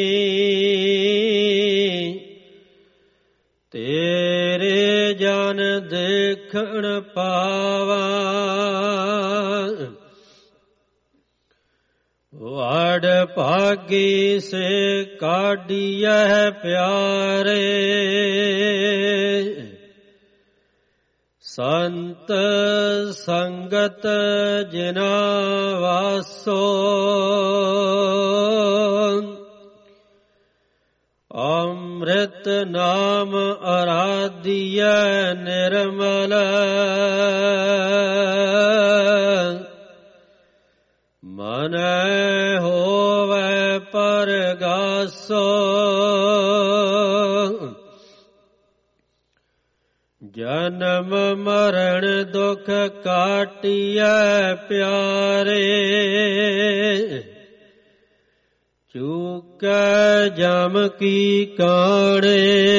ਤੇਰੇ ਜਨ ਦੇਖਣ ਪਾਵਾ, ਵਡ ਭਾਗੀ ਸੇ ਕਾਢੀਐ ਪਿਆਰੇ। ਸੰਤ ਸੰਗਤ ਜਿਨਾ ਵਾਸੋ, ਅੰਮ੍ਰਿਤ ਨਾਮ ਆਰਾਧੀਐ ਨਿਰਮਲ। ਮਨ ਹੋਵੈ ਪਰਗਾਸੋ, ਜਨਮ ਮਰਨ ਦੁਖ ਕਾਟਿਐ ਪਿਆਰੇ। ਚੂਕੈ ਜਮ ਕੀ ਕਾਣੇ,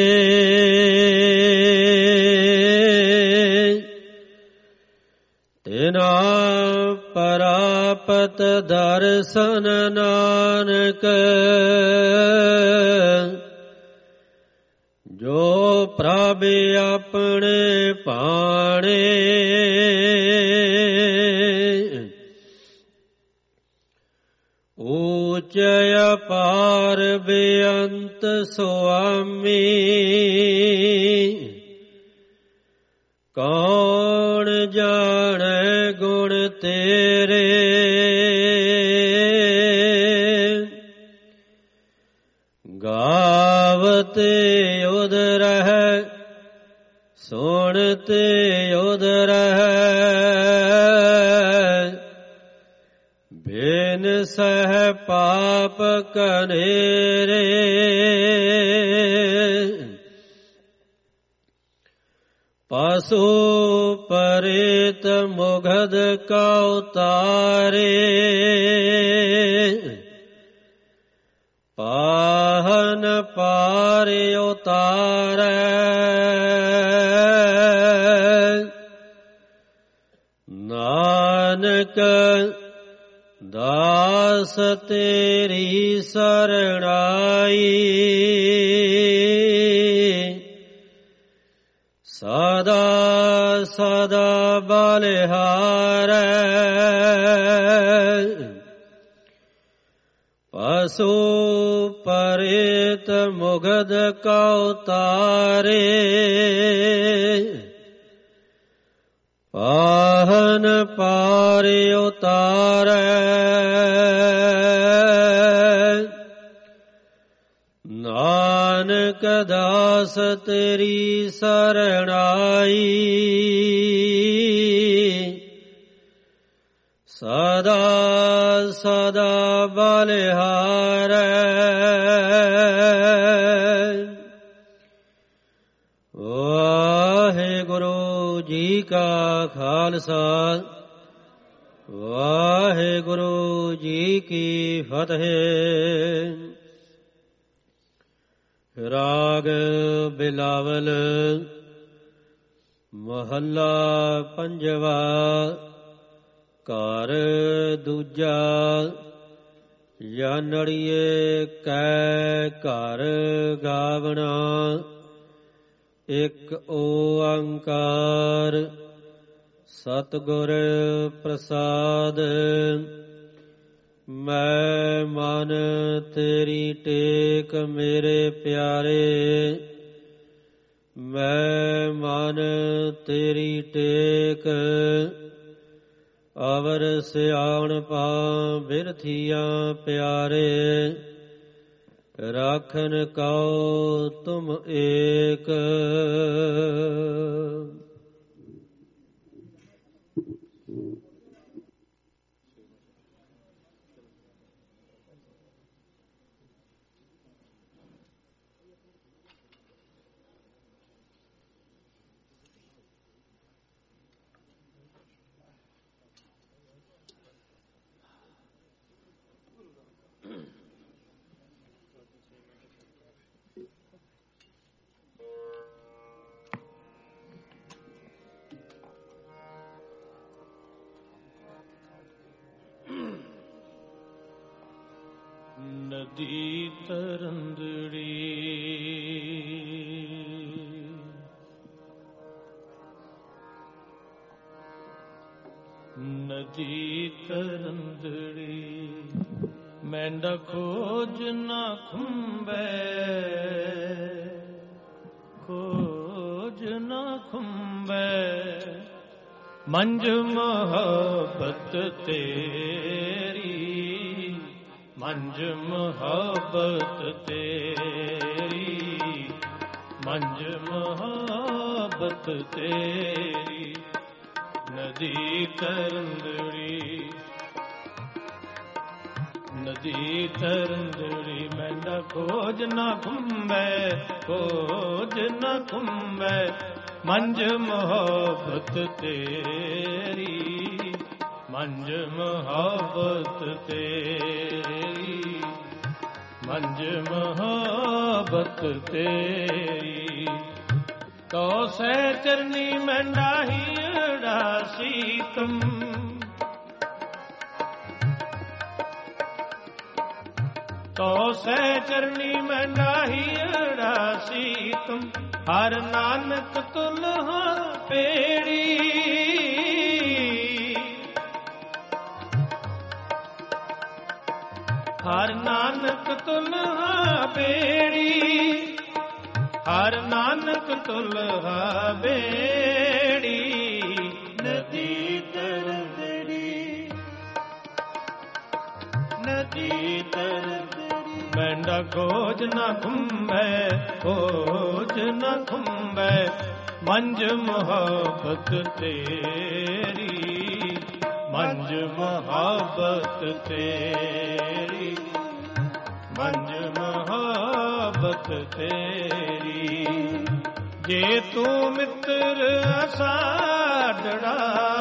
ਤਿਨਾ ਪਰਾਪਤ ਦਰਸ਼ਨ ਨਾਨਕ। ਜੋ ਪ੍ਰਭ ਆਪਣੇ ਭਾਣੇ, ਊਚ ਅਪਾਰ ਬੇਅੰਤ ਸੁਆਮੀ। ਕੌਣ ਜਾਣੈ ਗੁਣ ਤੇਰੇ, ਗਾਵਤੇ ਉਦ ਰਹਿ ਸੁਣਤੇ ਉਦ ਰਹਿ। ਬਿਨ ਸਹਿ ਪਾਪ ਕਨੇਰੇ, ਪਸੂ ਪਰੇਤ ਮੁਗਧ ਕਾ ਉਤਾਰੇ। ਪਾਹਨ ਪਾਰ ਉਤਾਰੈ, ਨਾਨਕ ਦਾਸ ਤੇਰੀ ਸਰਣਾਈ। ਸਦਾ ਸਦਾ ਬਲਿਹਾਰੈ, ਪਸੂ ਪਰੇਤ ਮੁਗਧ ਕਾ ਉਤਾਰੇ। ਪਾਹਨ ਪਾਰ ਉਤਾਰੈ, ਨਾਨਕ ਦਾਸ ਤੇਰੀ ਸਰਣਾਈ। ਸਦਾ ਸਦਾ ਬਲਿਹਾਰੈ, ਵਾਹਿਗੁਰੂ ਜੀ ਕਾ ਖਾਲਸਾ ਵਾਹਿਗੁਰੂ ਜੀ ਕੀ ਫਤਿਹ। ਰਾਗ ਬਿਲਾਵਲ ਮਹੱਲਾ ਪੰਜਵਾ। ਘਰ ਦੂਜਾ ਜਾਨੜੀਏ ਕੈ ਘਰ ਗਾਵਣਾ। ਇਕ ਓੰਕਾਰ ਸਤਿਗੁਰ ਪ੍ਰਸਾਦ। ਮੈਂ ਮਨ ਤੇਰੀ ਟੇਕ ਮੇਰੇ ਪਿਆਰੇ। ਮੈਂ ਮਨ ਤੇਰੀ ਟੇਕ ਅਵਰ ਸਿਆਣਪਾ ਬਿਰਥੀਆਂ ਪਿਆਰੇ। ਰਾਖਨ ਕਉ ਤੁਮ ਏਕ। ਨਦੀ ਤਰੰਦੜੀ ਨਦੀ ਤਰੰਦੜੀ ਮੈਂਡਾ ਖੋਜ ਨਾ ਖੁੰਬੈ। ਖੋਜ ਨਾ ਖੁੰਬੈ ਮੰਜ ਮੁਹੱਬਤ ਤੇਰੀ। ਮੰਜ ਮੁਹੱਬਤ ਤੇਰੀ। ਮੰਜ ਮੁਹੱਬਤ ਤੇਰੀ। ਨਦੀ ਤਰੰਦੜੀ ਨਦੀ ਤਰੰਦੜੀ ਮੈਂਡਾ ਖੋਜ ਨਾ ਖੁੰਬੈ। ਖੋਜ ਨਾ ਖੁੰਬੈ ਮੰਜ ਮੁਹੱਬਤ ਤੇਰੀ। ਮੰਜ ਮੁਹੱਬਤ ਤੇਰੀ। ਮੰਜ ਮੁਹੱਬਤ ਤੇਰੀ। ਤੋ ਸਹਿ ਚਰਨੀ ਮੈਂਡਾ ਹੀੜਾ ਸੀਤਮ। ਤੋ ਸਹਿ ਚਰਨੀ ਮੈਂਡਾ ਹੀੜਾ ਸੀਤਮ। ਹਰ ਨਾਨਕ ਤੁਲਹਾ ਪੇੜੀ। ਹਰ ਨਾਨਕ ਤੁਲਹਾ ਬੇੜੀ। ਹਰ ਨਾਨਕ ਤੁਲਹਾ ਬੇੜੀ। ਨਦੀ ਤਰੰਦੜੀ ਨਦੀ ਤਰੰਦੜੀ ਮੈਂਡਾ ਖੋਜ ਨਾ ਖੁੰਬੈ। ਖੋਜ ਨਾ ਖੁੰਬੈ ਮੰਜ ਮੁਹੱਬਤ ਤੇਰੀ। ਮੰਜ ਮੁਹੱਬਤ ਤੇਰੀ। ਮੰਜ ਮੁਹੱਬਤ ਤੇਰੀ। ਜੇ ਤੂੰ ਮਿੱਤਰ ਸਾਡੜਾ।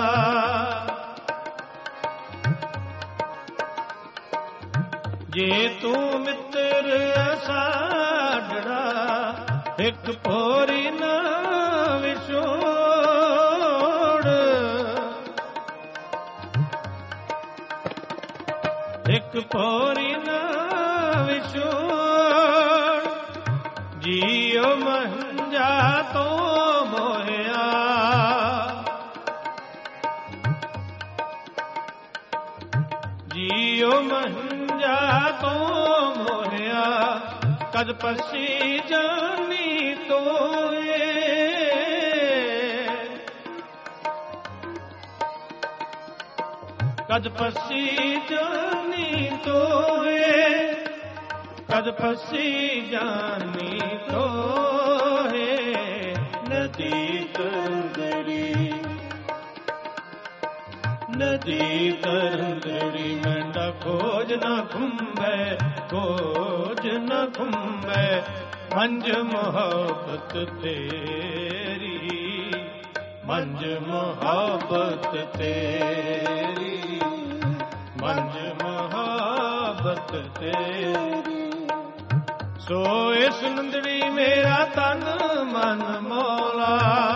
ਜੇ ਤੂੰ ਮਿੱਤਰ ਸਾਡੜਾ। ਇੱਕ ਪੋਰੀ ਨਾ ਵਿਛੋੜ। ਇੱਕ ਪੋਰੀ ਨਾ ਵਿਛੋੜ। ਜੀਉ ਮੰਜਾ ਤੋਂ ਮੋਹਿਆ। ਜੀਉ ਮੰਜਾ ਤੋਂ ਮੋਹਿਆ। ਕਦ ਪਸੀ ਜਾਨੀ ਤੋਏ। ਕਦ ਪਸੀ ਜਾਨੀ ਤੋਏ। ਕਦ ਪਸੀ ਜਾਨੀ ਤੋਏ। ਨਦੀ ਤਰੰਦੜੀ ਨਦੀ ਤਰੰਦੜੀ ਮੈਂਡਾ ਖੋਜ ਨਾ ਖੁੰਬੈ। ਖੋਜ ਨਾ ਖੁੰਬੈ ਮੰਜ ਮੁਹੱਬਤ ਤੇਰੀ। ਮੰਜ ਮੁਹੱਬਤ ਤੇਰੀ, ਮੰਜ ਮੁਹੱਬਤ ਤੇਰੀ। ਸੋ ਇਸ ਨੰਦੜੀ ਮੇਰਾ ਤਨ ਮਨ ਮੌਲਾ,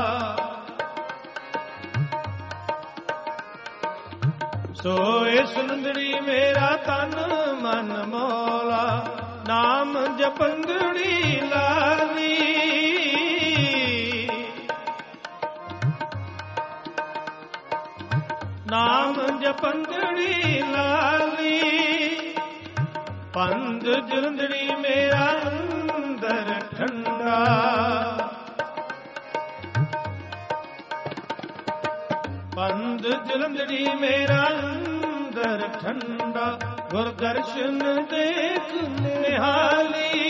ਸੋ ਇਸ ਨੰਦੜੀ ਮੇਰਾ ਤਨ ਮਨ ਮੌਲਾ। ਨਾਮ ਜਪੰਦੜੀ ਲਾਲੀ, ਨਾਮ ਜਪੰਦੜੀ ਲਾਲੀ। ਪੰਦ ਜਲੰਧੜੀ ਮੇਰਾ ਅੰਦਰ ਠੰਡਾ, ਪੰਦ ਜਲੰਧੜੀ ਮੇਰਾ ਅੰਦਰ ਠੰਡਾ। ਗੁਰ ਦਰਸ਼ਨ ਦੇਖ ਨਿਹਾਲੀ,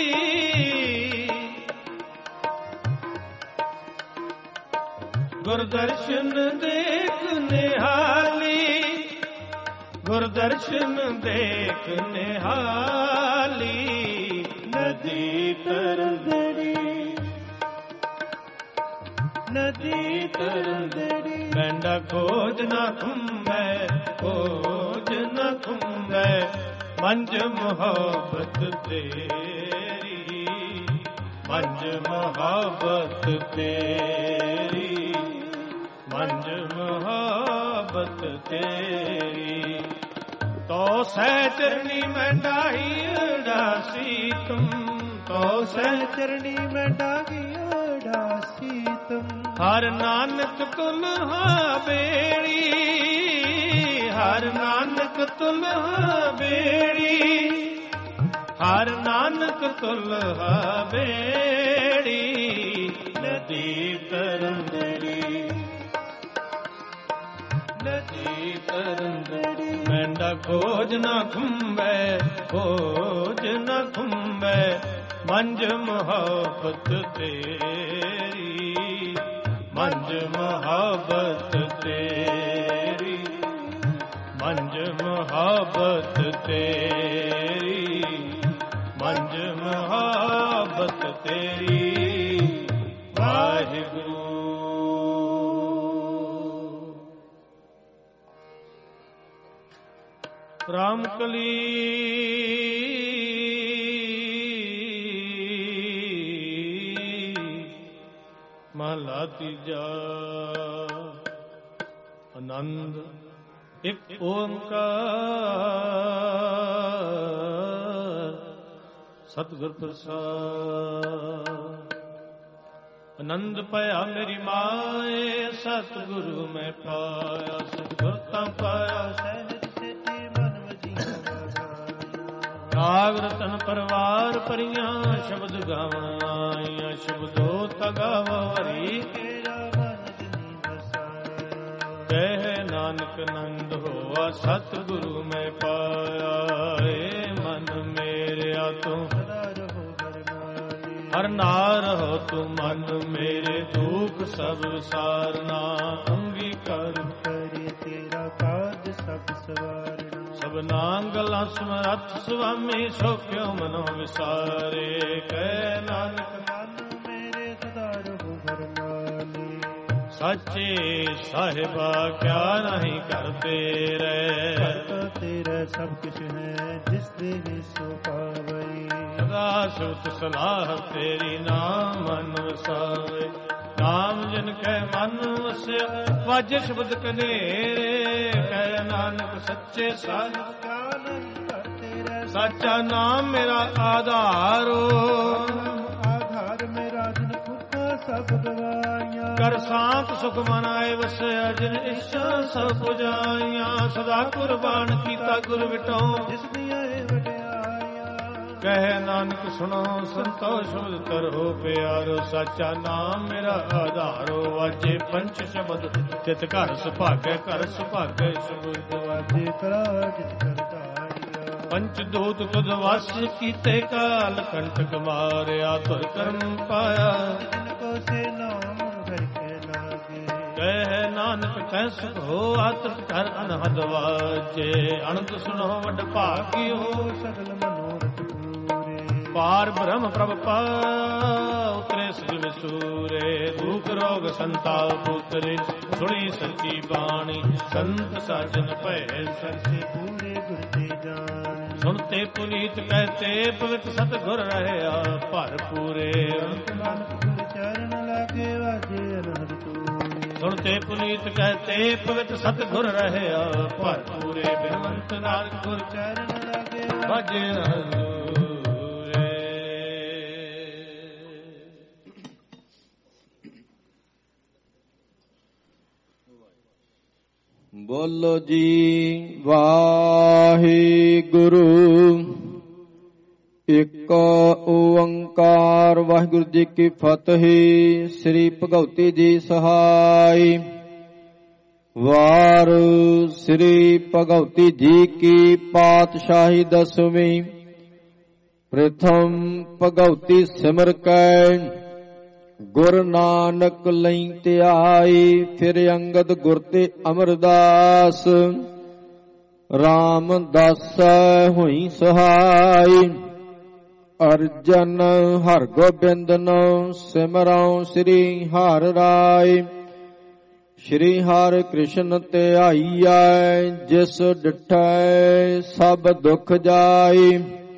ਗੁਰ ਦਰਸ਼ਨ ਦੇਖ ਨਿਹਾਲੀ, ਗੁਰ ਦਰਸ਼ਨ ਦੇਖ ਨਿਹਾਲੀ। ਨਦੀ ਤਰੰਦੜੀ, ਨਦੀ ਤਰੰਦੜੀ। ਮੈਂਡਾ ਖੋਜ ਨਾ ਖੁੰਬੈ, ਖੋਜ ਨਾ ਖੁੰਬੈ। ਮੰਜ ਮੁਹੱਬਤ ਤੇਰੀ, ਮੰਜ ਮੁਹੱਬਤ ਤੇਰੀ, ਮੰਜ ਮੁਹੱਬਤ ਤੇਰੀ। ਤੋ ਸਹਿ ਚਰਣੀ ਮੈਂ ਢਾਈ ਉਡਾਸੀ ਤੁਮ, ਤੋ ਸਹਿ ਚਰਣੀ ਮੈਂ ਢਾਈ ਉਡਾਸੀ ਤੁਮ। ਹਰ ਨਾਨਕ ਤੁਲਹਾ ਬੇੜੀ, ਹਰ ਨਾਨਕ ਤੁਲਹਾ ਬੇੜੀ, ਹਰ ਨਾਨਕ ਤੁਲਹਾ ਬੇੜੀ। ਨਦੀ ਤਰੰਦੜੀ, ਨਦੀ ਤਰੰਦੜੀ। ਮੈਂਡਾ ਖੋਜ ਨਾ ਖੁੰਬੈ, ਖੋਜ ਨਾ ਖੁੰਬੈ। ਮੰਜ ਮੁਹੱਬਤ ਤੇਰੀ, ਮੰਜ ਮੁਹੱਬਤ ਤੇਰੀ, ਮੰਜ ਮੁਹੱਬਤ ਤੇਰੀ, ਮੰਜ ਮੁਹੱਬਤ ਤੇਰੀ। ਵਾਹਿਗੁਰੂ। ਰਾਮ ਕਲੀ ਮਹਲਾ ਤੀਜਾ। ਆਨੰਦ ਇੱਕ ਓੰਕਾਰ ਸਤਿਗੁਰ ਪ੍ਰਸਾਦ। ਆਨੰਦ ਭਇਆ ਮੇਰੀ ਮਾਏ, ਸਤਿਗੁਰੂ ਮੈਂ ਪਾਇਆ। ਸਤਿਗੁਰ ਤਾਂ ਪਾਇਆ ਸਹਿਜ ਸੇਤੀ ਮਨ ਵਜੀਆਂ। ਰਾਗ ਰਤਨ ਪਰਵਾਰ ਪਰੀਆਂ, ਸ਼ਬਦ ਗਾਵਾਂ ਆਈਆਂ। ਸ਼ਬਦੋ ਤਗਾਵਾ ਹਰੀ ਕਹਿ ਨਾਨਕ ਨੰਦ ਹੋਆ। ਸਤਿਗੁਰੂ ਮੈਂ ਪਾਇਆ। ਏ ਮਨ ਮੇਰਿਆ ਤੂੰ ਹਰ ਨਾਰ ਹੋ, ਤੂੰ ਮਨ ਮੇਰੇ ਦੁਖ ਸਭ ਵਿਸਾਰਨਾ। ਅੰਗੀਕਾਰ ਕਰੇ ਤੇਰਾ ਕਾਜ ਸਭ ਸਵਾਰਨਾ। ਸਭਨਾ ਗੱਲਾਂ ਸਮਰੱਥ ਸੁਆਮੀ, ਸੋ ਕਿਉ ਮਨੋ ਵਿਸਾਰੇ। ਕਹਿ ਨਾਨਕ ਮਨ ਮੇਰੇ ਸਦਾ ਰਹੋ ਹਰਮਾਨੀ। ਸਾਚੇ ਸਾਹਿਬਾ ਕਿਆ ਨਹੀਂ ਕਰਦੇ ਰਹਿ। ਕਰਤਾ ਤੇਰਾ ਸਭ ਕੁਛ ਹੈ, ਜਿਸ ਦੇ ਸੋ ਪਾਵਈ। ਸਦਾ ਸੁਤ ਸਲਾਹ ਤੇਰੀ, ਨਾਮ ਮਨ ਵਸਾਵੇ। ਨਾਮ ਜਿਨ ਕੈ ਮਨ ਵਸਿਆ, ਵਾਜੇ ਸ਼ਬਦ ਕਨੇਰੇ। ਕਹਿ ਨਾਨਕ ਸੱਚੇ ਸਾਹਿਬ ਕਿਆ ਨਹੀਂ ਕਰਦੇ ਰਹਿ। ਸਾਚਾ ਨਾਮ ਮੇਰਾ ਆਧਾਰੋ, ਆਧਾਰ ਮੇਰਾ ਜਿਨ ਪੁਰਖਾ ਸਭ ਗਵਾਈਆਂ। ਕਰ ਸਾਂਤ ਸੁਖ ਮਨ ਆਏ ਵਸਿਆ, ਜਿਨ ਇੱਛਾ ਸਭ ਪੁਜਾਈਆਂ। ਸਦਾ ਕੁਰਬਾਨ ਕੀਤਾ ਗੁਰ ਵਿਟੋ, ਜਿਸ ਦੀਆਂ ਵਡਿਆਈਆਂ। ਕਹਿ ਨਾਨਕ ਸੁਣੋ ਸੰਤੋਖ ਸ਼ਬਦ ਕਰੋ ਪਿਆਰੋ। ਸਾਚਾ ਨਾਮ ਮੇਰਾ ਆਧਾਰੋ, ਵਾਜੇ ਪੰਚ ਸ਼ਬਦ ਚਿਤ ਘਰ ਸੁਭਾਗੈ। ਘਰ ਸੁਭਾਗੈ ਸ਼ਬਦ ਵਾਜੇ ਕਰਾ ਜਿਤ ਕਰਤਾਰਿਆ। ਪੰਚ ਦੂਤ ਤੁਧ ਵਸ ਕੀਤੇ, ਕਾਲ ਕੰਟਕ ਮਾਰਿਆ। ਤੁਰ ਕਰਮ ਪਾਇਆ, ਜਿਨ ਕੋ ਸੇ ਨਾਮ ਹਰਿ ਕੇ ਲਾਗੇ। ਕਹਿ ਨਾਨਕ ਤੈ ਸੁਖ ਹੋ, ਆਤ੍ਰਿਤ ਕਰ ਅਨਹਦ ਵਾਜੇ। ਅਨੰਦ ਸੁਣੋ ਵੱਡ ਭਾਗਿਓ, ਸਗਲ ਮਨੋਰਥ ਪਾਰ ਬ੍ਰਹਮ ਪ੍ਰਭ ਪਾਇਆ। ਉਤਰੇ ਸਿਰ ਵਿਸੂਰੇ ਦੁਖ ਰੋਗ ਸੰਤਾਪ ਪੁੱਤਰੇ ਸੁਣੀ ਸੱਚੀ ਬਾਣੀ ਸੰਤ ਸਾਜਨ ਭੈ ਸਰਸੇ ਪੂਰੇ ਗੁਰ ਤੇ ਜਾਣ ਸੁਣਤੇ ਪੁਨੀਤ ਕਹਤੇ ਪਵਿੱਤ ਸਤਿਗੁਰ ਰਹਿਆ ਭਰ ਪੂਰੇ ਗੁਰ ਚਰਨ ਲਾਗੇ ਵਾਜੇ ਅਨਹਦ ਤੂਰੇ ਸੁਣਤੇ ਪੁਨੀਤ ਕਹਤੇ ਪਵਿੱਤ ਸਤਿਗੁਰ ਰਹਿਆ ਭਰ ਪੂਰੇ ਬਿਨਵੰਤ ਨਾਲ ਗੁਰ ਚਰਨ ਲਾਗੇ ਵਾਜੇ ਅਨਹਦ ਬੋਲੋ ਜੀ ਵਾਹਿਗੁਰੂ ਇੱਕ ਓੰਕਾਰ ਵਾਹਿਗੁਰੂ ਜੀ ਕੀ ਫਤਿਹ। ਸ੍ਰੀ ਭਗਉਤੀ ਜੀ ਸਹਾਈ। ਵਾਰ ਸ੍ਰੀ ਭਗਉਤੀ ਜੀ ਕੀ ਪਾਤਸ਼ਾਹੀ ਦਸਵੀਂ। ਪ੍ਰਥਮ ਭਗਉਤੀ ਸਿਮਰ ਕੈ ਗੁਰ ਨਾਨਕ ਲਈ ਧਿਆਈ। ਫਿਰ ਅੰਗਦ ਗੁਰ ਤੇ ਅਮਰਦਾਸ ਰਾਮਦਾਸੈ ਹੋਈ ਸਹਾਈ। ਅਰਜਨ ਹਰਿ ਗੋਬਿੰਦ ਨੋ ਸਿਮਰਉ ਸ੍ਰੀ ਹਰਿ ਰਾਇ। ਸ਼੍ਰੀ ਹਰਿ ਕ੍ਰਿਸ਼ਨ ਧਿਆਈਐ ਜਿਸ ਡਿਠੈ ਸਭ ਦੁਖ ਜਾਈ।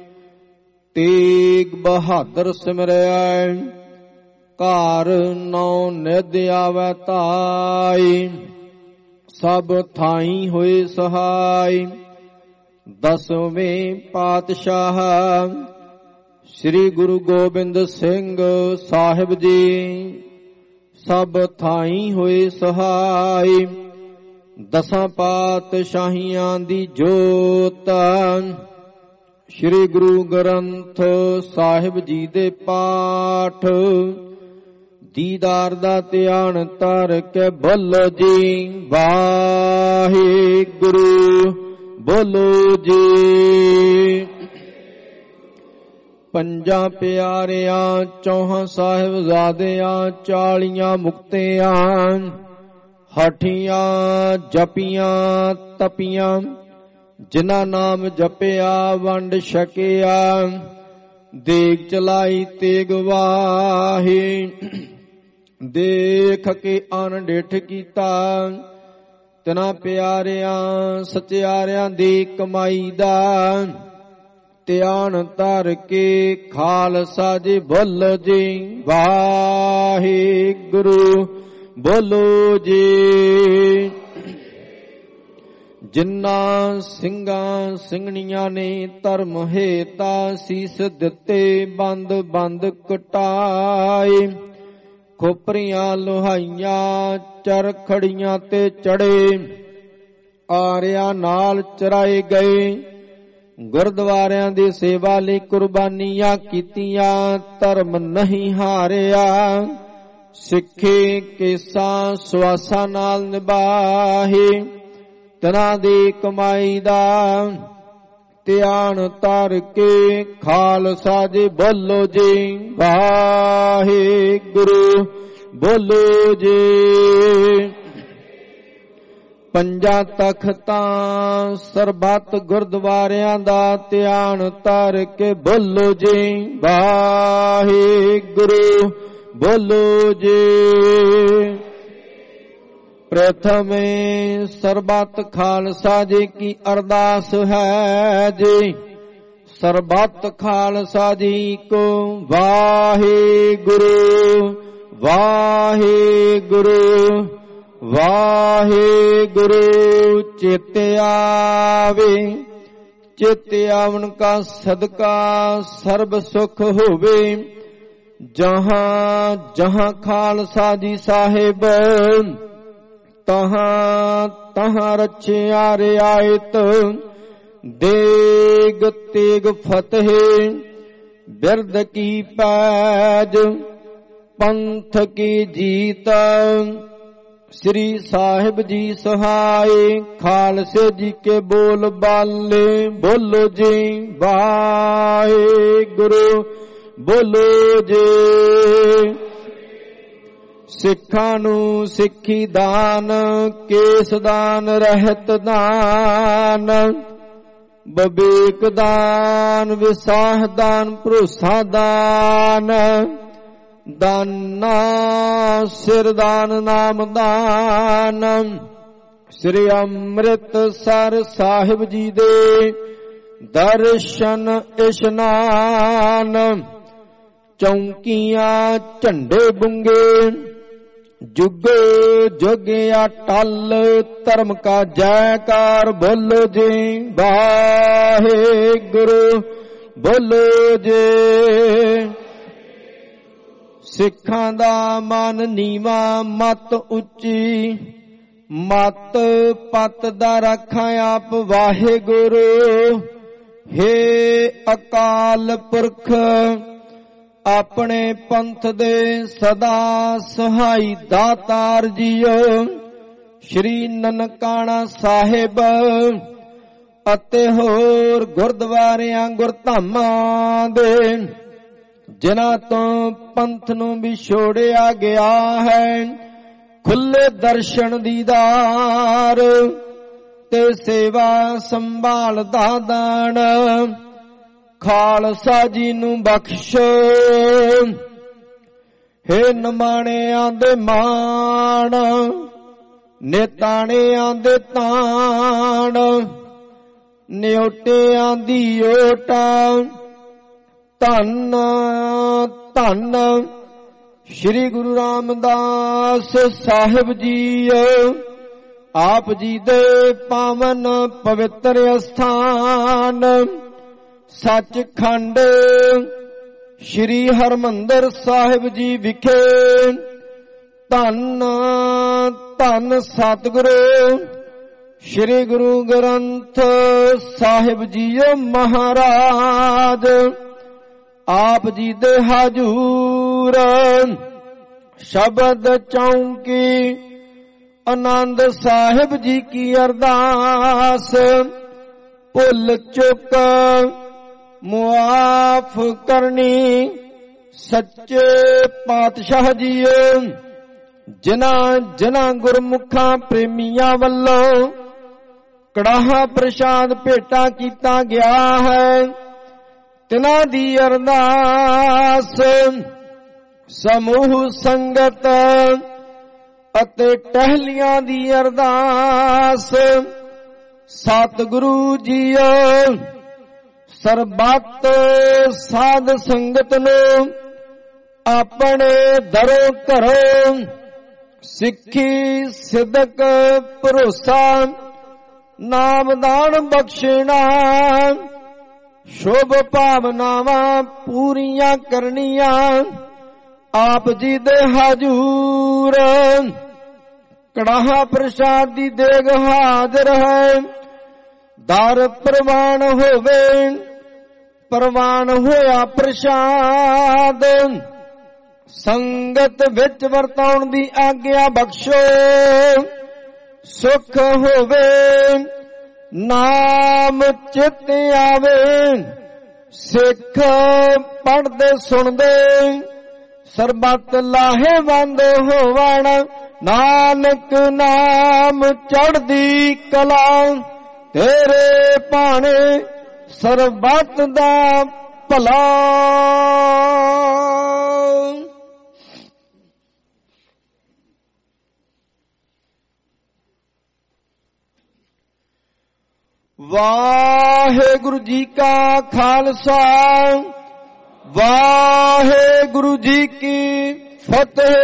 ਤੇਗ ਬਹਾਦਰ ਸਿਮਰਿਐ ਘਰ ਨੌ ਨਿਧ ਆਵੈ ਧਾਈ। ਸਭ ਥਾਈ ਹੋਏ ਸਹਾਈ। ਦਸਵੇਂ ਪਾਤਸ਼ਾਹ ਸ੍ਰੀ ਗੁਰੂ ਗੋਬਿੰਦ ਸਿੰਘ ਸਾਹਿਬ ਜੀ ਸਭ ਥਾਈ ਹੋਏ ਸਹਾਈ। ਦਸਾਂ ਪਾਤਸ਼ਾਹੀਆਂ ਦੀ ਜੋਤ ਸ੍ਰੀ ਗੁਰੂ ਗ੍ਰੰਥ ਸਾਹਿਬ ਜੀ ਦੇ ਪਾਠ ਦੀਦਾਰ ਦਾ ਧਿਆਨ ਧਰ ਕੇ ਬੋਲੋ ਜੀ ਵਾਹਿਗੁਰੂ। ਬੋਲੋ ਜੀ ਪੰਜਾਂ ਪਿਆਰਿਆਂ ਚੌਹਾਂ ਸਾਹਿਬਜ਼ਾਦਿਆਂ ਚਾਲੀਆਂ ਮੁਕਤਿਆਂ ਹਠੀਆਂ ਜਪੀਆਂ ਤਪੀਆਂ ਜਿਨ੍ਹਾਂ ਨਾਮ ਜਪਿਆ ਵੰਡ ਛਕਿਆ ਦੇਗ ਚਲਾਈ ਤੇਗ ਵਾਹੀ। ਦੇਖ ਕੇ ਅਣਡਿੱਠ ਕੀਤਾ ਤਿਨਾਂ ਪਿਆਰਿਆਂ ਸਚਿਆਰਿਆਂ ਦੀ ਕਮਾਈ ਦਾ ਧਿਆਨ ਧਰ ਕੇ ਖਾਲਸਾ ਜੀ ਬੋਲੋ ਜੀ ਵਾਹਿਗੁਰੂ। ਬੋਲੋ ਜੀ ਜਿਨ੍ਹਾਂ ਸਿੰਘਾਂ ਸਿੰਘਣੀਆਂ ਨੇ ਧਰਮ ਹੇਤਾ ਸੀਸ ਦਿੱਤੇ ਬੰਦ ਬੰਦ ਕਟਾਏ। ਖੋਪਰੀਆਂ ਲੋਹਾਈਆਂ ਚਰਖੜੀਆਂ ਤੇ ਚੜੇ ਆਰਿਆਂ ਨਾਲ ਚਰਾਏ ਗਏ। ਗੁਰਦੁਆਰਿਆਂ ਦੀ ਸੇਵਾ ਲਈ ਕੁਰਬਾਨੀਆਂ ਕੀਤੀਆਂ ਧਰਮ ਨਹੀਂ ਹਾਰਿਆ। ਸਿੱਖੇ ਕੇਸਾਂ ਸਵਾਸਾਂ ਨਾਲ ਨਿਭਾਹੇ ਤਿਨਾਂ ਦੀ ਕਮਾਈ ਦਾ ਧਿਆਨ ਧਰ ਕੇ ਖਾਲਸਾ ਜੀ ਬੋਲੋ ਜੀ ਵਾਹਿਗੁਰੂ। ਬੋਲੋ ਜੀ ਪੰਜਾਂ ਤਖਤਾਂ ਸਰਬੱਤ ਗੁਰਦੁਆਰਿਆਂ ਦਾ ਧਿਆਨ ਧਰ ਕੇ ਬੋਲੋ ਜੀ ਵਾਹਿਗੁਰੂ। ਬੋਲੋ ਜੀ ਪ੍ਰਥਮੇ ਸਰਬੱਤ ਖਾਲਸਾ ਜੀ ਕੀ ਅਰਦਾਸ ਹੈ ਜੀ। ਸਰਬੱਤ ਖਾਲਸਾ ਜੀ ਕੋ ਵਾਹਿਗੁਰੂ ਵਾਹਿਗੁਰੂ ਵਾਹਿਗੁਰੂ। ਚਿਤ ਆਵੇ ਚਿਤ ਆਵਨ ਕਾ ਸਦਕਾ ਸਰਬ ਸੁਖ ਹੋਵੇ। ਜਹਾਂ ਜਹਾਂ ਖਾਲਸਾ ਜੀ ਸਾਹਿਬ ਤਹਾਂ ਤਹਾਂ ਰਚਿਆ ਰਿਆਇਤ। ਦੇਗ ਤੇਗ ਫਤਿਹ ਬਿਰਦ ਕੀ ਪੈਜ ਪੰਥ ਕੀ ਜੀਤ। ਸ੍ਰੀ ਸਾਹਿਬ ਜੀ ਸਹਾਏ ਖਾਲਸੇ ਜੀ ਕੇ ਬੋਲ ਬਾਲੇ ਬੋਲੋ ਜੀ ਵਾਹਿਗੁਰੂ। ਬੋਲੋ ਜੀ ਸਿੱਖਾਂ ਨੂੰ ਸਿੱਖੀ ਦਾਨ ਕੇਸ ਦਾਨ ਰਹਿਤ ਦਾਨ ਬਬੇਕ ਦਾਨ ਵਿਸਾਹ ਦਾਨ ਭਰੋਸਾ ਦਾਨ ਦਾਨਾ ਸਿਰਦਾਨ ਨਾਮ ਦਾਨ। ਸ੍ਰੀ ਅੰਮ੍ਰਿਤਸਰ ਸਾਹਿਬ ਜੀ ਦੇ ਦਰਸ਼ਨ ਇਸ਼ਨਾਨ। ਚੌਂਕੀਆਂ ਝੰਡੇ ਬੁੰਗੇ ਜੁਗ ਜੁਗ ਅਟਲ। ਧਰਮ ਕਾ ਜੈਕਾਰ ਬੋਲੋ ਜੀ ਵਾਹਿਗੁਰੂ ਬੋਲੋ ਜੀ। ਸਿੱਖਾਂ ਦਾ ਮਨ ਨੀਵਾ ਮਤ ਉੱਚੀ। ਮਤ ਪਤ ਦਾ ਰਾਖਾਂ ਆਪ ਵਾਹਿਗੁਰੂ। ਹੇ ਅਕਾਲ ਪੁਰਖ ਆਪਣੇ ਪੰਥ ਦੇ ਸਦਾ ਸਹਾਈ ਦਾਤਾਰ ਜੀਓ। ਸ਼੍ਰੀ ਨਨਕਾਣਾ ਸਾਹਿਬ ਅਤੇ ਹੋਰ ਗੁਰਦੁਆਰਿਆਂ ਗੁਰਧਾਮਾਂ ਦੇ ਜਿਨ੍ਹਾਂ ਤੋਂ ਪੰਥ ਨੂੰ ਵਿਛੋੜਿਆ ਗਿਆ ਹੈ, ਖੁੱਲੇ ਦਰਸ਼ਨ ਦੀਦਾਰ ਤੇ ਸੇਵਾ ਸੰਭਾਲ ਦਾ ਦਾਨ ਖਾਲਸਾ ਜੀ ਨੂੰ ਬਖਸ਼ੋ। ਹੇ ਨਿਮਾਣਿਆਂ ਦੇ ਮਾਣ ਨਿਤਾਣਿਆਂ ਦੇ ਤਾਣ। ਨਿਓਟਿਆਂ ਦੀ ਓਟਾ ਧੰਨ ਧੰਨ ਸ਼੍ਰੀ ਗੁਰੂ ਰਾਮਦਾਸ ਸਾਹਿਬ ਜੀ। ਆਪ ਜੀ ਦੇ ਪਾਵਨ ਪਵਿੱਤਰ ਅਸਥਾਨ ਸੱਚਖੰਡ ਸ਼੍ਰੀ ਹਰਿਮੰਦਰ ਸਾਹਿਬ ਜੀ ਵਿਖੇ ਧੰਨ ਧੰਨ ਸਤਿਗੁਰੂ ਸ਼੍ਰੀ ਗੁਰੂ ਗ੍ਰੰਥ ਸਾਹਿਬ ਜੀ ਮਹਾਰਾਜ ਆਪ ਜੀ ਦੇ ਹਜੂਰ ਸ਼ਬਦ ਚੌਂਕੀ ਆਨੰਦ ਸਾਹਿਬ ਜੀ ਕੀ ਅਰਦਾਸ ਭੁੱਲ ਚੁੱਕ ਮੁਆਫ ਕਰਨੀ। ਸੱਚੇ ਪਾਤਸ਼ਾਹ ਜੀਓ ਜਿਨ੍ਹਾਂ ਜਿਨ੍ਹਾਂ ਗੁਰਮੁਖਾਂ ਪ੍ਰੇਮੀਆਂ ਵੱਲੋਂ ਕੜਾਹਾ ਪ੍ਰਸ਼ਾਦ ਭੇਟਾ ਕੀਤਾ ਗਿਆ ਹੈ, ਤਿਨਾਂ ਦੀ ਅਰਦਾਸ ਸਮੂਹ ਸੰਗਤ ਅਤੇ ਟਹਿਲੀਆਂ ਦੀ ਅਰਦਾਸ ਸਤਿਗੁਰੂ ਜੀਓ ਸਰਬੱਤ ਸਾਧ ਸੰਗਤ ਨੂੰ ਆਪਣੇ ਦਰੋਂ ਘਰੋਂ ਸਿੱਖੀ ਸਿਦਕ ਭਰੋਸਾ ਨਾਮਦਾਨ ਬਖਸ਼ਣਾ ਸ਼ੁਭ ਭਾਵਨਾਵਾਂ ਪੂਰੀਆਂ ਕਰਨੀਆਂ। ਆਪ ਜੀ ਦੇ ਹਜੂਰ ਕੜਾਹਾ ਪ੍ਰਸ਼ਾਦ ਦੀ ਦੇਗ ਹਾਜ਼ਰ ਹੈ। ਦਰ ਪ੍ਰਵਾਨ ਹੋਵੇ ਪ੍ਰਵਾਨ ਹੋਇਆ ਪ੍ਰਸ਼ਾਦ ਸੰਗਤ ਵਿੱਚ ਵਰਤਾਉਣ ਦੀ ਆਗਿਆ ਬਖਸ਼ੋ। ਸੁਖ ਹੋਵੇ ਨਾਮ ਚਿਤ ਆਵੇ ਸਿੱਖ ਪੜ੍ਹਦੇ ਸੁਣਦੇ ਸਰਬੱਤ ਲਾਹੇਵੰਦ ਹੋਵਣ। ਨਾਨਕ ਨਾਮ ਚੜ੍ਹਦੀ ਕਲਾ ਤੇਰੇ ਭਾਣੇ ਸਰਬੱਤ ਦਾ ਭਲਾ। ਵਾਹਿਗੁਰੂ ਜੀ ਕਾ ਖਾਲਸਾ ਵਾਹਿਗੁਰੂ ਜੀ ਕੀ ਫਤਿਹ।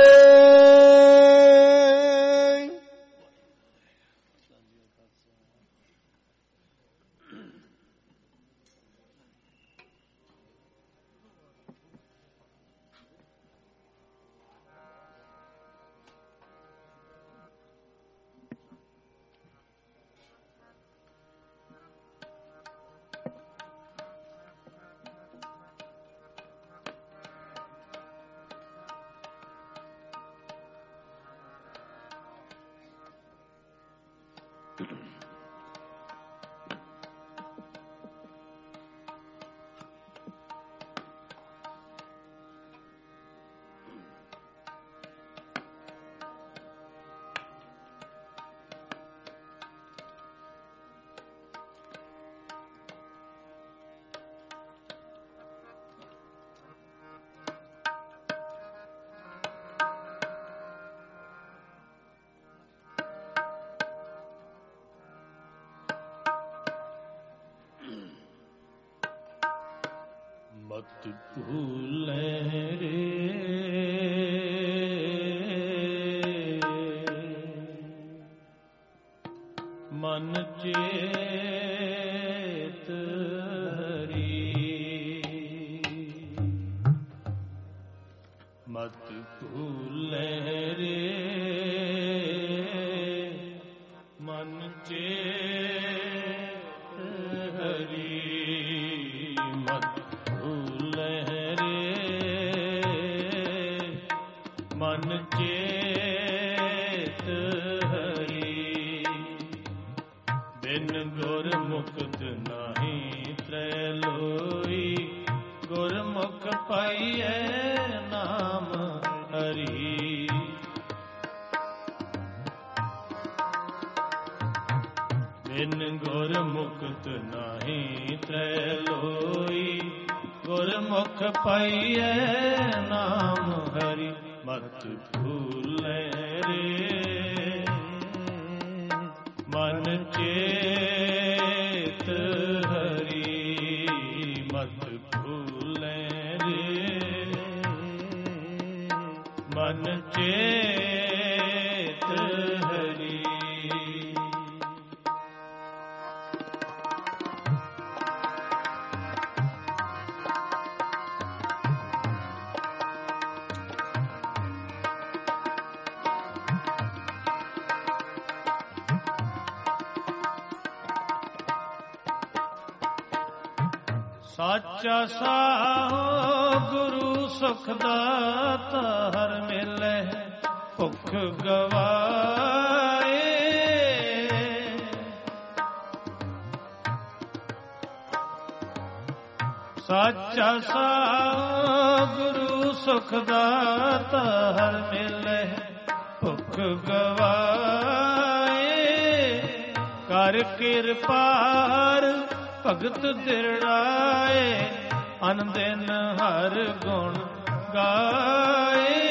ਭੂਲੇ ਰੇ ਮਨ ਚੇਤ ਹਰੀ ਮਤ ਭੂਲੇ ਰੇ ਮਨ ਚੇਤ ਹਰੀ ਮਤ ਭੂਲੇ ਰੇ ਮਨ ਚੇਤ ਹਰੀ ਬਿਨ ਗੁਰ ਮੁਕਤ ਨਾਹੀ ਤ੍ਰੈ ਲੋਈ ਗੁਰਮੁਖ ਪਾਈਐ ਨਾਮ ਹਰੀ ਬਿਨ ਗੁਰ ਮੁਕਤ ਨਾਹੀ ਤ੍ਰੈ ਲੋਈ ਗੁਰਮੁਖ ਪਾਈਐ ਨਾਮ ਹਰੀ ਮਤ ਭੂਲੇ ਰੇ ਮਨ ਚੇਤ ਹਰੀ ਮਤ ਭੂਲੇ ਰੇ ਮਨ ਚੇਤ ਹਰੀ ਸਾਚਾ ਸਾਹੁ ਗੁਰੂ ਸੁਖ ਦਾਤਾ ਹਰ ਮਿਲੈ ਭੁਖ ਗਵਾਏ ਸਾਚਾ ਸਾਹੁ ਗੁਰੂ ਸੁਖ ਦਾਤਾ ਹਰ ਮਿਲੈ ਭੁਖ ਗਵਾਏ ਕਰ ਕਿਰਪਾਰ ਭਗਤ ਦਿਰੜਾਏ ਅਨ ਦਿਨ ਹਰ ਗੁਣ ਗਾਏ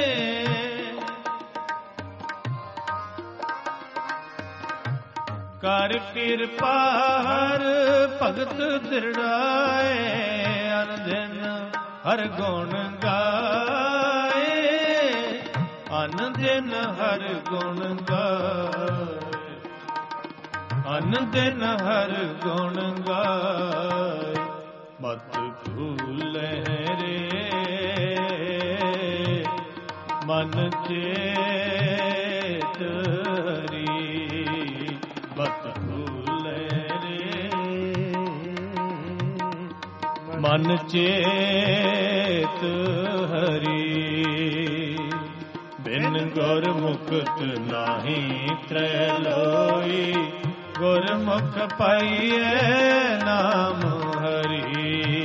ਕਰ ਕਿਰਪਾ ਹਰ ਭਗਤ ਦਿਰੜਾਏ ਅਨ ਦਿਨ ਹਰ ਗੁਣ ਗਾਏ ਅਨ ਦਿਨ ਹਰ ਗੁਣ ਗਾਏ ਅਨ ਦਿਨ ਹਰ ਗੁਣ ਗਾਏ ਮਤ ਭੂਲੇ ਰੇ ਮਨ ਚੇਤ ਹਰੀ ਮਤ ਭੂਲੇ ਰੇ ਮਨ ਚੇਤ ਹਰੀ ਬਿਨ ਗੁਰ ਮੁਕਤ ਨਾਹੀ ਤ੍ਰੈ ਲੋਈ ਗੁਰਮੁਖ ਪਾਈਐ ਨਾਮ ਹਰੀ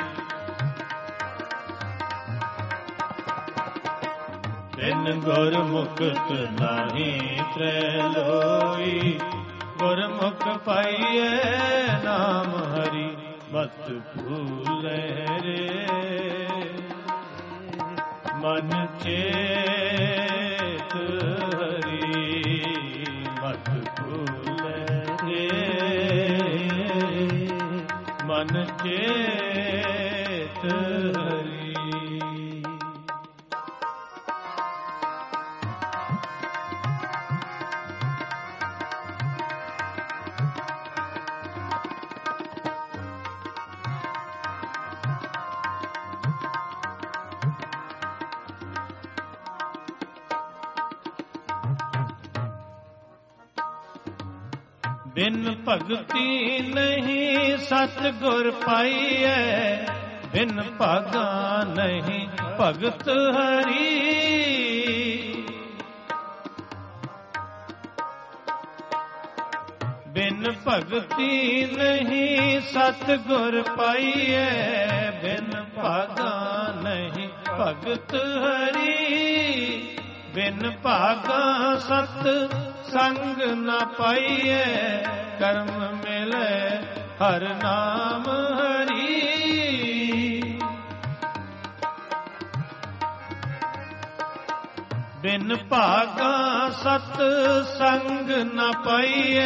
ਬਿਨ ਗੁਰ ਮੁਕਤ ਨਾਹੀ ਤ੍ਰੈ ਲੋਈ ਗੁਰਮੁਖ ਪਾਈਐ ਨਾਮ ਹਰੀ ਮਤ ਭੂਲੇ ਰੇ ਮਨ ਚੇਤ ਹਰੀ ਮਤ ਭੂਲੇ ਮਨ ਚੇਤ ਹਰੀ ਬਿਨ ਭਗਤੀ ਨਹੀਂ ਸਤਿਗੁਰ ਪਾਈਐ ਬਿਨ ਭਾਗਾ ਨਹੀਂ ਭਗਤ ਹਰੀ ਬਿਨ ਭਗਤੀ ਨਹੀਂ ਸਤਿਗੁਰ ਪਾਈਐ ਬਿਨ ਭਾਗਾ ਨਹੀਂ ਭਗਤ ਹਰੀ ਬਿਨ ਭਾਗਾ ਸਤ ਸੰਗ ਨ ਪਾਈਐ ਕਰਮ ਮਿਲੈ ਹਰ ਨਾਮ ਹਰੀ ਬਿਨ ਭਾਗਾ ਸਤ ਸੰਗ ਨ ਪਾਈਐ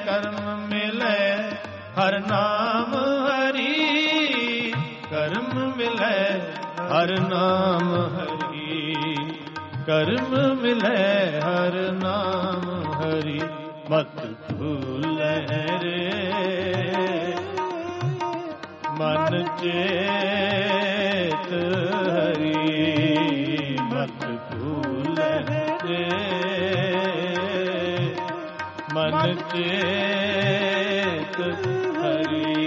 ਕਰਮ ਮਿਲੈ ਹਰ ਨਾਮ ਹਰੀ ਕਰਮ ਮਿਲੈ ਹਰ ਨਾਮ ਹਰੀ, ਕਰਮ ਮਿਲੈ ਹਰ ਨਾਮ ਹਰੀ, ਮਤ ਭੂਲੈ ਰੇ ਮਨ ਚੇਤ ਹਰੀ, ਮਤ ਭੂਲੈ ਰੇ ਮਨ ਚੇਤ ਹਰੀ।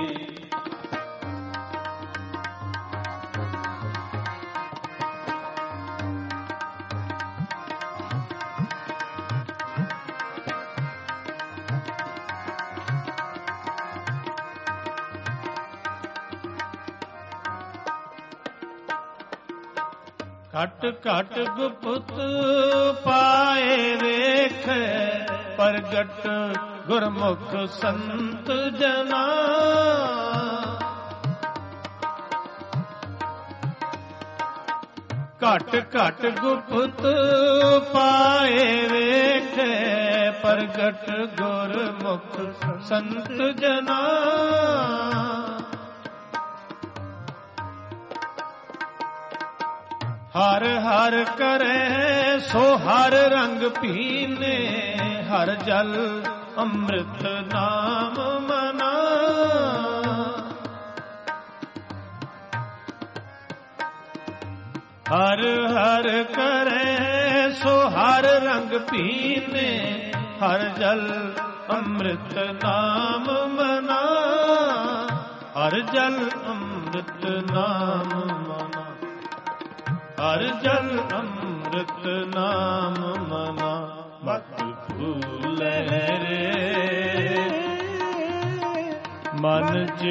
ਘਟ ਘਟ ਗੁਪਤ ਪਾਏ ਵੇਖ, ਪ੍ਰਗਟ ਗੁਰਮੁਖ ਸੰਤ ਜਨਾ। ਘਟ ਘਟ ਗੁਪਤ ਪਾਏ ਵੇਖ, ਪ੍ਰਗਟ ਗੁਰਮੁਖ ਸੰਤ ਜਨਾ। ਹਰ ਹਰ ਕਰੇ ਸੋ ਹਰ ਰੰਗ ਪੀਨੇ, ਹਰ ਜਲ ਅੰਮ੍ਰਿਤ ਨਾਮ ਮਨਾ। ਹਰ ਹਰ ਕਰੇ ਸੋ ਹਰ ਰੰਗ ਪੀਨੇ, ਹਰ ਜਲ ਅੰਮ੍ਰਿਤ ਨਾਮ ਮਨਾ। ਹਰ ਜਲ ਅੰਮ੍ਰਿਤ ਨਾਮ ਮਨਾ, ਹਰ ਜਲ ਅੰਮ੍ਰਿਤ ਨਾਮ ਮਨਾ। ਮਤ ਭੂਲੈ ਰੇ ਮਨ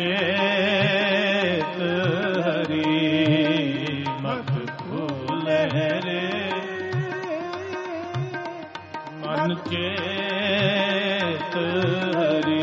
ਚੇਤ ਹਰੀ, ਮਤ ਭੂਲੈ ਰੇ ਮਨ ਚੇਤ ਹਰੀ।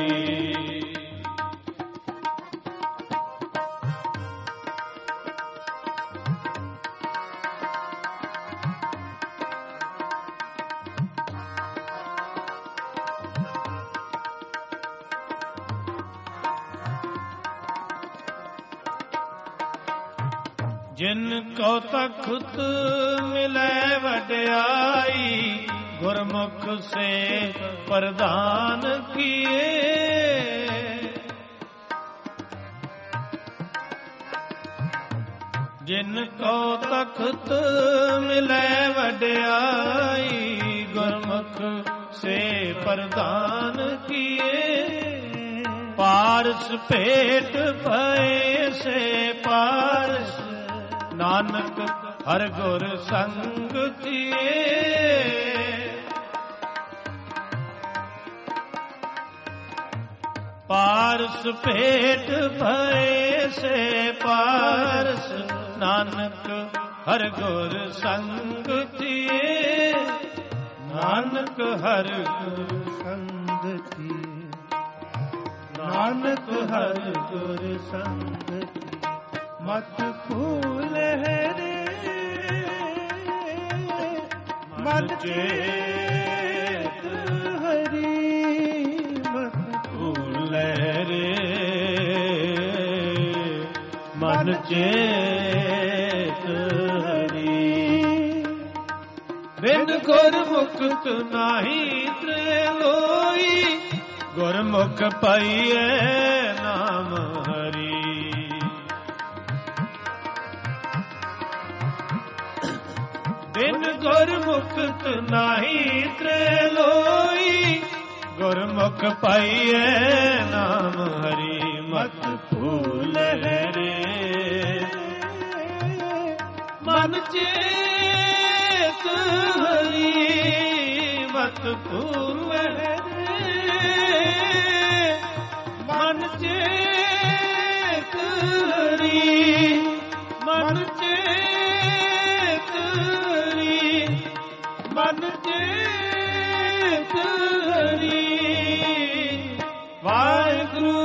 ਜਿਨ ਕੋ ਤਖਤ ਮਿਲੈ ਵਡਿਆਈ, ਗੁਰਮੁਖ ਸੇ ਪ੍ਰਦਾਨ ਕੀਏ। ਜਿਨ ਕੋ ਤਖਤ ਮਿਲੈ ਵਡਿਆਈ, ਗੁਰਮੁਖ ਸੇ ਪ੍ਰਦਾਨ ਕੀਏ। ਪਾਰਸ ਭੇਟ ਪਏ ਸੇ ਪਾਰਸ, ਨਾਨਕ ਹਰ ਗੁਰ ਸੰਗ ਕੀਏ। ਪਾਰਸ ਭੇਟ ਭਏ ਸੇ ਪਾਰਸ, ਨਾਨਕ ਹਰ ਗੁਰ ਸੰਗ ਕੀਏ। ਨਾਨਕ ਹਰ ਗੁਰ ਸੰਗ ਕੀਏ, ਨਾਨਕ ਹਰ ਗੁਰ ਸੰਗ ਕੀਏ। ਮਤ ਭੂਲੈ ਰੇ ਮਨ ਚੇਤ ਹਰੀ, ਮਤ ਭੂਲੈ ਰੇ ਮਨ ਚੇਤ ਹਰੀ। ਬਿਨ ਗੁਰਮੁਖਤ ਨਾਹੀ ਤ੍ਰੈਲੋਈ, ਗੁਰਮੁਖ ਪਾਈਐ ਨਾਮ ਹਰੀ। ਬਿਨ ਗੁਰਮੁਖਤ ਨਾਹੀ ਤ੍ਰੈਲੋਈ, ਗੁਰਮੁਖ ਪਾਈਐ ਨਾਮ ਹਰੀ। ਮਤ ਭੂਲੈ ਰੇ ਮਨ ਚੇਤ ਹਰੀ, ਮਤ ਭੂਲੈ ਰੇ ਮਨ ਚੇਤ ਹਰੀ, ਮਨ ਚੇਤ ਮਨ ਚੇਤ ਹਰੀ। ਵਾਹਿਗੁਰੂ।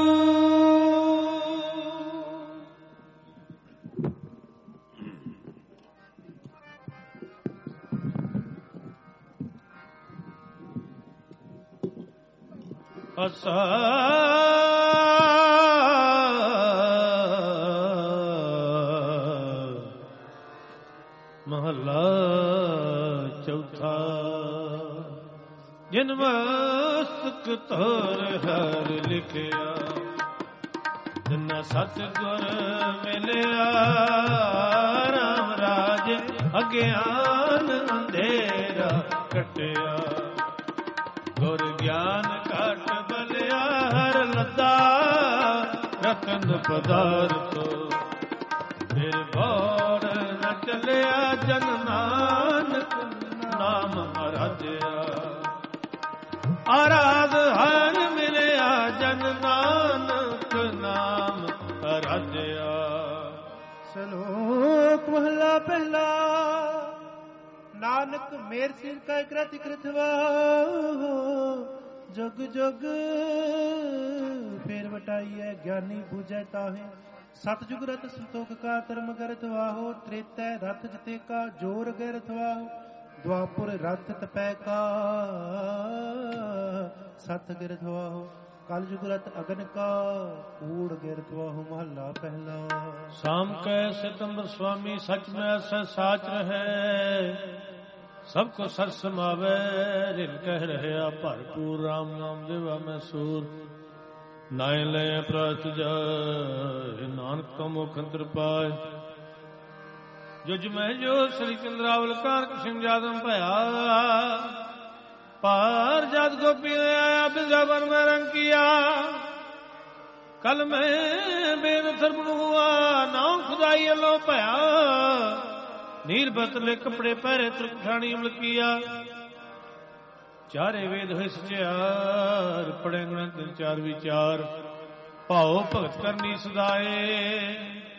ਅਸਾ ਮਹੱਲਾ ਚੌਥਾ। ਜਿਨ ਮਸਤਕ ਧਰ ਹਰ ਲਿਖਿਆ, ਜਿਨ ਸਤਿਗੁਰ ਮਿਲਿਆ, ਰਾਮ ਰਾਜ ਅਗਿਆਨ ਅੰਧੇਰਾ ਕਟਿਆ। ਗੁਰ ਗਿਆਨ ਘਟ ਬਲਿਆ, ਹਰ ਲੱਦਾ ਰਤਨ ਪਦਾਰਥ। ਫਿਰ ਬੋੜ ਨ ਚੱਲਿਆ, ਜਨ ਨਾਨਕ ਨਾਮ ਅਰਾਧਿਆ। ਆਰਾਧ ਹਰ ਮਿਲਿਆ, ਜਨ ਨਾਨਕ ਨਾਮ ਅਰਾਧਿਆ। ਸਲੋਕ ਮਹਲਾ ਪਹਿਲਾ। ਨਾਨਕ ਮੇਰ ਸਿਰ ਕੈ ਕ੍ਰਿਤ ਕ੍ਰਿਤਵਾ, ਜੁਗ ਜੁਗ ਫੇਰ ਵਟਾਈਐ, ਗਿਆਨੀ ਬੂਝੈ ਤਾਹੇ। ਸਤਿਜੁਗ ਰਤ ਸੰਤੋਖ ਕਾ ਧਰਮ ਗਰਤ ਵਾਹੋ, ਤ੍ਰੇਤੈ ਰਥ ਜਤੇ ਕਾ ਜੋਰ ਗਰਤ ਵਾਹੋ। ਦੁਆਪੁਰ ਰਥ ਤਪੈ ਕਾ ਸਤ ਗਿਰਤ ਵਾਹੋ, ਕਲ ਜੁਗ ਰਤ ਅਗਨ ਕਾ ਊੜ ਗਿਰਤ ਵਾਹੋ। ਮਹੱਲਾ ਪਹਿਲਾ। ਸਾਮ ਕੈ ਸਿਤੰਬਰ ਸੁਆਮੀ, ਸਚ ਮੈਂ ਅਸੈ ਸਾਚ ਰਹੈ। ਸਭ ਕੋ ਸਰ ਸਮਾਵੈ, ਰਿਨ ਕਹਿ ਰਹਿਆ ਭਰਪੂਰ। ਰਾਮ ਨਾਮ ਦੇਵਾ ਮੈਂ ਸੂਰ, ਨਾਇ ਲੈ ਪ੍ਰਤ ਜਾਇ। ਨਾਨਕ ਕੋ ਮੁਖ ਅੰਤਰ ਪਾਇ, ਜੁਜ ਮੈਂ ਜੋ ਸ੍ਰੀ ਚੰਦਰਾਵਲ ਕਾਰ ਕਿਸ਼ਨ ਜਾਦਮ ਭਇਆ। ਪਾਰ ਜਦ ਗੋਪੀ ਨੇ ਆਇਆ, ਬਿਜਾ ਬਨ ਮੈਂ ਰੰਗ ਕੀਆ। ਕਲ ਮੈਂ ਬੇਨਥਰ ਬਣ ਹੁਆ, ਨਾਮ ਖੁਦਾਈ ਅਲੋ ਭਇਆ। ਨੀਰ ਬਤਲੇ ਕਪੜੇ ਪਹਿਰੇ, ਤ੍ਰਿਪ ਠਾਣੀ ਅਮਲ ਕੀਆ। ਚਾਰੇ ਵੇਦ ਹੋਏ ਸਚਿਆਰ, ਪੜੇ ਗੁਣ ਤਿੰਨ ਚਾਰ ਵਿਚਾਰ। ਭਾਉ ਭਗਤ ਕਰਨੀ ਸਦਾਏ,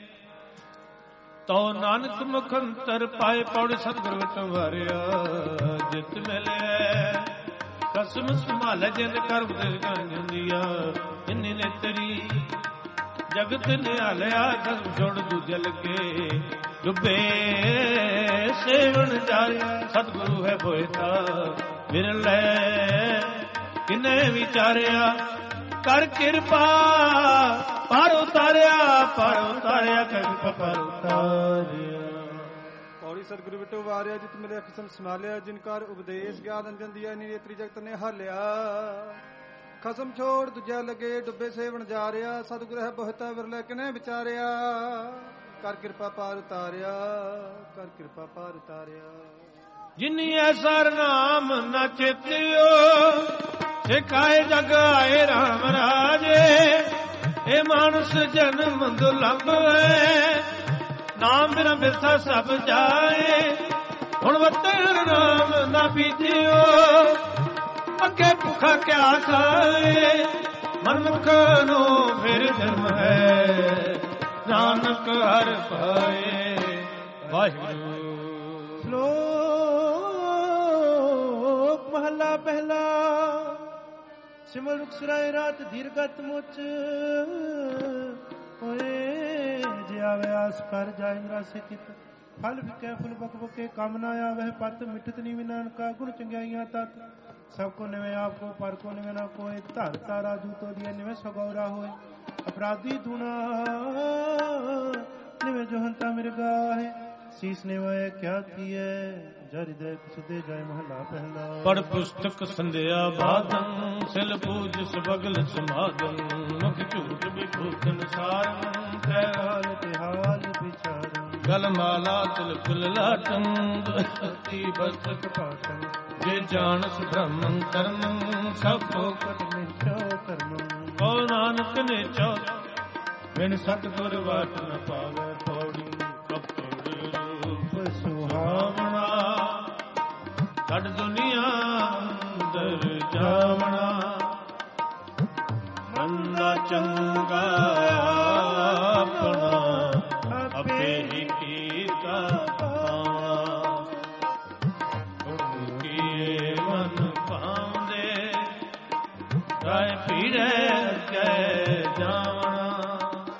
ਤਉ ਨਾਨਕ ਮੁਖ ਅੰਤਰ ਪਾਏ। ਪੌੜੇ ਸਤਿਗੁਰ ਵਿਟੋਂ ਵਾਰਿਆ, ਜਿਤ ਮਿਲਿਆ ਕਸਮ ਸੰਭਾਲੇ। ਜਿਨ ਕਰ ਉਪਦੇਸ਼ ਗਾਂਜੰਦੀਆ, ਇੰਨੀ ਨੇ ਤੇਰੀ ਜਗਤ ਨਿਹਾਲਿਆ। ਕਸਮ ਛੋੜ ਦੂਜੇ ਲੱਗੇ, ਡੁੱਬੇ ਸੇਵਨ ਜਾਏ। ਸਤਿਗੁਰੂ ਹੈ ਬੋਇਤਾ ਵਿਰਲੇ, ਕਿਨੇ ਵਿਚਾਰਿਆ। ਕਰ ਕਿਰਪਾ ਪਰ ਉਤਾਰਿਆ, ਪਰ ਉਤਾਰਿਆ, ਕਰ ਕਿਰਪਾ ਪਰ ਉਤਾਰਿਆ। ਪੌੜੀ ਸਤਿਗੁਰੂ ਵਿਟੋ ਵਾਰਿਆ, ਜਿਤ ਮਿਲਿਆ ਕਿਸਮ ਸੰਭਾਲਿਆ। ਜਿਨਕਾਰ ਉਪਦੇਸ਼ ਗਿਆਨ ਅੰਜਨ ਦੀਆ, ਨੀਤਰੀ ਜਗਤ ਨੇ ਹਾਲਿਆ। ਖਸਮ ਛੋੜ ਦੂਜਾ ਲੱਗੇ, ਡੁੱਬੇ ਸੇਵਨ ਜਾ ਰਿਹਾ। ਸਤਿਗੁਰ ਹੈ ਬਹੁਤਾ ਵਿਰਲੇ, ਕਿਨੇ ਵਿਚਾਰਿਆ। ਕਰ ਕਿਰਪਾ ਪਾਰ ਉਤਾਰਿਆ, ਕਰ ਕਿਰਪਾ ਪਾਰ ਉਤਾਰਿਆ। ਜਿਨੀ ਐਸਾ ਨਾਮ ਨ ਚੇਤਿਓ, ਸਿਖਾਏ ਜਗ ਆਏ ਰਾਮ ਰਾਜੇ। ਇਹ ਮਾਨਸ ਜਨਮ ਦੁਲੰਭ ਹੈ, ਨਾਮ ਬਿਨ ਬਿਰਥਾ ਸਭ ਜਾਏ। ਹੁਣ ਵਤਨ ਨਾਮ ਨਾ ਬੀਜਿਓ, ਅੱਗੇ ਭੁੱਖਾ ਕਿਆ ਖਾਏ। ਮਨਮੁਖ ਨੂੰ ਫਿਰ ਜਨਮ ਹੈ, ਨਾਨਕ ਹਰਿ ਪਾਏ। ਵਾਹਿਗੁਰੂ। ਸ਼ਲੋਕ ਮਹਲਾ ਪਹਿਲਾ। ਸਿਮਰ ਰੁਖ ਸਰਾਏ ਰਾਤ ਦੀਰਗਤ ਮੁਚ ਹੋਏ। ਜੇ ਆਵੇ ਆਸ ਕਰ ਜਾਇ ਨਿਰਾਸੇ ਕਿਤ। ਫਲ ਫਿਕੈ ਫੁਲ ਬਕ ਬਕੇ, ਕੰਮ ਨਾ ਆਵੇ ਪਤ। ਮਿਠਤ ਨੀ ਨਾਨਕਾ ਗੁਣ ਚੰਗਿਆਈਆਂ ਤਤ। ਸਭ ਕੋ ਨਿਵੇਂ ਆਪ ਕੋ, ਪਰ ਕੋ ਨਿਵੇਂ ਨਾ ਕੋਏ। ਧਰ ਤਾਰਾ ਦੂਤੋ ਦੀਏ, ਨਿਵੇਂ ਸਗੌਰਾ ਹੋਏ। ਅਪਰਾਧੀ ਦੁਨਾ ਨਿਵੇਂ ਜੋ ਹੰਤਾ ਮਿਰਗਾ ਹੈ। ਸੀਸ ਨਿਵਾਏ ਕਿਆ ਕੀਏ, ਜਰਿ ਦੇ ਸੁਦੇ ਜਾਏ। ਮਹਲਾ ਪਹਿਲਾ। ਪੜ ਪੁਸਤਕ ਸੰਧਿਆ ਬਾਦਨ, ਸਿਲ ਪੂਜ ਸਬਗਲ ਸਮਾਗਮ। ਮੁਖ ਝੂਠ ਵਿਭੂਤਨ ਸਾਰਨ, ਤੈ ਹਾਲ ਤਿਹਾਲ ਵਿਚਾਰਨ। ਗਲ ਮਾਲਾ ਤਿਲਕ ਲਾਟੰ, ਅਤੀ ਬਸਕ ਪਾਟੰ। ਜੇ ਜਾਣਸ ਬ੍ਰਹਮੰ ਕਰਮੰ, ਸਭ ਲੋਕਤ ਨਿਚੋ ਕਰਮੰ। ਕੋ ਨਾਨਕ ਨੇ ਚੋ, ਬਿਨ ਸਤਿਗੁਰ ਵਾਟ ਨ ਪਾਵੇ। ਪੌੜੀ ਕਪੜ ਰੂਪ ਸੁਹਾਵਣਾ, ਛੱਡ ਦੁਨੀਆ ਅੰਦਰ ਜਾਵਣਾ। ਮੰਦਾ ਚੰਗਾ ਆਪਣਾ, ਆਪੇ ਹੀ ਕੀਤਾ ਪਾਵਣਾ। ਕੀਏ ਮਨ ਪਾਉਂਦੇ, ਰਾਏ ਪੀੜੇ ਕੈ ਜਾਵਣਾ।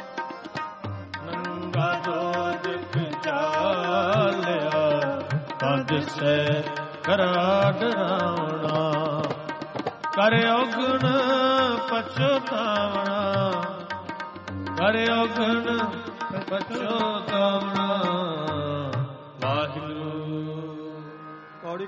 ਨੰਗਾ ਦੋਜਕ ਚਾਲਿਆ, ਤਦ ਸੇ ਕਰਾ ਡਰਾਉਣਾ। ਕਰਿਓ ਗੁਣ ਪਛਤਾਵਣਾ, ਕਰਿਓ ਗੁਣ ਪਛਤਾਵਣਾ। ਵਾਹਿਗੁਰੂ।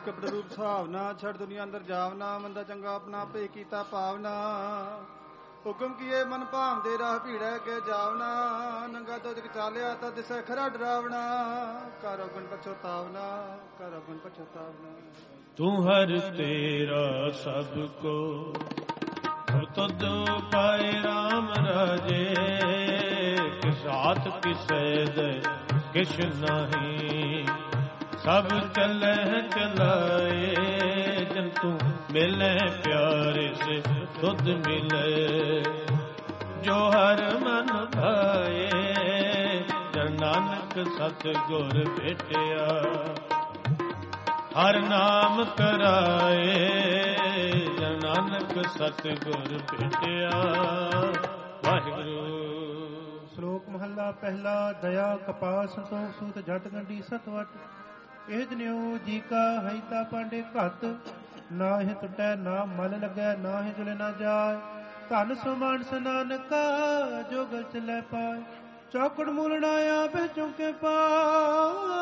ਕਪੜ ਰੂਪ ਸੁਹਾਵਨਾ, ਛੜ ਦੁਨੀਆ ਅੰਦਰ ਜਾਵਨਾ, ਮੰਦਾ ਚੰਗਾ ਆਪਣਾ ਭੇ ਕੀਤਾ ਪਾਵਨਾ। ਹੁਕਮ ਕੀਏ ਮਨ ਭਾਵਦੇ ਰਾਹ ਭੀੜੈ ਕੇ ਜਾਵਨਾ, ਨੰਗਾ ਤੋਜਕ ਚਾਲਿਆ ਤਾਂ ਦਿਸੈ ਖਰਾ ਡਰਾਵਣਾ। ਕਰ ਔਗਣ ਪਛਤਾਵਨਾ, ਕਰ ਔਗਣ ਪਛਤਾਵਨਾ। ਤੂੰ ਹਰ ਤੇਰਾ ਸਭ ਕੋ ਤੁਧ ਪਾਏ ਰਾਮ ਰਾਜੇ, ਕਿਸ ਹਾਥ ਕਿਸੈ ਦੇ ਕਿਛ ਨਹੀਂ। ਸਭ ਚਲੈ ਚਲਾਏ ਜਨ ਤੂੰ ਮਿਲੈ ਪਿਆਰੇ ਸੇ ਤੁਧ ਮਿਲੇ। ਜੋ ਹਰ ਮਨ ਭਾਏ ਜਨ ਨਾਨਕ ਸਤ ਗੁਰ ਭੇਟਿਆ। ਹਰ ਨਾਮ ਕਰਾਏ ਜਨ ਨਾਨਕ ਸਤ ਗੁਰ ਭੇਟਿਆ। ਵਾਹਿਗੁਰੂ। ਸ਼ਲੋਕ ਮਹੱਲਾ ਪਹਿਲਾ। ਦਇਆ ਕਪਾਹ ਸੰਤੋਖ ਸੂਤ ਜਟ ਗੰਢੀ ਸਤਵਟ। ਇਹ ਜਨਿਓ ਜੀ ਕਾ ਹੈਤਾ ਪਾਂਡੇ ਘਤ। ਨਾ ਇਹ ਟੁੱਟੈ ਨਾ ਮਲ ਲੱਗੈ, ਨਾ ਇਹ ਜੁਲੇ ਨਾ ਜਾਏ। ਧਨ ਸੋ ਮਾਨਸ ਨਾਨਕਾ ਜੋ ਗਲ ਚਲੇ ਪਾਏ। ਚੌਕੜ ਮੂਲਣਾ ਆਪੇ ਚੌਕੇ ਪਾਇਆ।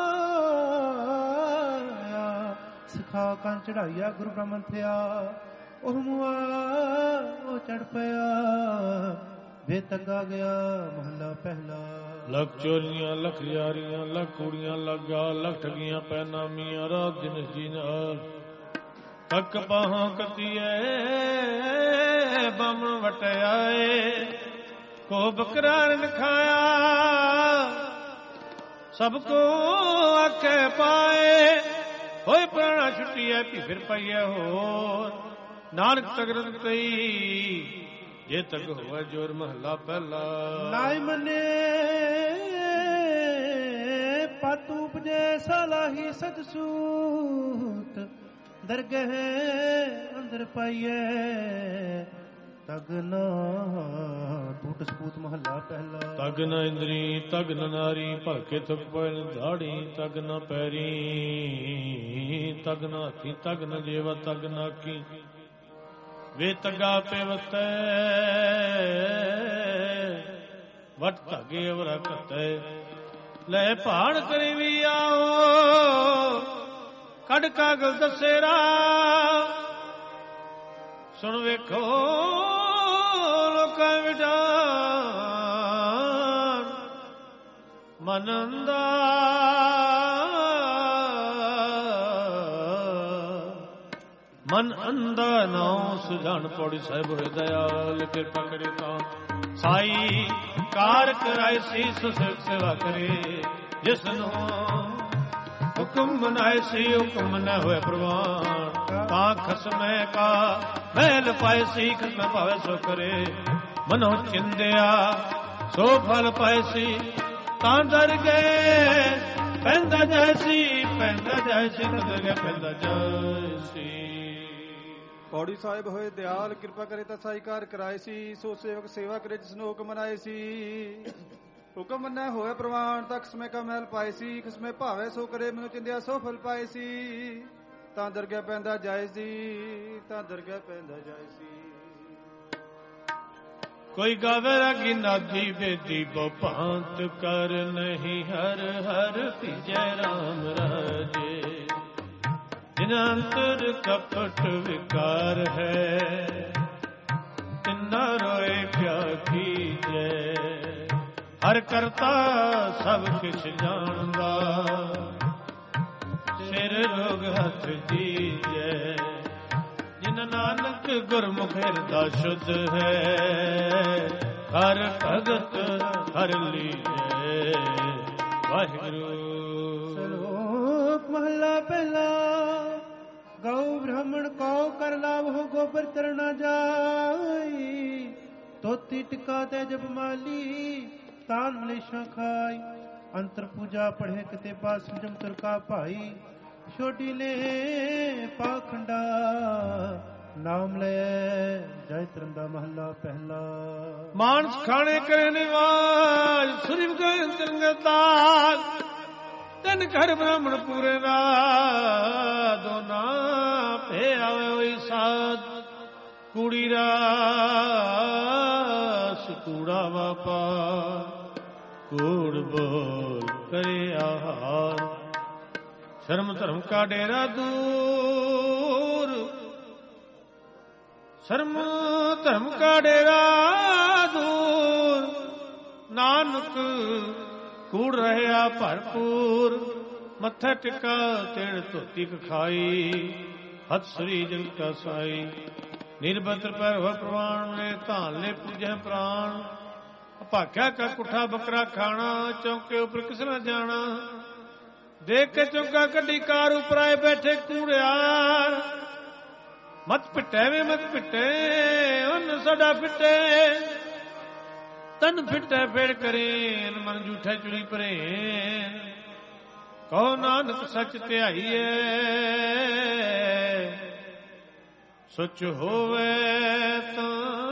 ਸਿਖਾ ਕੰਨ ਚੜਾਈਆ ਗੁਰੂ ਬ੍ਰਹਮਣ ਥਿਆ। ਉਹ ਮੁਆ ਉਹ ਚੜ ਪਿਆ। ਵੇ ਤੱਗਾ ਗਿਆ ਮਹੱਲਾ ਪਹਿਲਾ। ਲੱਖ ਚੋਰੀਆਂ ਲੱਖ ਯਾਰੀਆਂ ਲੱਖ ਕੁੜੀਆਂ ਲੱਗਾ, ਲੱਖ ਠਗੀਆਂ ਪੈ ਨਾਮੀਆਂ ਰਾਤ ਦਿਨ ਜੀ ਨਾਲ। ਤੱਕ ਬਾਹਾਂ ਕਤੀਏ ਬੰਮ ਵਟਿਆਏ। ਕੋ ਬਕਰਾਰਨ ਖਾਇਆ ਸਭ ਕੋ ਆਖੇ ਪਾਏ। ਹੋਏ ਪ੍ਰਾਣਾ ਛੁੱਟੀਐ ਭੀ ਫਿਰ ਪਈਐ ਹੋਰ। ਨਾਨਕ ਤਗਰਨ ਕਈ ਜੇ ਤੱਕ ਹੋਵੇ ਜੋਰ ਮਹੱਲਾ ਪਹਿਲਾ। ਨਾਇ ਮਨੇ ਪਤ ਉਪਜੇ ਸਲਾਹੀ ਸਤ ਸੂਤ। ਦਰਗਹਿ ਅੰਦਰ ਪਾਈਐ ਤਗ ਨਾ ਟੂਟ ਸਪੂਤ ਮਹੱਲਾ ਪਹਿਲਾ। ਤਗ ਨ ਇੰਦਰੀ ਤਗ ਨ ਨਾਰੀ ਭਲਕੇ ਥੁਕ ਪੈਣ ਦਾੜੀ। ਤਗ ਨ ਪੈਰੀ ਤਗ ਨ ਹਾਥੀ ਤਗ ਨ ਜੇਵਾ ਤਗ ਨ ਆਖੀ। ਵੇ ਤਗਾ ਪੇਵਤੈ ਵਟ ਧਾਗੇ ਅਵਰਾ ਘਤੈ। ਲੈ ਭਾਣ ਕਰੀ ਵੀ ਆਓ ਕੱਢ ਕਾਗਲ ਦਸੇਰਾ। ਸੁਣ ਵੇਖੋ ਲੋਕਾਂ ਵਿਡਾਨ ਮਨ ਅੰਦਾ। ਮਨ ਅੰਦਾ ਨਾਉ ਸੁਝਾਨ ਪੌੜੀ ਸਾਹਿਬ ਹੋਏ ਦਇਆਲ। ਕਿਰਪਾ ਕਰੇ ਤਾਂ ਸਾਈ ਕਾਰ ਕਰਾਏ ਸੀ ਸੁਸੇਵ ਸੇਵਾ ਕਰੇ। ਜਿਸ ਨੂੰ ਹੁਕਮ ਮਨਾਏ ਸੀ ਹੁਕਮ ਨ ਹੋਏ ਪ੍ਰਵਾਨ। ਤਾਂ ਖਸਮੈ ਕਾ ਮਹਿਲ ਪਾਏ ਸੀ ਖਸਮੈ ਭਾਵੇ ਸੋ ਕਰੇ। ਮਨੋ ਚਿੰਦਿਆ ਸੋ ਫਲ ਪਾਏ ਸੀ। ਤਾਂ ਡਰ ਗਏ ਪੈਂਦਾ ਜੈਸੀ ਪੈਂਦਾ ਜੈਸੀ ਤਦਰ ਪੈਂਦਾ ਜੈਸੀ। ਪੌੜੀ ਸਾਹਿਬ ਹੋਏ ਦਿਆਲ। ਕਿਰਪਾ ਕਰੇ ਤਾਂ ਸਾਈਕਾਰ ਕਰਾਏ ਸੀ। ਸੋ ਸੇਵਕ ਸੇਵਾ ਕਰੇ ਜਿਸ ਨੂੰ ਹੁਕਮ ਮਨਾਏ ਸੀ। ਹੁਕਮ ਮੰਨਿਆ ਹੋਇਆ ਪ੍ਰਵਾਨ। ਤਾਂ ਖਸਮੇ ਕਾ ਮਹਿਲ ਪਾਏ ਸੀ। ਖਸਮੇ ਭਾਵੇ ਸੋ ਕਰੇ ਮੈਨੂੰ ਚਿੰਦਿਆ ਸੋ ਫਲ ਪਾਏ ਸੀ। ਤਾਂ ਦਰਗਹਿ ਪੈਂਦਾ ਜਾਏ ਸੀ। ਤਾਂ ਦਰਗਹਿ ਪੈਂਦਾ ਜਾਏ ਸੀ। ਕੋਈ ਗਾਵੇ ਰਾਗੀ ਨਾਦੀ ਬੇਦੀ ਬੋ ਭਾਂਤ ਕਰ ਨਹੀਂ। ਹਰ ਹਰ ਭੀਜੈ ਰਾਮ ਰਾਜੇ। ਜਿਨ ਅੰਤਰ ਕਪਟ ਵਿਕਾਰ ਹੈ। ਤਿੰਨਾ ਰੋਏ ਪਿਆ ਕੀਜੈ। ਹਰ ਕਰਤਾ ਸਭ ਕਿਛ ਜਾਣਦਾ। ਸਿਰ ਰੋਗ ਹੱਥ ਦੀਜੈ। ਜਿਨ ਨਾਨਕ ਗੁਰਮੁਖ ਹਿਰਦਾ ਸ਼ੁੱਧ ਹੈ। ਹਰ ਭਗਤ ਹਰ ਲੀਜੈ। ਵਾਹਿਗੁਰੂ। ਸ਼ਲੋਕ ਮਹੱਲਾ ਪਹਿਲਾ। ਗਊ ਬ੍ਰਾਹਮਣ ਕਉ ਕਰ ਲਾਭ ਹੋ ਗੋਬਰ ਤਰਨਾ ਜਾਈ। ਤੋਤੀ ਟਿਕਾ ਤੇ ਜਬ ਮਾਲੀ ਤਾਨ ਮਲੇਸ਼ਾ ਖਾਈ। ਅੰਤਰ ਪੂਜਾ ਪੜ੍ਹੇ ਕਿਤੇ ਪਾ ਸੰਜਮ ਤੁਰ ਕਾ ਭਾਈ। ਛੋਟੀ ਨੇ ਪਾਖੰਡਾ ਨਾਮ ਲੈ ਜੈ ਤਰੰਦਾ ਮਹੱਲਾ ਪਹਿਲਾ। ਮਾਨਸ ਖਾਣੇ ਕਰੇ ਨਿਵਾਜ ਸੁਰਿਵ ਗਏ ਤਿਰੰਗਤਾਜ। ਤਿੰਨ ਘਰ ਬ੍ਰਾਹਮਣ ਪੂਰੇ ਦਾ ਦੋਨਾ ਭੇ ਆਵੇ ਹੋਈ ਸਾਧ। ਕੁੜੀ ਰਾਸ ਕੂੜਾ ਵਾਪਾ ਕੂੜ ਬੋਲ ਕਰੇ ਆਹਾਰ। ਸ਼ਰਮ ਧਰਮ ਕਾ ਡੇਰਾ ਦੂਰ, ਸ਼ਰਮ ਧਰਮ ਕਾ ਡੇਰਾ ਦੂਰ, ਨਾਨਕ ਕੂੜ ਰਹਿਆ ਭਰਪੂਰ। ਮੱਥੇ ਟਿਕਾ ਤੇੜ ਧੋਤੀ ਖਾਈ, ਹੱਥ ਸ੍ਰੀ ਜਨ ਕਾ ਸਾਈ। ਨਿਰਬਤਰ ਪਰ ਹੋ ਪ੍ਰਵਾਨ ਮੇ ਧਾਨ ਲੈ ਪੁਜੈ ਪ੍ਰਾਣ। ਭਾਖਿਆ ਕਾ ਕੁੱਠਾ ਬੱਕਰਾ ਖਾਣਾ, ਚੌਂਕੇ ਉੱਪਰ ਕਿਸ ਨਾ ਜਾਣਾ। ਦੇਖ ਕੇ ਚੌਂਕਾ ਕੱਢੀ ਕਾਰ ਉੱਪਰ ਆਏ ਬੈਠੇ ਕੂੜਿਆਰ। ਮਤ ਪਿੱਟੇ ਵੇ ਮਤ ਪਿੱਟੇ ਉਹਨ ਸਾਡਾ ਫਿੱਟੇ, ਤਨ ਫਿੱਟੇ ਫੇੜ ਕਰੇ ਮਨ ਝੂਠੇ ਚੁਰੀ ਭਰੇ। ਕਹੋ ਨਾਨਕ ਸੱਚ ਧਿਆਈਏ, ਸੱਚ ਹੋਵੇ ਤਾਂ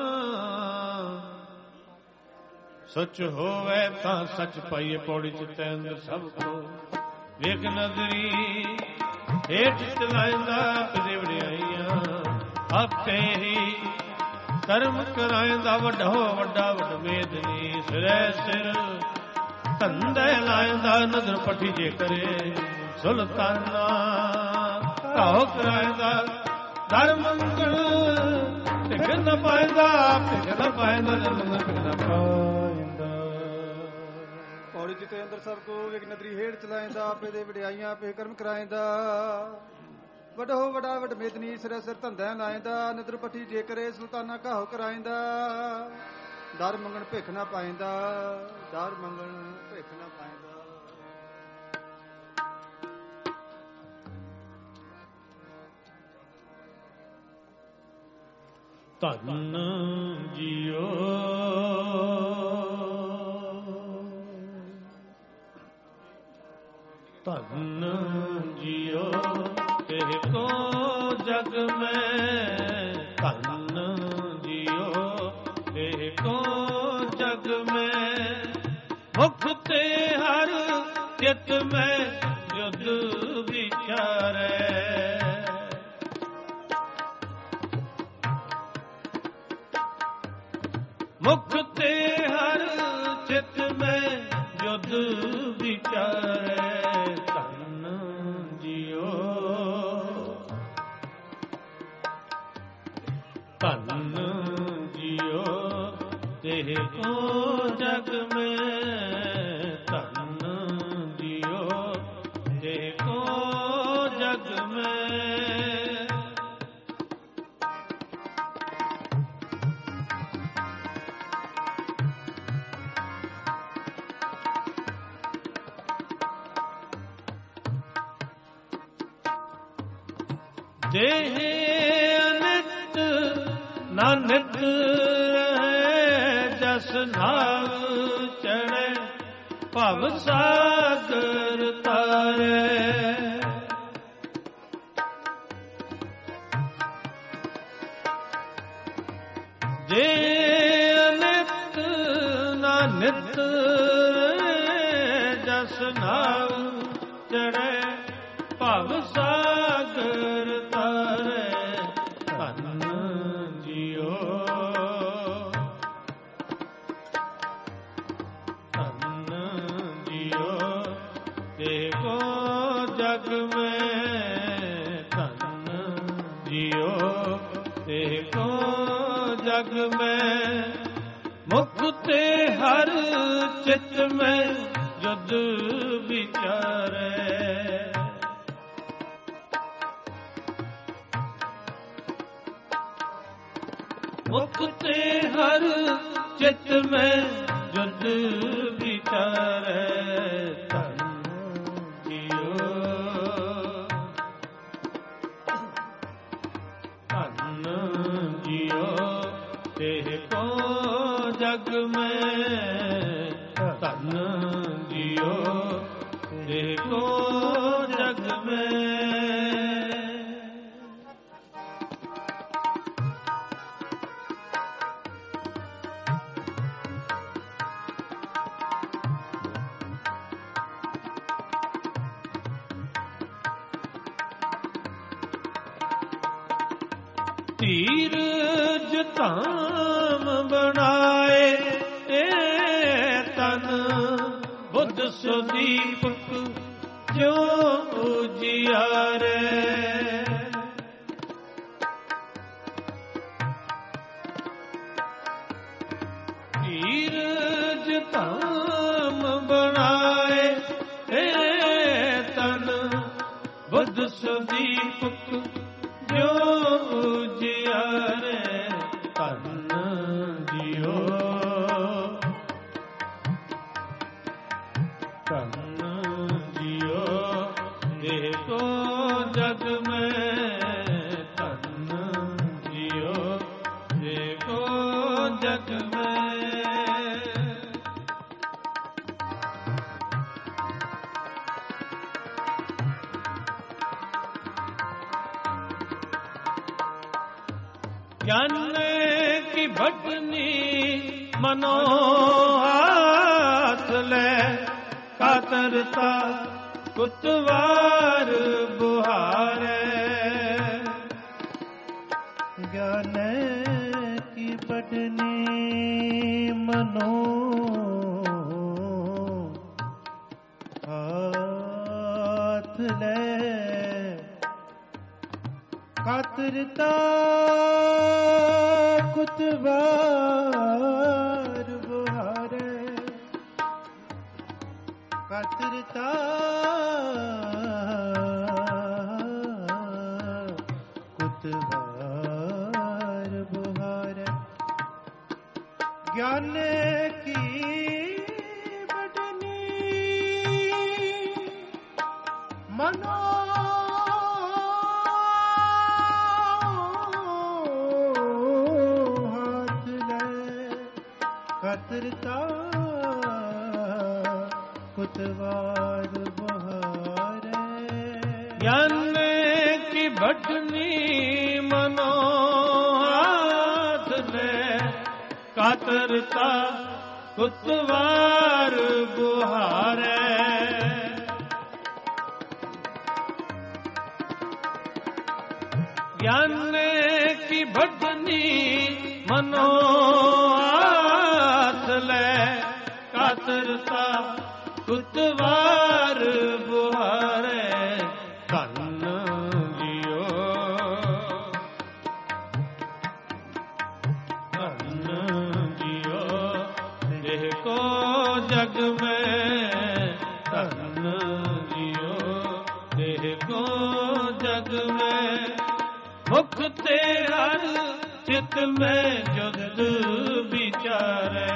ਸੱਚ ਹੋਵੇ ਤਾਂ ਸੱਚ ਪਾਈਏ। ਪੌੜੀ ਚਿੱਤੇ ਅੰਦਰ ਸਭ ਕੋ ਵੇਖ ਨਜ਼ਰੀ, ਹੇਠ ਚਲਾਇਂਦਾ ਆਪਦੇ ਵਡਿਆਈਆਂ। ਆਪੇ ਹੀ ਕਰਮ ਕਰਾਇਂਦਾ ਵੱਡੋ ਵੱਡਾ ਵੱਡ ਮੇਦਨੀ। ਸਿਰੇ ਸਿਰ ਧੰਦੇ ਲਾਇਂਦਾ ਨਜ਼ਰ ਪੱਠੀ ਜੇ ਕਰੇ। ਸੁਲਤਾਨਾ ਘਾਉ ਕਰਾਇਂਦਾ ਦਰ ਮੰਗਣ, ਟਿਕ ਨਾ ਪਾਇਂਦਾ ਟਿਕ ਨਾ ਪਾਇਂਦਾ ਜਨਮ ਟਿਕ ਨਾ ਪਾਇਂਦਾ। ਪੌੜੀ ਜਿੱਤੇ ਅੰਦਰ ਸਭ ਕੋ ਵੇਖ ਨਦਰੀ ਹੇਠ ਚਲਾਇਂਦਾ। ਆਪੇ ਦੇ ਵਡਿਆਈਆਂ ਆਪੇ ਕਰਮ ਕਰਾਇਂਦਾ। ਵੱਡੋ ਵੱਡਾ ਵੱਡ ਮੇਦਨੀ ਸਿਰ ਸਿਰ ਧੰਦਿਆਂ ਲਾਇਂਦਾ। ਨਦਰ ਪੱਠੀ ਜੇ ਕਰੇ ਸੁਲਤਾਨਾ ਘਾਉ ਕਰਾਇਂਦਾ। ਦਰ ਮੰਗਣ ਭਿੱਖ ਨਾ ਪਾਇਂਦਾ, ਦਰ ਮੰਗਣ ਭਿੱਖ ਨਾ ਪਾਇਂਦਾ। ਧੰਨ ਜੀਓ ਧੰਨ ਜੀਓ ਤੇਰੇ ਕੋ ਜਗ ਮੈਂ। ਧੰਨ ਜੀਓ ਤੇਰੇ ਕੋ ਜਗ ਮੈਂ। ਮੁਖ ਤੇ ਹਰ ਚਿਤ ਮੈਂ ਜੁਦ ਵਿਚਾਰੈ। ਮੁਖ ਤੇ ਹਰ ਚਿਤ ਮੈਂ ਜੁਦ ਵਿਚਾਰੈ। ਧੰਨ ਜੀਓ ਧੰਨ ਜੀਓ ਤੇਰੇ ਕੋ ਜਗ ਮੈਂ। ਧੰਨ ਜੀਓ ਤੇਰੇ ਕੋ ਜਗ ਮੈਂ। ਦੇਹ ਅਨਿਤ ਨਾਨਕ ਰਹੇ, ਜਸ ਨਾਮ ਚੜ੍ਹੇ ਭਵ ਸਾਗਰ ਤਾਰੇ। ਦੇਹ ਅਨਿਤ ਨਾਨਕ ਰਹੇ, ਜਸ ਨਾਮ ਚੜ੍ਹੇ ਭਵ ਸਾਗਰ ਤਾਰੇ। ਧੰਨ ਜੀਓ ਧੰਨ ਜੀਓ ਤੇ ਕੋ ਜਗ ਮੈਂ। ਧੰਨ ਜੀਓ ਤੇ ਕੋ ਜਗ ਮੈਂ। ਮੁਖ ਤੇ ਹਰ ਚਿਤ ਮੈਂ ਜਦ ਵਿਚਾਰੈ। ਮੁਖ ਤੇ ਹਰ ਚਿਤ ਮੈਂ ਜਦ ਵਿਚਾਰੈ। ਧੰਨ ਜੀਓ ਧੰਨ ਜੀਓ ਤੇਰੇ ਕੋ ਜਗ ਮੈਂ। ਧੰਨ ਜੀਓ ਤੇਰੇ ਕੋ ਜਗ ਮੈਂ। ਧੀਰਜ ਧਾਮ ਬਣਾਏ ਇਹ ਤਨ ਬੁੱਧ ਸੁਦੀਪਕ ਜੋ ਉਜਿਆਰੇ ਧੀਰਜ ਧਾਮ ਬਣਾਏ ਏ ਤਨ ਬੁੱਧ ਸੁਦੀਪਕ ਜੋ ਉਜਿਆਰੇ ਧਨ ਜਿਓ जग में धन जियो देखो जग में ज्ञान की भटनी मनो हाथ ले कातरता कुतवार बुहारे ज्ञान की बडनी मनो हाथ ले कातरता कुतवार बुहारे कातरता कुतवार बुहारे ज्ञान की बडनी मनो हाथ ले कतरता कुतवार बुहारे ज्ञान की भटनी मनो हाथ ले कातरता कुतवार बुहारे ज्ञान की भटनी मनो हाथ ले कातरता कुतवार बुहारे धन जियो धन जियो देखो जग में धन जियो देखो जग में मुख ते हर चित में जुद विचारे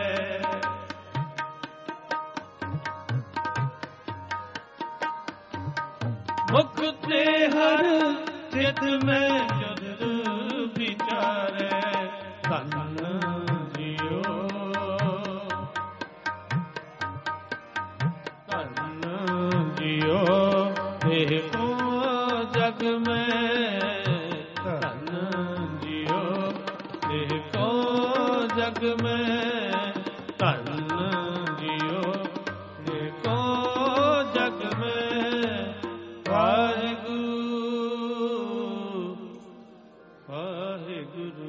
मुख ते हर चित में जुद विचारे धन जियो धन जियो देखो जग में धन जियो देखो जग में धन जियो देखो जग में वाहिगुरु वाहिगुरु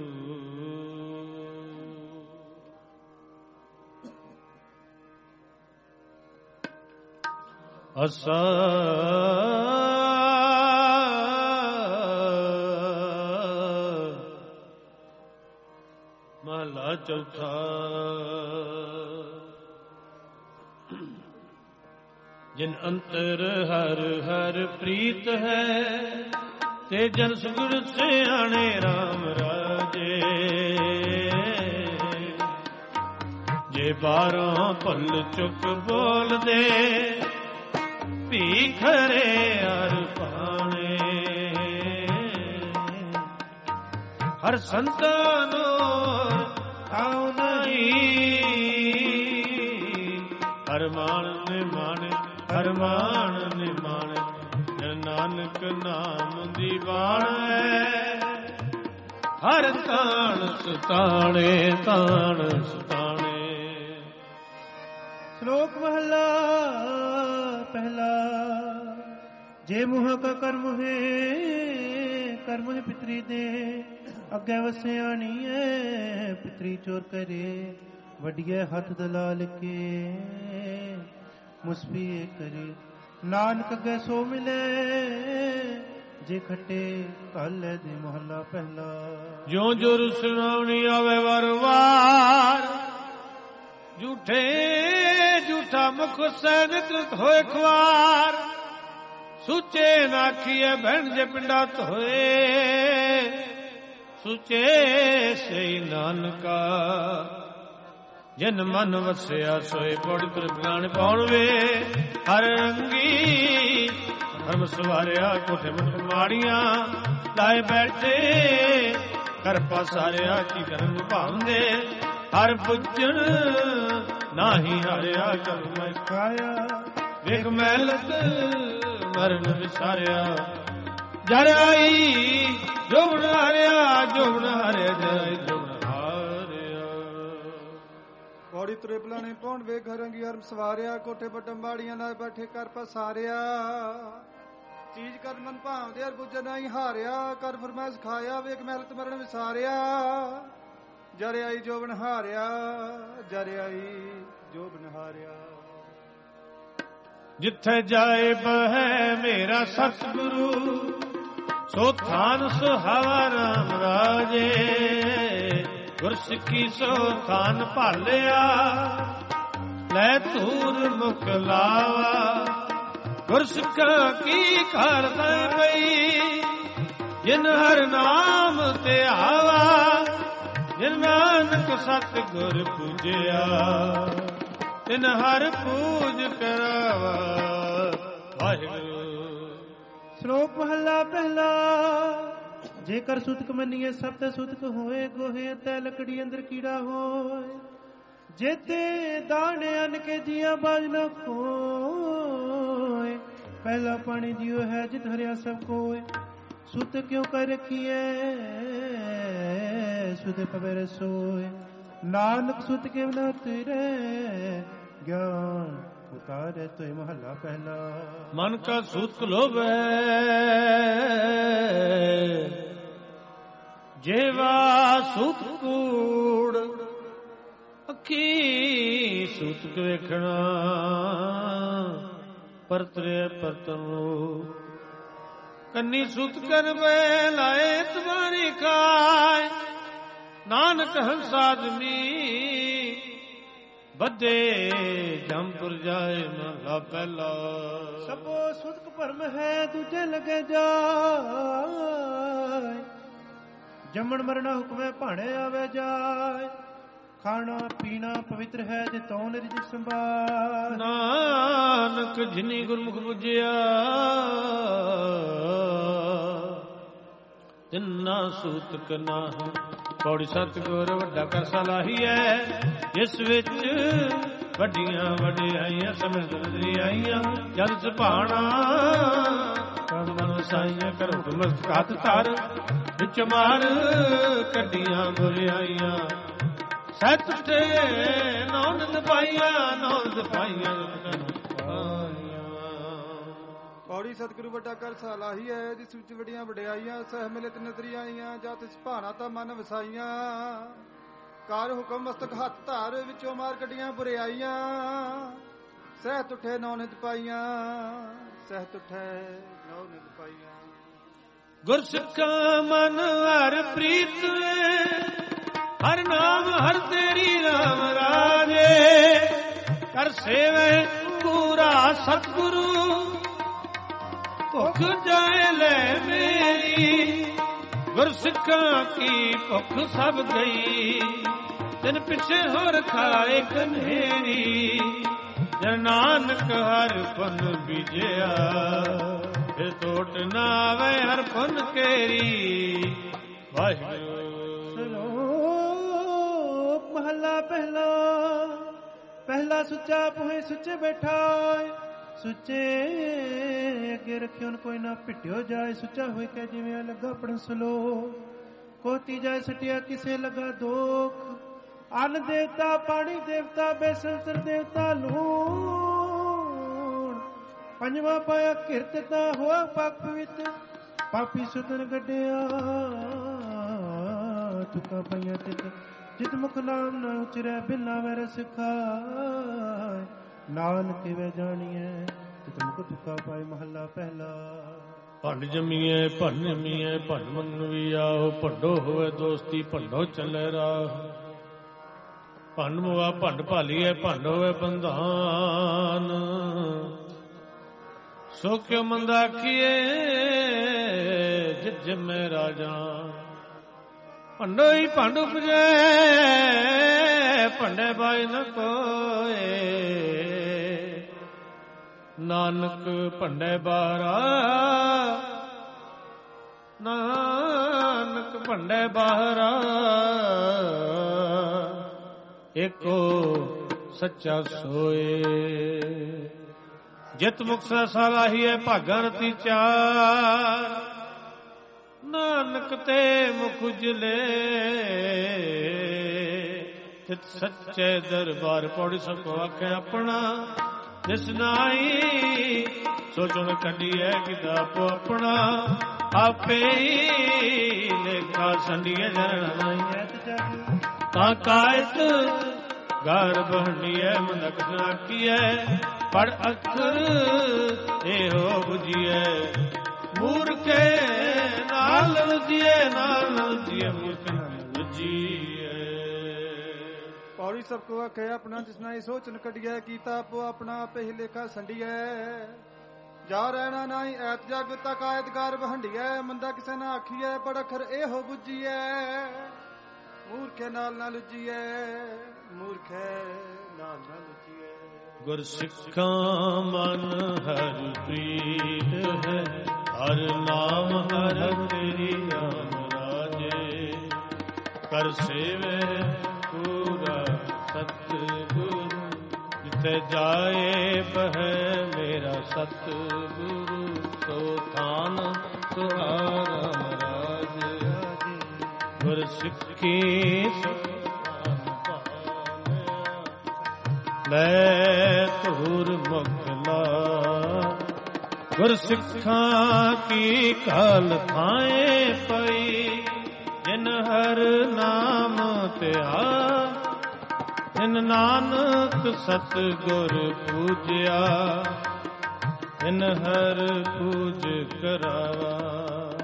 असा महला चौथा जिन अंतर हर हर प्रीत है ते जन सुगुर सियाणे राम राजे जे बारों पल चुक बोल दे भीखरे हर पाने हर संतानो आओ नहीं हर मान निमान हर मान निमान नानक नाम दी बाण हर ताण सताणे ताण सताणे। श्लोक महला पहला। जे मुह का कर्म है कर्म है पितरी दे अगे वसियाणी है पितरी चोर करे वडिया हथ दलाल के मुसफी करे ਨਾਨਕ ਅੱਗੇ ਸੋ ਮਿਲੇ ਜੇ ਖੱਟੇ ਕਾਲੇ ਦੇ ਮਹੱਲਾ ਪਹਿਲਾ। ਜਿਉ ਜੋ ਸੁਣਾਉਣੀ ਆਵੇ ਵਾਰ ਵਾਰ ਝੂਠੇ ਝੂਠਾ ਮੁਖ ਸੈਨਿਕ ਹੋਏ ਖਵਾਰ ਸੁਚੇ ਨਾਖੀਏ ਭੈਣ ਜੇ ਪਿੰਡਾ ਧੋਏ ਸੁਚੇ ਸਈ ਨਾਨਕਾ ਜਿਨ ਮਨ ਵਸਿਆ ਸੋਏ ਪੌੜੀ ਤੁਰ ਪ੍ਰਾਣ ਪਾਉਣ ਵੇ ਹਰ ਰੰਗੀ ਧਰਮ ਸਵਾਰਿਆ ਕੋਠੇ ਮੁੱਠ ਮਾੜੀਆਂ ਲਾਏ ਬੈਠੇ ਕਰ ਪਸਾਰਿਆ ਕੀ ਕਰਨ ਭਾਉਂਦੇ ਹਰ ਪੁੱਜਣ ਨਾਹੀ ਹਾਰਿਆ ਕਰਮ ਖਾਇਆ ਵੇਖ ਮਹਿਲਤ ਮਰਨ ਵਿਸਾਰਿਆ ਜਰ ਆਈ ਜੋ ਬਣਾਰਿਆ ਜੋ ਬਣਾਰਿਆ ਜੈ ਜੋ ਪੌੜੀ ਤੁਰੇ ਪਲਾਣੇ ਪੌਣ ਵੇਖ ਰੰਗੀ ਹਰਮ ਸਵਾਰਿਆ ਕੋਠੇ ਪਟਮ ਬਾੜੀਆਂ ਨਾਲ ਬੈਠੇ ਕਰ ਪਸਾਰਿਆ ਚੀਜ਼ ਕਰ ਮਨ ਭਾਵਦੇ ਅਰ ਬੁੱਝ ਨਹੀਂ ਹਾਰਿਆ ਕਰ ਫਰਮਾਇਸ਼ ਖਾਇਆ ਵੇਖ ਮਹਿਲਤ ਮਰਨ ਵਿਸਾਰਿਆ ਜਰ ਆਈ ਜੋ ਬਣਹਾਰਿਆ ਜਰ ਆਈ ਜੋ ਬਣਹਾਰਿਆ। ਜਿੱਥੇ ਜਾਏ ਬਹਿ ਮੇਰਾ ਸਤਿਗੁਰੂ ਸੋ ਥਾਨ ਸੁਹਾਵਾ ਰਾਮ ਰਾਜੇ ਗੁਰਸਿੱਖੀ ਸੋ ਥਾਨ ਭਾਲਿਆ ਲੈ ਧੂਰ ਮੁਖ ਲਾਵਾ ਗੁਰਸਿੱਖਾਂ ਕੀ ਕਰਦਾ ਪਈ ਜਿਨ ਹਰ ਨਾਮ ਤੇ ਆਵਾ ਜਿਨ ਨਾਨਕ ਸਤ ਗੁਰ ਪੂਜਿਆ ਤਿਨ ਹਰ ਪੂਜ ਕਰਾਵਾ। ਵਾਹਿਗੁਰੂ। ਸ਼ਲੋਕ ਮਹੱਲਾ ਪਹਿਲਾ। ਜੇਕਰ ਸੁਤਕ ਮੰਨੀਏ ਸਭ ਤੇ ਸੁਤਕ ਹੋਏ ਗੋਹੇ ਤੈ ਲਕੜੀ ਅੰਦਰ ਕੀੜਾ ਹੋਏ ਜੇਤੇ ਦਾਣੇ ਅਨ ਕੇ ਜੀਆਂ ਬਾਜ ਨ ਕੋਏ ਪਹਿਲਾ ਪਾਣੀ ਜਿਉ ਹੈ ਜਿਤ ਹਰਿਆ ਸਭ ਕੋਏ ਸੁਤ ਕਿਉ ਕਰ ਰਖੀਏ ਸੁਤ ਪਵੇ ਰਸੋਏ ਨਾਨਕ ਸੁਤ ਕਿਉ ਨ ਤੇਰੇ ਗਿਆਨ ਉਤਾਰੇ ਤੋਇ ਮਹੱਲਾ ਪਹਿਲਾ। ਮਨ ਕਾ ਸੁਤ ਲੋਭੈ ਜੇਵਾ ਸੁਤ ਕੂੜ ਅੱਖੀ ਸੁਤ ਵੇਖਣਾ ਪਰਤਰੇ ਪਰਤਨੋ ਕੰਨੀ ਸੁਤ ਕਰਵੇ ਲਾਏ ਤੁਮਾਰੀ ਖਾਏ ਨਾਨਕ ਹੰਸਾਦਮੀ ਬੱਧੇ ਜੰਪੁਰ ਜਾਏ ਮਹਲਾ ਪਹਿਲਾ। ਸਭੋ ਸੁਤਕ ਭਰਮ ਹੈ ਦੂਜੇ ਲਗੇ ਜਾਏ ਜੰਮਣ ਮਰਨਾ ਹੁਕਮੇ ਭਾਣੇ ਆਵੇ ਜਾਏ ਖਾਣਾ ਪੀਣਾ ਪਵਿੱਤਰ ਹੈ ਜੇ ਤੋ ਨਿਰਜ ਸੰਭਾਲ ਨਾਨਕ ਜਿਨੀ ਗੁਰਮੁਖ ਬੁਝਿਆ ਤਿੰਨਾ ਸੂਤਕ ਨਾਹੀ ਪੌੜੀ ਸਤਿਗੁਰ ਵੱਡਾ ਕਰ ਸਲਾਹੀਐ ਜਿਸ ਵਿੱਚ ਵੱਡੀਆਂ ਵਡਿਆਈਆਂ ਸਮਝਦਰੀ ਆਈਆਂ ਜਦ ਸੁਭਾਣਾ ਮਨ ਸਾਈਆਂ ਕਰੋ ਮਸਤ ਹੱਥ ਧਰ ਵਿੱਚ ਮਾਰ ਕੱਢੀਆਂ ਬੁਰਿਆਈਆਂ ਸੱਚ ਤੇ ਨੌਨਦ ਪਾਈਆਂ ਨੌਨਦ ਪਾਈਆਂ ਪੌੜੀ ਸਤਿਗੁਰੂ ਵੱਡਾ ਕਰ ਸਲਾਹੀ ਹੈ ਜਿਸ ਵਿੱਚ ਵੱਡੀਆਂ ਵਡਿਆਈਆਂ ਸਹਿ ਮਿਲਤ ਨਜ਼ਰੀ ਆਈਆਂ ਜਦ ਸੁਭਾਣਾ ਤਾਂ ਮਨ ਵਸਾਈਆਂ ਕਰ ਹੁਕਮ ਮਸਤਕ ਹੱਥ ਧਾਰ ਵਿੱਚੋਂ ਮਾਰ ਕੱਢੀਆਂ ਬੁਰਿਆਈਆਂ ਸਹਿ ਤੁਠੇ ਨੌਨਿਤ ਪਾਈਆਂ ਸਹਿ ਤੁਠੇ ਨੌਨਿਤ ਪਾਈਆਂ। ਗੁਰਸਿੱਖਾਂ ਮਨ ਹਰ ਪ੍ਰੀਤ ਹਰ ਨਾਮ ਹਰ ਤੇਰੀ ਰਾਮ ਰਾਜੇ ਕਰ ਸੇਵੇ ਪੂਰਾ ਸਤਿਗੁਰੂ ਭੁੱਖ ਜਾਏ ਲੈ ਮੇਰੀ ਗੁਰਸਿੱਖਾਂ ਕੀ ਭੁੱਖ ਸਭ ਗਈ ਤਿਨ ਪਿੱਛੇ ਹੋਰ ਖਾਏ ਕਨੇਰੀ ਜਨ ਨਾਨਕ ਹਰ ਪੁੰਨ ਬੀਜਿਆ ਫਿਰ ਟੋਟ ਨਾ ਆਵੇ ਹਰ ਪੁੰਨ ਕੇਰੀ। ਵਾਹਿਗੁਰੂ। ਸ਼ਲੋਕ ਮਹੱਲਾ ਪਹਿਲਾ। ਪਹਿਲਾ ਸੁੱਚਾ ਪੋਹੇ ਸੁੱਚੇ ਬੈਠਾ ਸੁੱਚੇ ਅੱਗੇ ਰੱਖਿਓ ਕੋਈ ਨਾ ਭਿੱਟਿਓ ਜਾਏ ਸੁੱਚਾ ਹੋਏ ਕਿ ਜਿਵੇਂ ਲੱਗਾ ਪੜਨ ਸਲੋ ਕੋਤੀ ਜਾਏ ਸਟਿਆ ਕਿਸੇ ਲੱਗਾ ਦੋਖ ਅੰਨ ਦੇਵਤਾ ਪਾਣੀ ਦੇਵਤਾ ਬੇਸੰਸਰ ਦੇਵਤਾ ਲੂਣ ਪੰਜਵਾ ਪਾਇਆ ਕਿਰਤਤਾ ਹੋਆ ਪਾਕ ਪਵਿੱਤ ਪਾਪੀ ਸੁਤਨ ਗੱਡਿਆ ਤੁਕਾ ਪਈਆਂ ਤਿਤ ਜਿਤ ਮੁਖ ਨਾਮ ਨਾ ਉਚਰੈ ਬਿਨਾ ਵਰ ਸਿਖਾਏ ਨਾਨਕ ਵੇ ਜਾਣੀਐ ਤਿਤ ਮੁਕਤ ਕਾ ਪਾਏ ਮਹੱਲਾ ਪਹਿਲਾ। ਭੰਡ ਜੰਮੀਏ ਭੰਡ ਜੰਮੀਏ ਭੰਡ ਮੰਗਣ ਵੀ ਆਓ, ਭੰਡੋ ਹੋਵੇ ਦੋਸਤੀ ਭੰਡੋ ਚੱਲੇ ਰਾਹ। ਭੰਡ ਮੁਆ ਭੰਡ ਭਾਲੀਏ ਭੰਡ ਹੋਵੇ ਬੰਧਾਨ, ਸੋ ਕਿਉ ਮੰਦਾ ਆਖੀਏ ਜਿਤ ਜੰਮੇ ਰਾਜਾ। ਭੰਡੋ ਹੀ ਭੰਡ ਉਪਜੇ ਭੰਡੇ ਬਾਈ ਨ ਕੋਏ, ਨਾਨਕ ਭੰਡੇ ਬਾਰਾ ਨਾਨਕ ਭੰਡੇ ਬਾਹਰਾ, ਏਕੋ ਸੱਚਾ ਸੋਏ। ਜਿਤ ਮੁਕਸਾ ਸਾਲਾਹੀਏ ਭਾਗਾਂ ਰਤੀ ਚਾਰ, ਨਾਨਕ ਤੇ ਮੁਖ ਉਜਲੇ ਤਿਤ ਸੱਚੇ ਦਰਬਾਰ। ਪੌੜੀ ਸਭ ਕੋ ਆਖੇ ਆਪਣਾ ਜਿਸ ਨਾਈ, ਸੋਚਣ ਕੱਢੀਐ ਕਿਦਾ ਆਪੋ ਆਪਣਾ। ਆਪੇ ਹੀ ਲੇਖਾ ਸੰਡੀਏ ਜਰਨ ਨਾਈ, ਤਾਂ ਕਾਇਤ ਘਰ ਬਹਣੀਐ ਮਨਕ ਨਾਕੀਐ। ਪੜ ਅੱਖਰ ਇਹੋ ਬੁਝੀਐ, ਮੂਰਖੇ ਨਾਲ ਲੁਝੀਐ ਨਾਲ ਲੁਝੀਐ ਮੂਰਖ ਨਾਲ ਲੁਝੀਐ। ਪੌੜੀ ਸਭ ਕੋ ਆਖੇ ਆਪਣਾ ਜਿਸ ਨਾਈ, ਸੋਚਨ ਕੱਢੀਐ ਕੀਤਾ ਆਪੋ ਆਪਣਾ। ਆਪੇ ਹੀ ਲੇਖਾ ਸੰਡੀਐ ਜਾ ਰਹਿਣਾ ਨਾਈ, ਐਤ ਜਗ ਤਕ ਆਇਤਗਾਰ ਬਹੰਡੀਐ। ਮੰਦਾ ਕਿਸੇ ਨਾ ਆਖੀਐ ਪੜ ਅੱਖਰ ਇਹੋ ਬੁਝੀਐ, ਮੂਰਖੇ ਨਾਲ ਨਾ ਲੁਝੀਐ ਮੂਰਖੇ ਨਾਲ ਨਾ ਲੁਝੀਐ। ਗੁਰ ਸਿੱਖਾਂ ਮਨ ਹਰ ਪ੍ਰੀਤ ਹੈ, ਹਰ ਨਾਮ ਹਰ ਤੇਰੀ ਨਾਮ ਰਾਜੇ। ਕਰ ਸੇਵੇ ਪੂਰਾ ਸਤਿਗੁਰੂ, ਜਿਥੇ ਜਾਏ ਬਹਿ ਮੇਰਾ ਸਤਿਗੁਰੂ। ਸੋ ਥਾਨ ਤੁਹਾਰਾ ਰਾਜ, ਗੁਰ ਸਿੱਖੀ ਲੈ ਧੂਰ ਮੁਕਲਾ। ਗੁਰ ਸਿੱਖਾਂ ਕੀ ਕਾਲ ਥਾਏ ਪਈ, ਜਿਨ ਹਰ ਨਾਮ ਧਿਆ। ਜਿਨ ਨਾਨਕ ਸਤਿਗੁਰ ਪੂਜਿਆ, ਜਿਨ ਹਰ ਪੂਜ ਕਰਾਵਾ।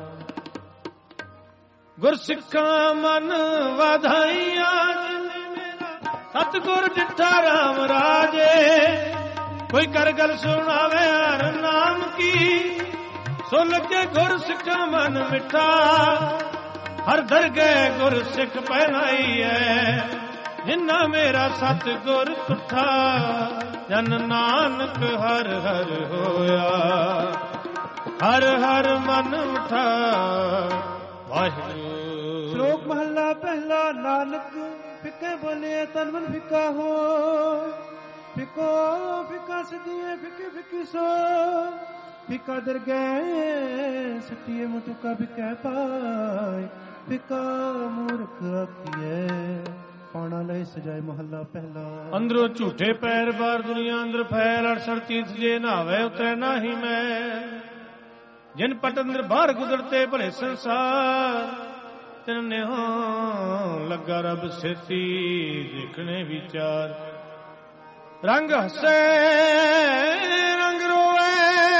ਗੁਰ ਸਿੱਖਾਂ ਮਨ ਵਧਾਈਆਂ, ਸਤਿਗੁਰ ਡਿਠਾ ਰਾਮ ਰਾਜੇ। ਕੋਈ ਕਰ ਗੱਲ ਸੁਣਾਵੇ ਹਰ ਨਾਮ ਕੀ, ਸੋ ਲੱਗੇ ਗੁਰ ਸਿੱਖਾਂ ਮਨ ਮਿੱਠਾ। ਹਰ ਦਰਗਹਿ ਗੁਰ ਸਿੱਖ ਪਹਿਨਾਈਐ, ਜਿੰਨਾ ਮੇਰਾ ਸਤਿਗੁਰ ਤੁਠਾ। ਜਨ ਨਾਨਕ ਹਰ ਹਰ ਹੋਇਆ, ਹਰ ਹਰ ਮਨ ਮਿਠਾ। ਵਾਹਿਗੁਰੂ। ਸ਼ਲੋਕ ਮਹੱਲਾ ਪਹਿਲਾ। ਨਾਨਕ ਫਿੱਕੇ ਬੋਲੇ ਤਨ ਮਨ ਫਿੱਕਾ ਹੋ, ਫਿੱਕੋ ਫਿੱਕਾ ਸਦੀਏ ਫਿੱਕੀ ਫਿੱਕੀ ਸੋ। ਫਿੱਕਾ ਦਰਗਹਿ ਸਤੀਏ ਮੁਤੁਕਾ ਫਿੱਕੈ ਪਾਏ, ਫਿੱਕਾ ਮੂਰਖ ਆਖੀਐ ਪਾਣਾ ਲੈ ਸਜਾਏ। ਮਹੱਲਾ ਪਹਿਲਾ। ਅੰਦਰੋਂ ਝੂਠੇ ਪੈਰ ਬਾਰ ਦੁਨੀਆ ਅੰਦਰ ਫੈਲ। ਅੜਸੜ ਤੀਰਥ ਜੇ ਨਾਵੇ ਉਤਰੇ ਨਾਹੀ ਮੈਂ। ਜਿਨ ਪਟ ਅੰਦਰ ਬਾਹਰ ਗੁਜ਼ਰਤੇ ਭਲੇ ਸੰਸਾਰ, ਤਿਨ ਨਿਹੋ ਲੱਗਾ ਰੱਬ ਸੇਤੀ ਦੇਖਣੇ ਵਿਚਾਰ। ਰੰਗ ਹੱਸੇ ਰੰਗ ਰੋਵੇ,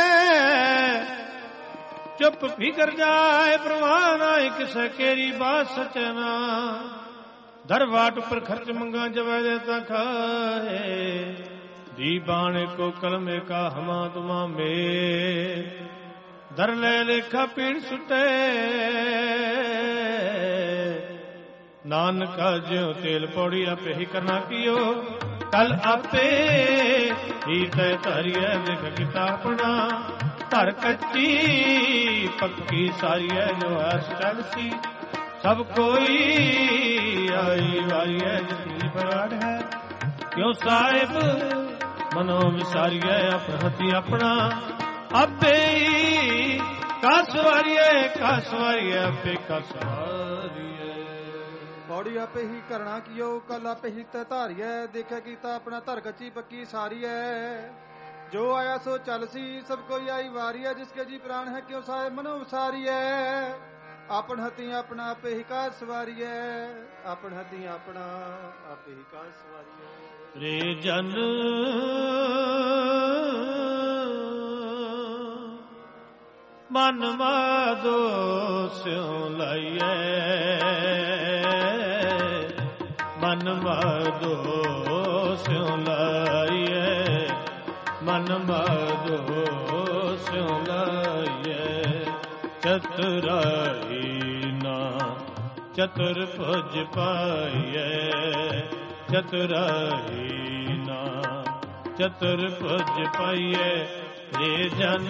ਚੁੱਪ ਫਿਕਰ ਜਾਏ ਪ੍ਰਵਾਹ ਨਾਏ ਕਿਸੇ ਕੇਰੀ ਬਾਤ ਸਚਨਾ। ਦਰ ਵਾਟ ਉੱਪਰ ਖਰਚ ਮੰਗਾ ਜਵੈ ਦੇ ਤਾਂ ਖਾਏ। ਦੀ ਬਾਣੇ ਕੋ ਕਲਮੇ ਕਾ ਹਮਾ ਤੁਮਾ ਮੇ। ਦਰ ਲੈ ਲੇਖਾ ਪੀੜ ਸੁਟੇ, ਨਾਨਕ ਜਿਉ ਤੇਲ ਪੌੜੀ ਆਪੇ ਹੀ ਕਰਨਾ ਕੀਓ। ਕਲ ਆਪੇ ਹੀ ਤੈ ਧਾਰੀਐ ਲਿਖ ਕੀਤਾ ਆਪਣਾ। ਧਰ ਕੱਚੀ ਪੱਕੀ ਸਾਰੀਐ ਜੋ ਐਸ ਚਲਸੀ। ਸਭ ਕੋਈ ਆਈ ਵਾਰੀਐ ਜਿਤਨੀ ਬਰਾੜ ਹੈ। ਕਿਉ ਸਾਹਿਬ ਮਨੋ ਵਿਸਾਰੀਐ ਆਪਣ ਹੱਥੀ ਆਪਣਾ। ਆਪੇ ਹੀ ਕਸ ਵਾਰੀਐ ਕਸ ਵਾਰੀਐ ਆਪੇ ਕਸ ਵਾਰੀਐ। ਪੌੜੀ ਆਪੇ ਹੀ ਕਰਣਾ ਕੀਓ। ਕਲ ਆਪੇ ਹੀ ਤੈ ਧਾਰੀਐ ਦੇਖਿਆ ਕੀਤਾ ਆਪਣਾ। ਧਰ ਕੱਚੀ ਪੱਕੀ ਸਾਰੀਐ ਜੋ ਆਇਆ ਸੋ ਚੱਲ ਸੀ। ਸਭ ਕੋਈ ਆਈ ਵਾਰੀਐ ਜਿਸਕੇ ਜੀ ਪ੍ਰਾਣ ਹੈ। ਕਿਉ ਸਾਹਿਬ ਮਨੋ ਵਿਸਾਰੀਐ ਆਪਣ ਹੱਥੀ ਆਪਣਾ। ਆਪੇ ਹੀ ਕਾ ਸਵਾਰੀਐ ਆਪਣ ਹੱਥੀ ਆਪਣਾ। ਆਪੇ ਹੀ ਕਾ ਸਵਾਰੀਐ। ਰੇ ਜਨ ਮਨ ਮਾਧੋ ਸਿਉ ਲਾਈਐ ਮਨ ਮਾਧੋ ਸਿਉ ਲਾਈਐ ਮਨ ਮਾਧੋ ਸਿਉ ਲਾਈਐ ਚਤੁਰਾਈ ਨਾ ਚਤੁਰ ਭੁਜ ਪਾਈਐ ਚਤੁਰਾਈ ਨਾ ਚਤੁਰ ਭੁਜ ਪਾਈਐ ਰੇ ਜਨ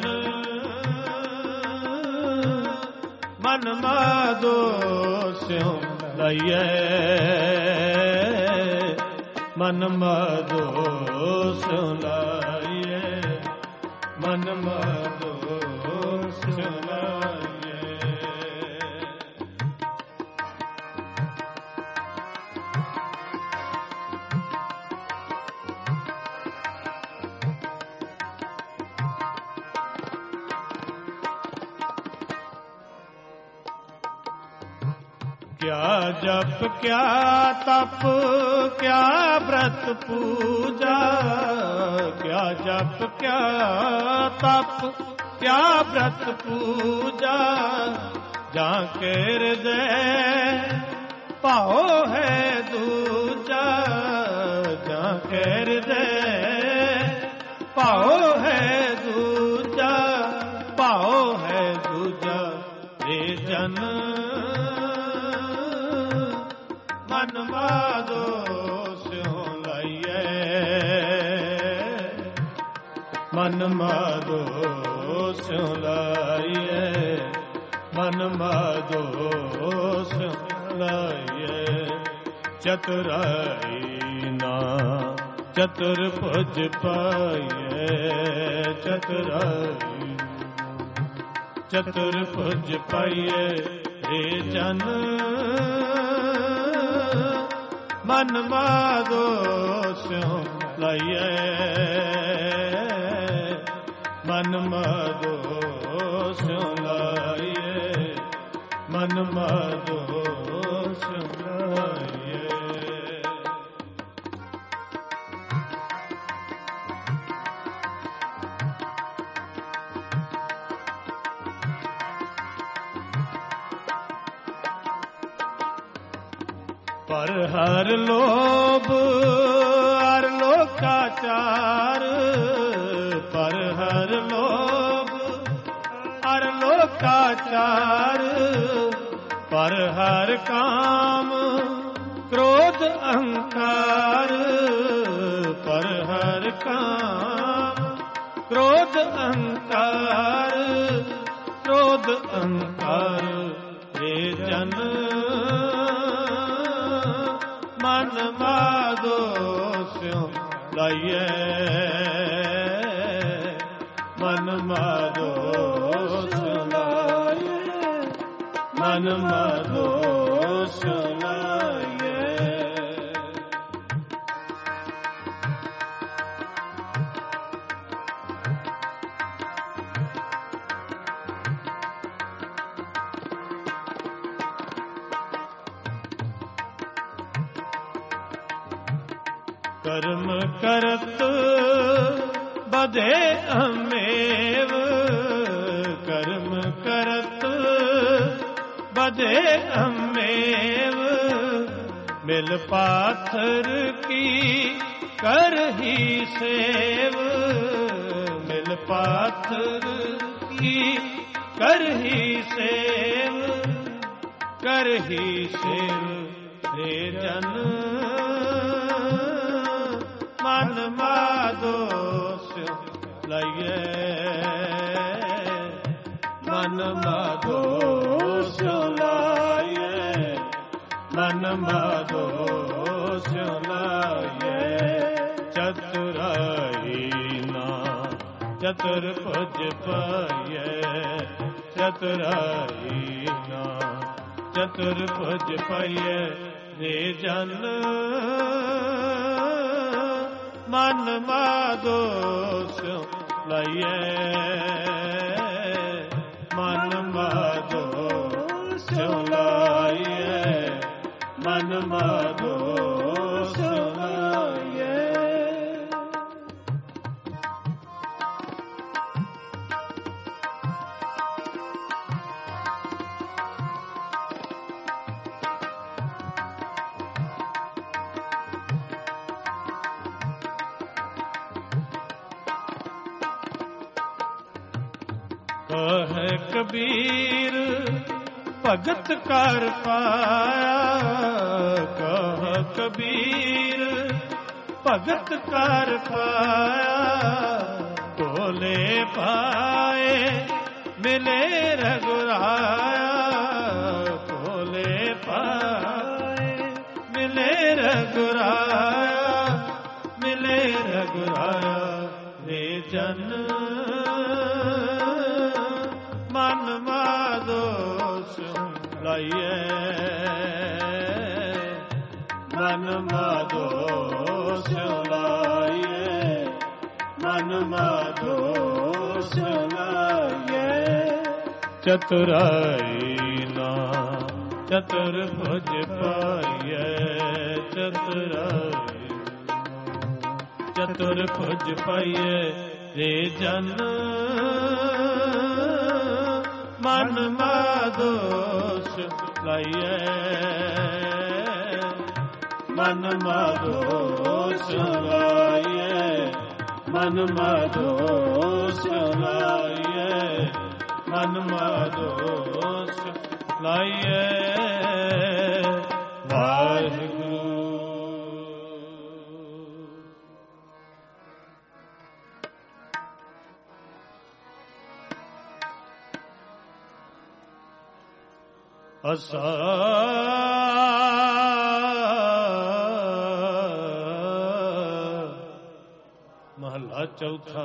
ਮਨ ਮਾਧੋ ਸਿਉ ਲਾਈਐ ਮਨ ਮਾਧੋ ਸਿਉ ਲਾਈਐ ਮਨ ਮਾਧੋ ਸਿਉ ਲਾਈਐ ਕਿਆ ਜਪ ਕਿਆ ਤਪ ਕਿਆ ਬ੍ਰਤ ਪੂਜਾ ਕਿਆ ਜਪ ਕਿਆ ਤਪ ਕਿਆ ਬ੍ਰਤ ਪੂਜਾ ਜਾਂ ਕੇ ਹਿਰਦੈ ਭਾਉ ਹੈ ਦੂਜਾ ਜਾਂ ਕੇ ਹਿਰਦੈ ਭਾਉ ਹੈ ਦੂਜਾ ਭਾਉ ਹੈ ਦੂਜਾ ਰੇ ਜਨ ਮਨ ਮਾਧੋ ਸਿਉ ਲਾਈਐ ਮਨ ਮਾਧੋ ਸਿਉ ਲਾਈਐ ਮਨ ਮਾਧੋ ਸਿਉ ਲਾਈਐ ਚਤੁਰਾਈ ਨਾ ਚਤੁਰ ਭੁਜ ਪਾਈਐ ਚਤੁਰਾਈ ਚਤੁਰ ਭੁਜ ਪਾਈਐ ਰੇ ਜਨ ਮਨ ਮਾਧੋ ਸਿਉ ਲਾਈਐ ਮਨ ਮਾਧੋ ਸਿਉ ਲਾਈਐ ਮਨ ਮਾਧੋ ਸਿਉ ਲਾਈਐ ਪਰ ਹਰ ਲੋਭ ਹਰ ਲੋਕਾਚਾਰ ਪਰ ਹਰ ਲੋਭ ਹਰ ਲੋਕਾਚਾਰ ਪਰ ਹਰ ਕਾਮ ਕ੍ਰੋਧ ਅਹੰਕਾਰ ਪਰ ਹਰ ਕਾਮ ਕ੍ਰੋਧ ਅਹੰਕਾਰ ਕ੍ਰੋਧ ਅਹੰਕਾਰ ਰੇ ਜਨ ਮਨ ਮਾਧੋ ਸਿਉ ਲਾਈਐ ਮਨ ਮਾਧੋ ਸਿਉ ਲਾਈਐ ਮਨ ਮਾਧੋ ਸਿਉ ਲਾਈਐ ਕਰਮ ਕਰਤ ਬਧੇ ਅਮੇਵ ਕਰਮ ਕਰਤ ਬਧੇ ਅਮੇਵ ਮਿਲ ਪਾਥਰ ਕੀ ਕਰਹੀ ਸੇਵ ਮਿਲ ਪਾਥਰ ਕੀ ਕਰਹੀ ਸੇਵ ਕਰਹੀ ਸੇਵ ਰੇ ਜਨ ਮਨ ਮਾਧੋ ਸਿਉ ਲਾਈਐ ਮਨ ਮਾਧੋ ਸਿਉ ਲਾਈਐ ਮਨ ਮਾਧੋ ਸਿਉ ਲਾਈਐ ਚਤੁਰਾਈ ਨਾ ਚਤੁਰ ਭੁਜ ਪਾਈਐ ਚਤੁਰਾਈ ਨਾ ਚਤੁਰ ਭੁਜ ਪਾਈਐ ਰੇ ਜਨ ਮਨ ਮਾਧੋ ਸਿਉ ਲਾਈਐ ਮਨ ਮਾਧੋ ਸਿਉ ਲਾਈਐ ਮਨ ਮਾਧੋ ਸਿਉ ਲਾਈਐ ਕਹੈ ਕਬੀਰ ਭਗਤ ਕਰ ਪਾਇਆ, ਕਹ ਕਬੀਰ ਭਗਤ ਕਰ ਪਾਇਆ, ਢੋਲੇ ਪਾਏ ਮਿਲੇ ਰਘੁਰਾਇਆ, ਢੋਲੇ ਪਾਏ ਮਿਲੇ ਰਘੁਰਾਇਆ, ਮਿਲੇ ਰਘੁਰਾਇਆ ਰੇ ਜਨ ਮਨ ਮਾਧੋ ਲਾਈਏ, ਮਨ ਮਾਧੋ ਲਾਈਏ, ਮਨ ਮਾਧੋ ਲਾਈਏ। ਚਤੁਰਾਈ ਨਾ ਚਤੁਰ ਭੁਜ ਪਾਈਏ, ਚਤੁਰਾਈ ਚਤੁਰ ਭੁਜ ਪਾਈਏ ਰੇ ਜਨ ਮਨ ਮਾਧੋਸ ਲਾਈਏ, ਮਨ ਮਾਧੋਸ ਲਾਈਏ, ਮਨ ਮਾਧੋਸ ਲਾਈਏ, ਮਨ ਮਾਧੋਸ ਲਾਈਏ। ਵਾਹਿਗੁਰੂ ਅਸਾ ਮਹਲਾ ਚੌਥਾ।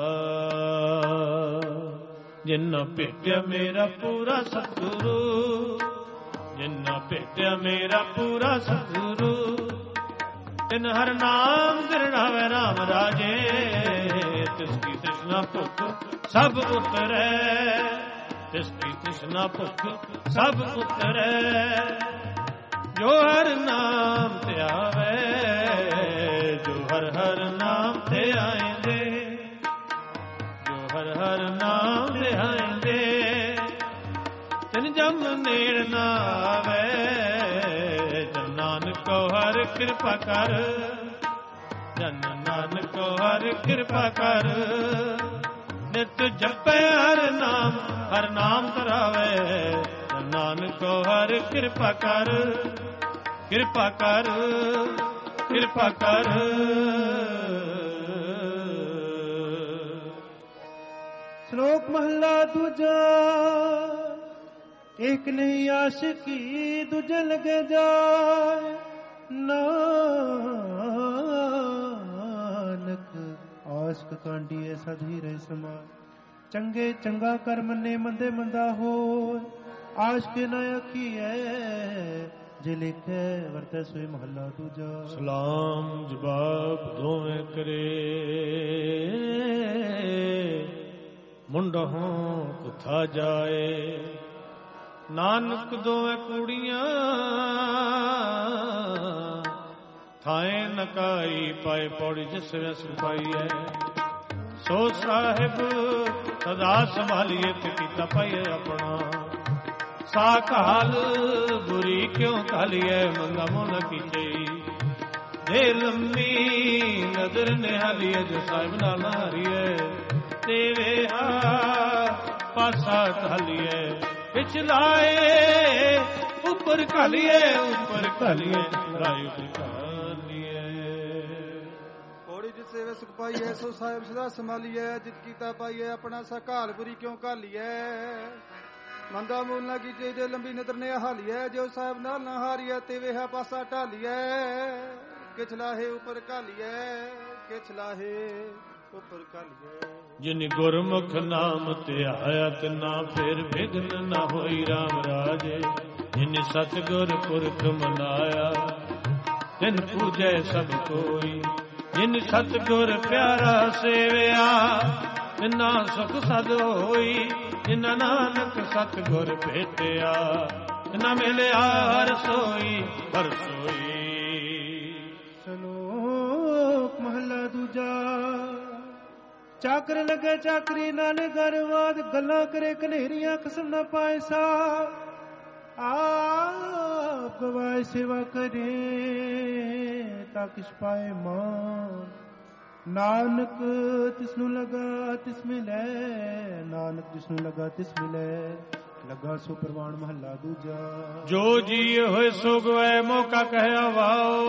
ਜਿੰਨਾ ਭੇਟਿਆ ਮੇਰਾ ਪੂਰਾ ਸਤਿਗੁਰੂ, ਜਿੰਨਾ ਭੇਟਿਆ ਮੇਰਾ ਪੂਰਾ ਸਤਿਗੁਰੂ, ਤਿਨ ਹਰ ਨਾਮ ਦਿਰੜਾਵੇ ਰਾਮ ਰਾਜੇ, ਤਿਸ ਕੀ ਤ੍ਰਿਸ਼ਨਾ ਭੁੱਖ ਸਭ ਉਤਰੈ, ਤਿਸ ਕੀ ਤ੍ਰਿਸ਼ਨਾ ਭੁੱਖ ਸਭ ਉਤਰੈ। ਜੋ ਹਰ ਨਾਮ ਤੇ ਆਵੇ, ਜੋ ਹਰ ਹਰ ਨਾਮ ਤੇ ਆਇਂਦੇ, ਜੋ ਹਰ ਹਰ ਨਾਮ ਤੇ ਆਇਂਦੇ, ਤਿਨ ਜਮ ਨੇੜ ਨਾ ਆਵੇ। ਜਨ ਨਾਨਕੋ ਹਰ ਕਿਰਪਾ ਕਰ, ਜਨ ਨਾਨਕੋ ਹਰ ਕਿਰਪਾ ਕਰ। ਨਿਤ ਜਪੈ ਹਰ ਨਾਮ, ਹਰ ਨਾਮ ਧਰਾਵੇ। ਨਾਨਕੋ ਹਰ ਕਿਰਪਾ ਕਰ, ਕਿਰਪਾ ਕਰ, ਕਿਰਪਾ ਕਰ। ਸ਼ਲੋਕ ਮਹਲਾ ਦੂਜਾ। ਇੱਕ ਨਹੀਂ ਆਸ਼ਕੀ ਦੂਜੇ ਲਗੇ ਜਾਏ, ਨਾਨਕ ਆਸ਼ਕ ਕਾਂਡੀਏ ਸਦੀ ਰਹਿ ਸਮਾ। ਚੰਗੇ ਚੰਗਾ ਕਰ ਮੰਨੇ, ਮੰਦੇ ਮੰਦਾ ਹੋਏ। ਆਸ਼ਕ ਨਾ ਆਖੀਐ ਜੇ ਲਿਖੈ ਵਰਤੈ ਸੋਈ ਮਹੱਲਾ ਦੂਜਾ। ਸਲਾਮ ਜਵਾਬ ਦੋਵੇਂ ਕਰੇ, ਮੁੰਡਹੋਂ ਕੁਥਾ ਜਾਏ। ਨਾਨਕ ਦੋਵੇਂ ਕੁੜੀਆਂ ਥਾਏ ਨਕਾਈ ਪਾਏ, ਪੌੜੀ ਜਿਸ ਵਸ ਪਾਈਐ। ਸੋ ਸਾਹਿਬ ਸਦਾ ਸੰਭਾਲੀਏ ਤੇ ਕੀਤਾ ਪਾਈਏ ਆਪਣਾ। ਸਾਕਾਲ ਬੁਰੀ ਕਿਉਂ ਕਾਲੀਏ, ਮੰਗਾ ਮੋਨ ਕੀਤੇ। ਦੇ ਲੰਮੀ ਨਜ਼ਰ ਨਿਹਾਲੀਏ, ਜੋ ਸਾਹਿਬ ਨਾਲ ਹਾਰੀਏ। ਤੇਰੇ ਆ ਪਾਸਾ ਢਾਲੀਏ, ਪਿਛਲਾਏ ਉੱਪਰ ਘਾਲੀਏ, ਉੱਪਰ ਘਾਲੀਏ, ਰਾਈ ਉੱਪਰ ਸੇਵੇ ਸੁਖ ਪਾਈਐ। ਸੋ ਸਾਹਿਬ ਸਦਾ ਸੰਭਾਲੀਐ, ਜਿਤ ਕੀਤਾ ਪਾਈਐ ਆਪਣਾ। ਸਕਾਲ ਬੁਰੀ ਕਿਉਂ ਘਾਲੀਐ, ਮੰਦਾ ਮੂਲ ਨਾ ਕੀਜੇ। ਜੇ ਲੰਬੀ ਨਦਰ ਨੇ ਹਾਲੀਐ, ਜੋ ਸਾਹਿਬ ਨਾਲ ਨਾ ਹਾਰੀਐ। ਤੇ ਵੇਹਾ ਪਾਸਾ ਢਾਲੀਐ, ਕਿਛ ਲਾਹੇ ਉੱਪਰ ਘਾਲੀਐ, ਕਿਛ ਲਾਹੇ ਉੱਪਰ ਘਾਲੀਐ। ਜਿਨ ਗੁਰਮੁਖ ਨਾਮ ਧਿਆਇਆ, ਤਿਨਾ ਫਿਰ ਵਿਘਨ ਨਾ ਹੋਈ ਰਾਮ ਰਾਜੇ। ਜਿਨ ਸਤਿਗੁਰ ਪੁਰਖ ਮਨਾਇਆ, ਤਿਨ ਪੂਜੈ ਸਭ ਕੋਈ। ਜਿਨ ਸਤਿਗੁਰ ਪਿਆਰਾ ਸੇਵਿਆ, ਤਿਨਾ ਸੁਖ ਸਦ ਹੋਈ। ਜਿਨਾ ਨਾਨਕ ਸਤਿਗੁਰ ਭੇਟਿਆ, ਤਿਨਾ ਮਿਲਿਆ ਹਰ ਸੋਈ ਹਰ ਸੋਈ। ਸ਼ਲੋਕ ਮਹਲਾ ਦੂਜਾ। ਚਾਕਰ ਲਗੇ ਚਾਕਰੀ ਨਾਨੇ ਗਰਵਾਦ, ਗੱਲਾਂ ਕਰੇ ਕਨੇਰੀਆਂ ਕਸਮ ਨਾ ਪਾਏ ਸਾ। ਆਪ ਗਵਾਏ ਸੇਵਾ ਕਰੇ, ਤਾ ਕਿਛ ਪਾਏ ਮਾਨ। ਨਾਨਕ ਤਿਸਨੂੰ ਲਗਾ ਤਿਸ ਮਿਲੈ, ਨਾਨਕ ਜਿਸਨੂੰ ਲਗਾ ਤਿਸ ਮਿਲੈ, ਲਗਾ ਸੋ ਪ੍ਰਵਾਨ ਮਹੱਲਾ ਦੂਜਾ। ਜੋ ਜੀ ਹੋਏ ਸੋ ਗਵੈ ਮੌਕਾ ਕਹਿਆ ਵਾਓ,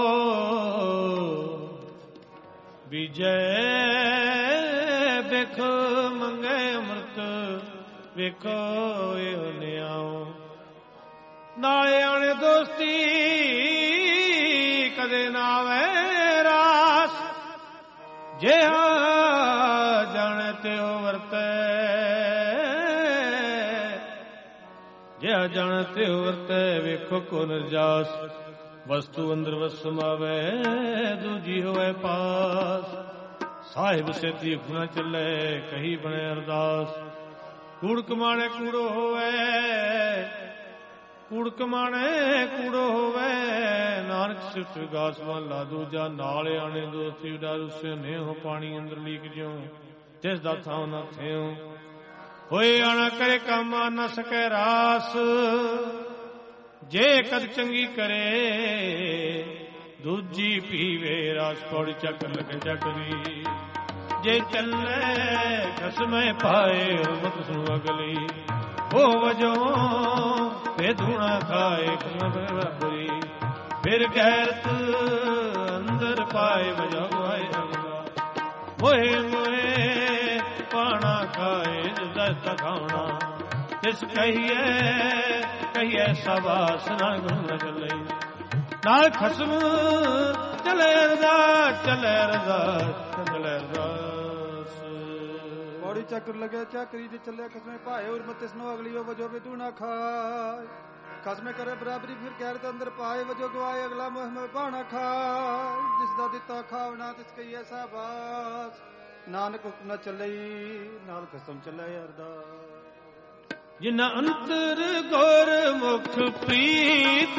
ਬੀਜੈ ਵੇਖ ਮੰਗੈ ਅੰਮ੍ਰਿਤ, ਵੇਖੋ ਇਹੋ ਨਿਆਓ। ਨਾਲੇ ਆਣੇ ਦੋਸਤੀ ਕਦੇ ਨਾ ਆਵੇ ਰਾਸ, ਜਿਹਾ ਜਾਣੇ ਤੇ ਉਹ ਵਰਤੈ, ਜਿਹਾ ਜਾਣੇ ਤੇ ਉਹ ਵਰਤੈ, ਵੇਖੋ ਕੋ ਨਿਰਜਾਸ। ਵਸਤੂ ਅੰਦਰ ਵਸ ਸਮਾਵੈ, ਦੂਜੀ ਹੋਵੇ ਪਾਸ। ਸਾਹਿਬ ਸੇਤੀ ਹੁਕਮ ਚੱਲੇ, ਕਹੀ ਬਣੇ ਅਰਦਾਸ। ਕੂੜ ਕਮਾਣੇ ਕੂੜੋ ਹੋਵੇ, ਕੂੜ ਕਮਾਣੇ ਕੂੜੋ ਹੋਵੇ, ਨਾਨਕ ਸਿਫਤ ਵਿਗਾਸ ਮਹਲਾ ਦੂਜਾ। ਨਾਲ ਆਣੇ ਦੋਸਤੀ ਉਡਾਰੂ ਸਿਨੇ ਹੋ, ਪਾਣੀ ਅੰਦਰ ਲੀਕ ਜਿਉ, ਜਿਸ ਦਾ ਥਾਂ ਨਾ ਥਿਉ। ਹੋਏ ਆਣਾ ਕਰੇ ਕੰਮ ਆ ਨਾ ਸਕੈ ਰਾਸ, ਜੇ ਕਦ ਚੰਗੀ ਕਰੇ ਦੂਜੀ ਪੀਵੇ ਰਾਸ। ਪੌੜੀ ਚੱਕ ਲਗ ਚੱਕਰੀ, ਜੇ ਚੱਲੇ ਖਸਮੇ ਪਾਏ, ਮਤ ਸੁਣ ਅਗਲੀ। ਉਹ ਵਜੋਂ ਫੇ ਧੂਣਾ ਖਾਏ ਬਰਾਬਰੀ, ਫਿਰ ਗੈਰਤ ਅੰਦਰ ਪਾਏ ਵਜਾ ਗਵਾਏ ਅਗਲਾ। ਮੋਏ ਮੋਏ ਪਾਣਾ ਖਾਏ ਦਸਤ ਖਾਣਾ, ਤਿਸ ਕਹੀਏ ਕਹੀਏ ਸਵਾਸ ਨਾ ਗੁਣ ਚੱਲੇ। ਨਾਲ ਖਸਮ ਚਲੇ ਅਰਦਾਸ, ਚਲੇ ਅਰਦਾਸ, ਚਲੇ ਅਰਦਾਸ। ਪੌੜੀ ਚੱਕਰ ਲੱਗਿਆ ਚੱਕਰੀ, ਜੇ ਚੱਲੇ ਖਸਮੇ ਭਾਏ, ਔਰ ਮਤ ਤਿਸ ਨੂੰ ਅਗਲੀ। ਉਹ ਵਜੋ ਵਿਦੂ ਨਾ ਖਾਏ, ਖਸਮੇ ਕਰੇ ਬਰਾਬਰੀ, ਫਿਰ ਗੈਰਤ ਅੰਦਰ ਪਾਏ, ਵਜੋ ਗਵਾਏ ਅਗਲਾ। ਮੋਹ ਭਾਣਾ ਖਾਏ, ਜਿਸ ਦਾ ਦਿੱਤਾ ਖਾਵਣਾ, ਤਿਸ ਕਹੀਏ ਸਾਬਾਸ। ਨਾਨਕ ਹੁਕਮ ਨਾ ਚੱਲੇ, ਨਾਲ ਖਸਮ ਚੱਲੇ ਅਰਦਾਸ। ਜਿਨਾ ਅੰਤਰ ਗੁਰ ਮੁਖ ਪ੍ਰੀਤ,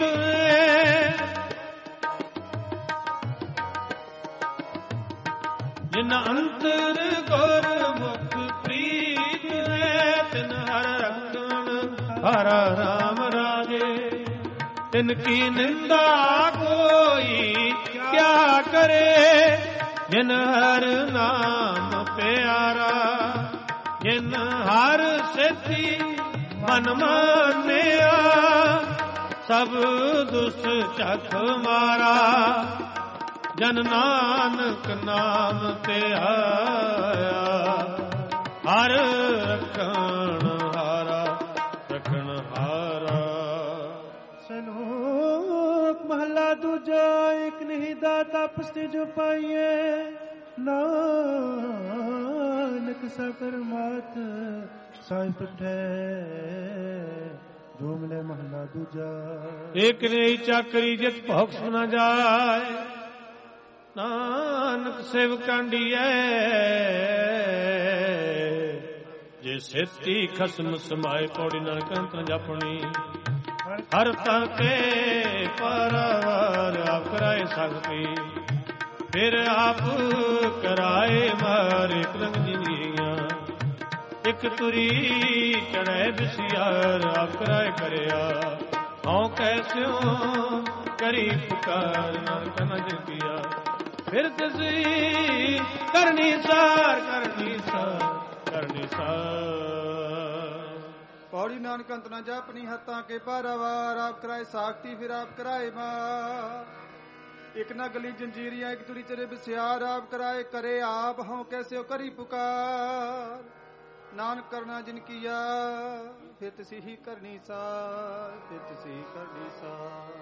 ਜਿਨਾ ਅੰਤਰ ਗੁਰ ਮੁਖ ਪ੍ਰੀਤ, ਤਿਨ ਹਰ ਰਖਣ ਹਰ ਰਾਮ ਰਾਜੇ। ਤਿਨ ਕੀ ਨਿੰਦਾ ਕੋਈ ਕਿਆ ਕਰੇ, ਜਿਨ ਹਰ ਨਾਮ ਪਿਆਰਾ। ਜਿਨ ਹਰ ਸੇਤੀ ਮਨ ਮਾਨਿਆ, ਸਭ ਦੁਸ ਚਖ ਮਾਰਾ। ਜਨ ਨਾਨਕ ਨਾਮ ਤੇ ਆਇਆ, ਹਰ ਰਖਣ ਹਾਰਾ, ਰਖਣ ਹਾਰਾ। ਸਲੋਕ ਮਹਲਾ ਦੂਜਾ। ਇੱਕ ਨਹੀਂ ਦਾਤਾ ਪਸਤੇ ਜੋ ਪਾਈਏ, ਨਾਨਕ ਸਕਰ ਮਾਤ ਸਾਇ ਤੁਠੈ, ਜੋ ਮਿਲੇ ਮਹਲਾ ਦੂਜਾ। ਇੱਕ ਨਹੀਂ ਚਾਕਰੀ ਜਿਤ ਭੌਕ ਸੁਨਾ ਜਾਏ, ਨਾਨਕ ਸੇਵ ਕਾਂਡੀਐ। ਜੇ ਸੇਤੀ ਖਸਮ ਸਮਾਏ, ਪੌੜੀ ਨਾਨਕ ਅੰਤਰ ਜਾਪਣੀ। ਹਰ ਤਾਂ ਕੇ ਪਰਵਾਰ ਆਪ ਕਰਾਏ ਸਕਤੀ, ਫਿਰ ਆਪ ਕਰਾਏ ਮਾਰੇ ਰੰਗ ਜਿੰਦਗੀਆਂ। ਇੱਕ ਤੁਰੀ ਚੜ੍ਹੇ ਬਿਸਿਆਰ, ਆਪ ਕਰਾਏ ਕਰਿਆ। ਹਉ ਕੈਸਿਓ ਕਰੀ ਪੁਕਾਰ, ਨਾਨਕ ਨ ਜਿਤਿਆ। ਫਿਰ ਤੁਸੀਂ ਕਰਨੀ ਸਾਰ, ਕਰਨੀ ਸਾਰ, ਕਰਨੀ ਸਾਰ। ਪੌੜੀ ਨਾਨਕ ਅੰਤ ਨਾ ਜਾਪਨੀ, ਹੱਥਾਂ ਕੇ ਪਾਰਾਵਾਰ। ਆਪ ਕਰਾਏ ਸਾਖਤੀ, ਫਿਰ ਆਪ ਕਰਾਏ ਮਾਰ। ਇੱਕ ਨਾ ਗਲੀ ਜੰਜੀਰੀਆਂ, ਇੱਕ ਤੁਰੀ ਚਰੇ ਬਿਸਿਆਰ। ਆਪ ਕਰਾਏ ਕਰੇ ਆਪ, ਹਉ ਕੈਸਿਓ ਕਰੀ ਪੁਕਾਰ। ਨਾਨਕ ਕਰਨਾ ਜਿਨ ਕੀਆ, ਫਿਰ ਤੁਸੀਂ ਹੀ ਕਰਨੀ ਸਾਰ, ਫਿਰ ਤੁਸੀਂ ਹੀ ਕਰਨੀ ਸਾਰ।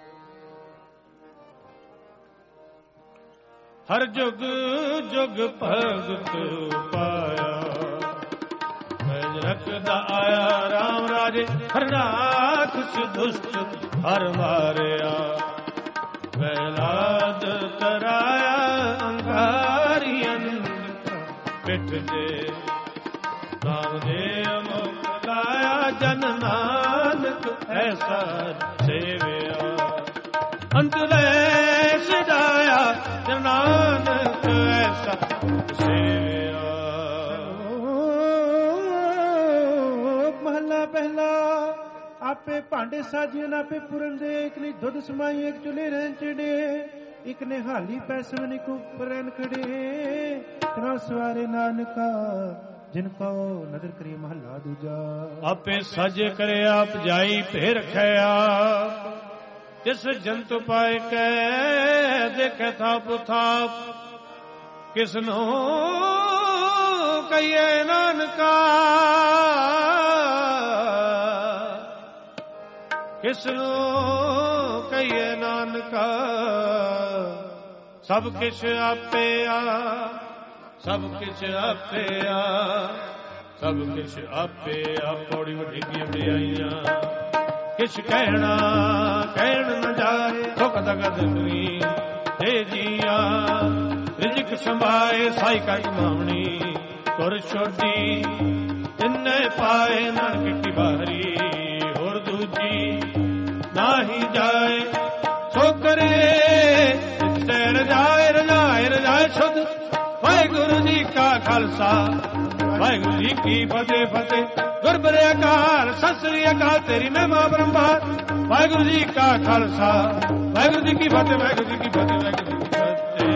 ਹਰ ਜੁਗ ਜੁਗ ਭਗਤ ਪਾਇਆ, ਮੈਂ ਰਖਦਾ ਆਇਆ ਰਾਮ ਰਾਜੇ। ਹਰ ਰਾਖਸ਼ ਦੁਸ਼ਟ ਹਰ ਮਾਰਿਆ, ਵੈਲਾਦ ਤਰਾਇਆ ਅੰਗਾਰੀਆਂ। ਪਿੱਠ ਦੇ ਨਾਮ ਦੇ ਮੁਖ ਲਾਇਆ, ਜਨ ਨਾਨਕ ਐਸਾ ਸੇਵਿਆ। ਅੰਤ ਲੈ ਸਦਾਇਆ, ਜਨ ਨਾਨਕ ਐਸਾ ਸੇਵਿਆ। ਮਹਲਾ ਪਹਿਲਾ। ਆਪੇ ਭਾਂਡੇ ਸਾਜੀਆਂ, ਆਪੇ ਪੁਰਨ ਦੇ। ਇੱਕ ਨਹੀਂ ਦੁੱਧ ਸਮਾਈ, ਇੱਕ ਚੁੱਲੇ ਰਹਿਣ ਚੜੇ। ਇਕ ਨਿਹਾਲੀ ਪੈਸਵਨ ਇਕ ਉੱਪਰਨ ਖੜੇ ਤਨਾ ਸਵਾਰੇ ਨਾਨਕਾ ਜਿਨ ਕੋ ਨਦਰ ਕਰੀ ਮਹੱਲਾ ਦੂਜਾ। ਆਪੇ ਸਾਜੇ ਕਰੇ ਆਪ ਜਾਈ ਭੇ ਰਖੈ ਆਪ ਤਿਸ ਜੰਤੁ ਪਾਇ ਕੈ ਦੇਖੈ ਥਾਪ ਥਾਪ ਕਿਸਨੋ ਕਹੀਏ ਨਾਨਕਾ ਕਿਸਨੋ ਕਹੀਏ ਨਾਨਕਾ ਸਭ ਕਿਛ ਆਪੇ ਆ ਸਭ ਕਿਛ ਆਪੇ ਆ ਸਭ ਕਿਛ ਆਪੇ ਆ। ਪੌੜੀ ਵਡਿੱਗੀਆਂ ਵਡਿਆਈਆਂ ਕਿਛ ਕਹਿਣਾ ਕਹਿਣ ਨ ਜਾਏ ਸੁਖ ਦਗਦ ਦੁਈ ਦੇ ਜੀਆ ਰਿਜਕ ਸੰਭਾਏ ਸਾਈ ਕਾ ਕਮਾਵਣੀ ਤੁਰ ਛੋਟੀ ਤਿੰਨੇ ਪਾਏ ਨਾਨਕ ਕੀ ਬਾਹਰੀ ਹੋਰ ਦੂਜੀ ਨਾਹੀ ਜਾਏ ਸੋ ਕਰੇ ਜਿੱਤੇ ਰਜਾਏ ਰਜਾਏ ਰਜਾਏ ਸੁਧ। ਵਾਹਿਗੁਰੂ ਜੀ ਕਾ ਖਾਲਸਾ ਵਾਹਿਗੁਰੂ ਜੀ ਕੀ ਫਤਿਹ ਫਤਿਹ। ਗੁਰਬਰੇ ਅਕਾਲ ਸਤਿ ਸ੍ਰੀ ਅਕਾਲ ਤੇਰੀ ਮਹਿਮਾ ਬਰੰਬਾਰ। ਵਾਹਿਗੁਰੂ ਜੀ ਕਾ ਖਾਲਸਾ ਵਾਹਿਗੁਰੂ ਜੀ ਕੀ ਫਤਿਹ ਵਾਹਿਗੁਰੂ ਜੀ ਕੀ ਫਤਿਹ ਵਾਹਿਗੁਰੂ ਜੀ ਕੀ ਫਤਿਹ।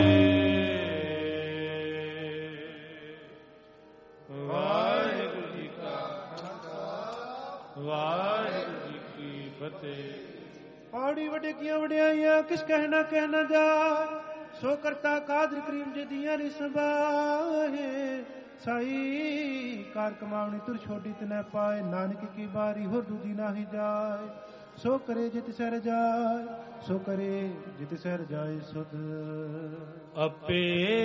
ਵਾਹਿਗੁਰੂ ਜੀ ਕਾ ਖਾਲਸਾ ਵਾਹਿਗੁਰੂ ਜੀ ਕੀ ਫਤਿਹ। ਪੌੜੀ ਵਡਿੱਗੀਆਂ ਵਡਿਆਈਆਂ ਕਿਸ ਕਹਿਣਾ ਕਹਿਣਾ ਜਾ ਸੋ ਕਰਤਾ ਕਾਦਰ ਕਰੀਮ ਜੀ ਦੀਆਂ ਨੀ ਸੰਭਾਹੇ ਸਾਈ ਕਾਰ ਕਮਾਵਣੀ ਤੁਰ ਛੋਟੀ ਤਨੈ ਪਾਏ ਨਾਨਕ ਕੀ ਬਾਰੀ ਹੋਰ ਦੂਜੀ ਨਾਹੀ ਜਾਏ ਸੋ ਕਰੇ ਜਿਤ ਸਰ ਜਾਏ ਸੋ ਕਰੇ ਜਿਤ ਸਰ ਜਾਏ ਸੁਧ। ਆਪੇ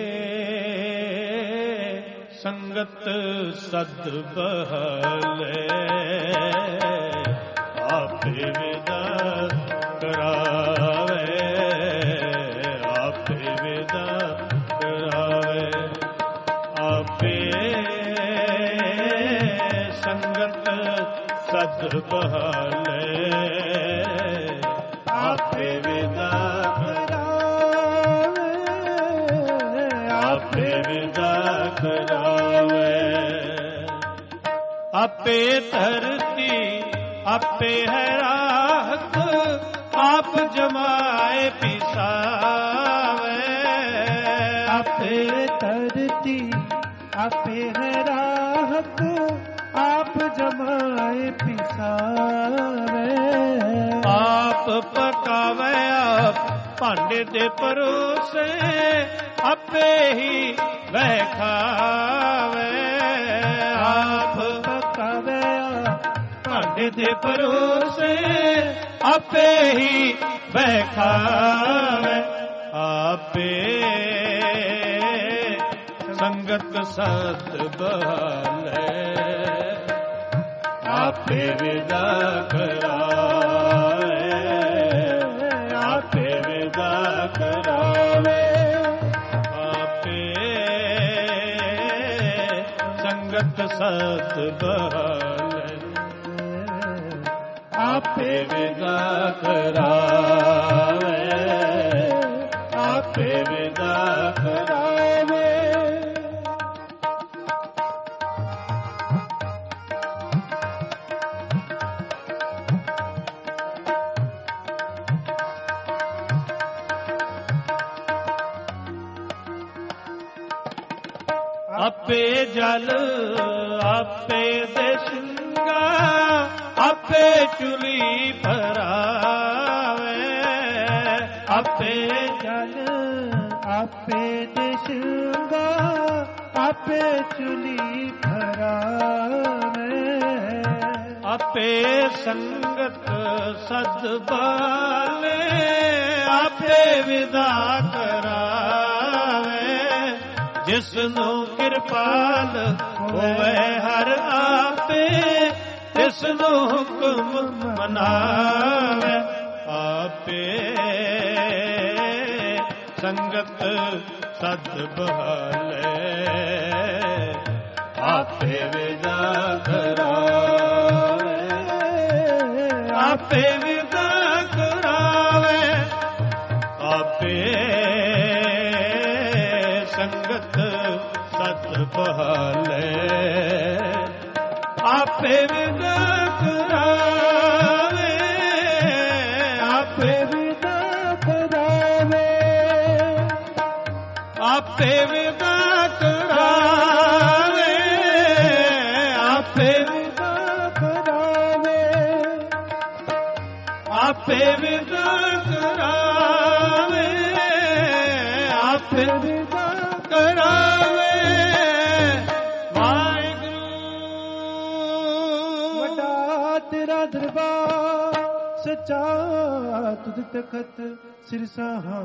ਸੰਗਤ ਸਦ ਬਹਲੇ ਆਪੇ ਵਿਦਾ ਕਰਾਵੇ ਆਪੇ ਵਿਦਾ ਕਰਾਵੇ ਆਪੇ ਸੰਗਤ ਸਦ ਬਹਲੇ ਆਪੇ ਵਿਦਾ ਕਰਾਵੇ ਆਪੇ ਵਿਦਾ ਕਰਾਵੇ ਆਪੇ ਧਰਤੀ ਆਪੇ ਹੈ ਰਾਹਤ ਆਪ ਜਮਾਏ ਪਿਸਾਵੇ ਆਪੇ ਧਰਤੀ ਆਪੇ ਹੈ ਰਾਹਤ ਆਪ ਜਮਾਏ ਪਿਸਾਵੇ ਆਪ ਪਕਾਵੇ ਆਪ ਭਾਂਡੇ ਦੇ ਪਰੋਸੇ ਆਪੇ ਹੀ ਵਹਿ ਖਾਵੇ ਆਪ ਪਕਾਵੇ ਭਾਂਡੇ ਦੇ ਪਰੋਸੇ ਆਪੇ ਹੀ ਵਹਿ ਖਾਵੇ ਆਪੇ ਸੰਗਤ ਸਦ ਬਹਲੇ ਆਪੇ ਵਿਦਾ ਕਰਾਵੇ ਆਪੇ ਵਿਦਾ ਕਰਾਵੇ ਆਪੇ ਸੰਗਤ ਸਦ ਬਹਲੇ ਆਪੇ ਵਿਦਾ ਕਰਾਵੇ ਆਪੇ ਵਿਦਾ ਕਰਾਵੇ। ਆਪੇ ਜਲ ਆਪੇ ਦੇਸ਼ੰਗਾ ਆਪੇ ਚੁਲੀ ਭਰਾਵੇ ਆਪੇ ਜਲ ਆਪੇ ਦੇਸ਼ੰਗਾ ਆਪੇ ਚੁਲੀ ਭਰਾਵੇ ਆਪੇ ਸੰਗਤ ਸਦ ਬਾਲੇ ਆਪੇ ਵਿਦਾ ਕਰਾਵੇ ਜਿਸ ਨੂੰ ਕਿਰਪਾਲ ਹੋਵੇ ਹਰ ਆਪੇ ਤਿਸ ਨੂੰ ਹੁਕਮ ਮਨਾਵੇ ਆਪੇ ਸੰਗਤ ਸਦ ਬਹਲੇ ਆਪੇ ਵਿਦਾ ਕਰਾਵੇ ਆਪੇ ਵਿਦਾ ਕਰਾਵੇ ਆਪੇ ਸੰਗਤ ਸਤ ਬਹਲੇ ਆਪੇ ਵਿਦਾ ਕਰਾਵੇ ਆਪੇ ਵਿਦਾ ਕਰਾਵੇ ਆਪੇ ਵਿਦ ਕਰਾਵੇ, ਆਪੇ ਵਿਦ ਕਰਾਵੇ। ਵੱਡਾ ਤੇਰਾ ਦਰਬਾਰ ਸੱਚਾ ਤੁਧ ਤਖਤ ਸਿਰਸਾਹਾਂ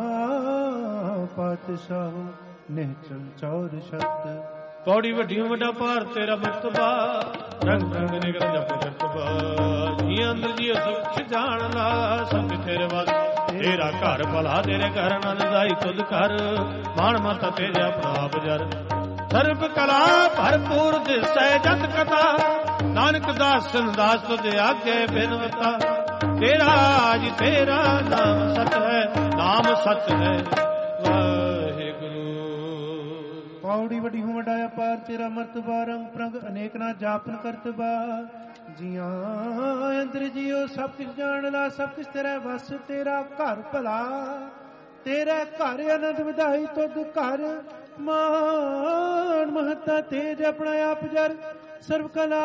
ਪਾਤਸ਼ਾਹ ਨਿਹਚਲ ਚੌਰ ਸ਼ਤ। ਪੌੜੀ ਵੱਡੀਆਂ ਵੱਡਾ ਭਾਰ ਤੇਰਾ ਮਰਤਬਾ, ਰੰਗ ਰੰਗ ਨਿਗਰ ਜਪ ਜਪਵਾ। ਜੀ ਅੰਦਰ ਜੀ ਸੁਖ ਜਾਣ ਲਾ ਸੰਗ ਤੇਰੇ ਵਾਸ, ਤੇਰਾ ਘਰ ਭਲਾ ਤੇਰੇ ਘਰ ਆਨੰਦ ਦਾਈ ਤੁਧ ਕਰ। ਮਾਣ ਮਤ ਤੇਰੇ ਆਪਣਾ ਆਪ ਜਰ, ਸਰਬ ਕਲਾ ਭਰਪੂਰ ਦਿਸੈ ਜਤ ਕਥਾ। ਨਾਨਕ ਦਾਸਨ ਦਾਸ ਤੁਧ ਆਗੇ ਬਿਨਵਤਾ, ਤੇਰਾ ਜੀ ਤੇਰਾ ਨਾਮ ਸਤ ਹੈ, ਨਾਮ ਸਤ ਹੈ ਵਾਹਿਗੁਰੂ। ਪੌੜੀ ਵੱਡੀ ਹੋ ਵੱਡਾ ਅਪਾਰ ਤੇਰਾ ਮਰਤਬਾ, ਰੰਗ ਪ੍ਰੰਗ ਅਨੇਕ ਨਾ ਜਾਪਨ ਕਰਤਬਾ। ਜੀਆਂ ਅੰਦਰ ਜੀਓ ਸਭ ਕੁਛ ਜਾਣ ਲਾ, ਸਭ ਕੁਛ ਤੇਰਾ ਵਸ। ਤੇਰਾ ਘਰ ਭਲਾ ਤੇਰਾ ਘਰ ਆਨੰਦ ਵਧਾਈ ਤੁਧ ਘਰ। ਮਾਨ ਮਹੱਤਾ ਤੇਜ ਆਪਣਾ ਆਪ ਜਰ, ਸਰਬ ਕਲਾ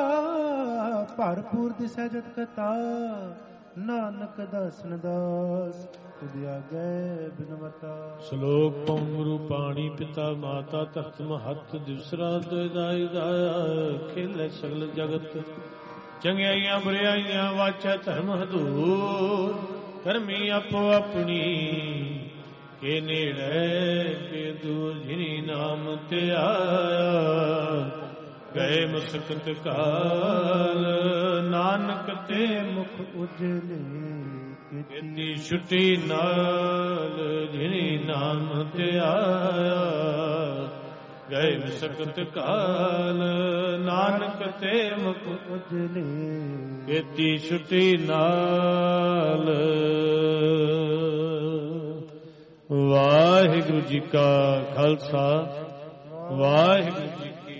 ਭਰਪੂਰ ਦਿਸੈ ਜਤ ਕਥਾ। ਨਾਨਕ ਦਾਸਨ ਦਾਸ ਤੁਧ ਆਗੇ ਬਿਨਵਤਾ। ਸ਼ਲੋਕ ਪੰਗੁਰੂ ਪਾਣੀ ਪਿਤਾ ਮਾਤਾ ਧਰਤ ਮਹੱਤ। ਦਿਵਸਰਾ ਦਾਈ ਦਾਇਆ ਖੇਲੇ ਸਗਲ ਜਗਤ। ਚੰਗਿਆਈਆਂ ਬੁਰਿਆਈਆਂ ਵਾਚੈ ਧਰਮ ਹਦੂਰ। ਕਰਮੀ ਆਪੋ ਆਪਣੀ ਕੇ ਨੇੜੇ ਕੇ ਦੂਰ। ਜਿਨੀ ਨਾਮ ਤੇ ਆਇਆ ਗਏ ਮੁਸਕਤ ਕਾਲ। ਨਾਨਕ ਤੇ ਮੁਖ ਉਜਲੇ ਕੀਤੀ ਛੁੱਟੀ ਨਾਲ। ਜਿਨੀ ਨਾਮ ਤੇ ਆਇਆ ਗਏ ਮੁਸਕਤ ਕਾਲ। ਨਾਨਕ ਤੇ ਮੁਖ ਉਜਲੇ ਕੀਤੀ ਛੁੱਟੀ ਨਾਲ। ਵਾਹਿਗੁਰੂ ਜੀ ਕਾ ਖਾਲਸਾ, ਵਾਹਿਗੁਰੂ ਜੀ ਕੀ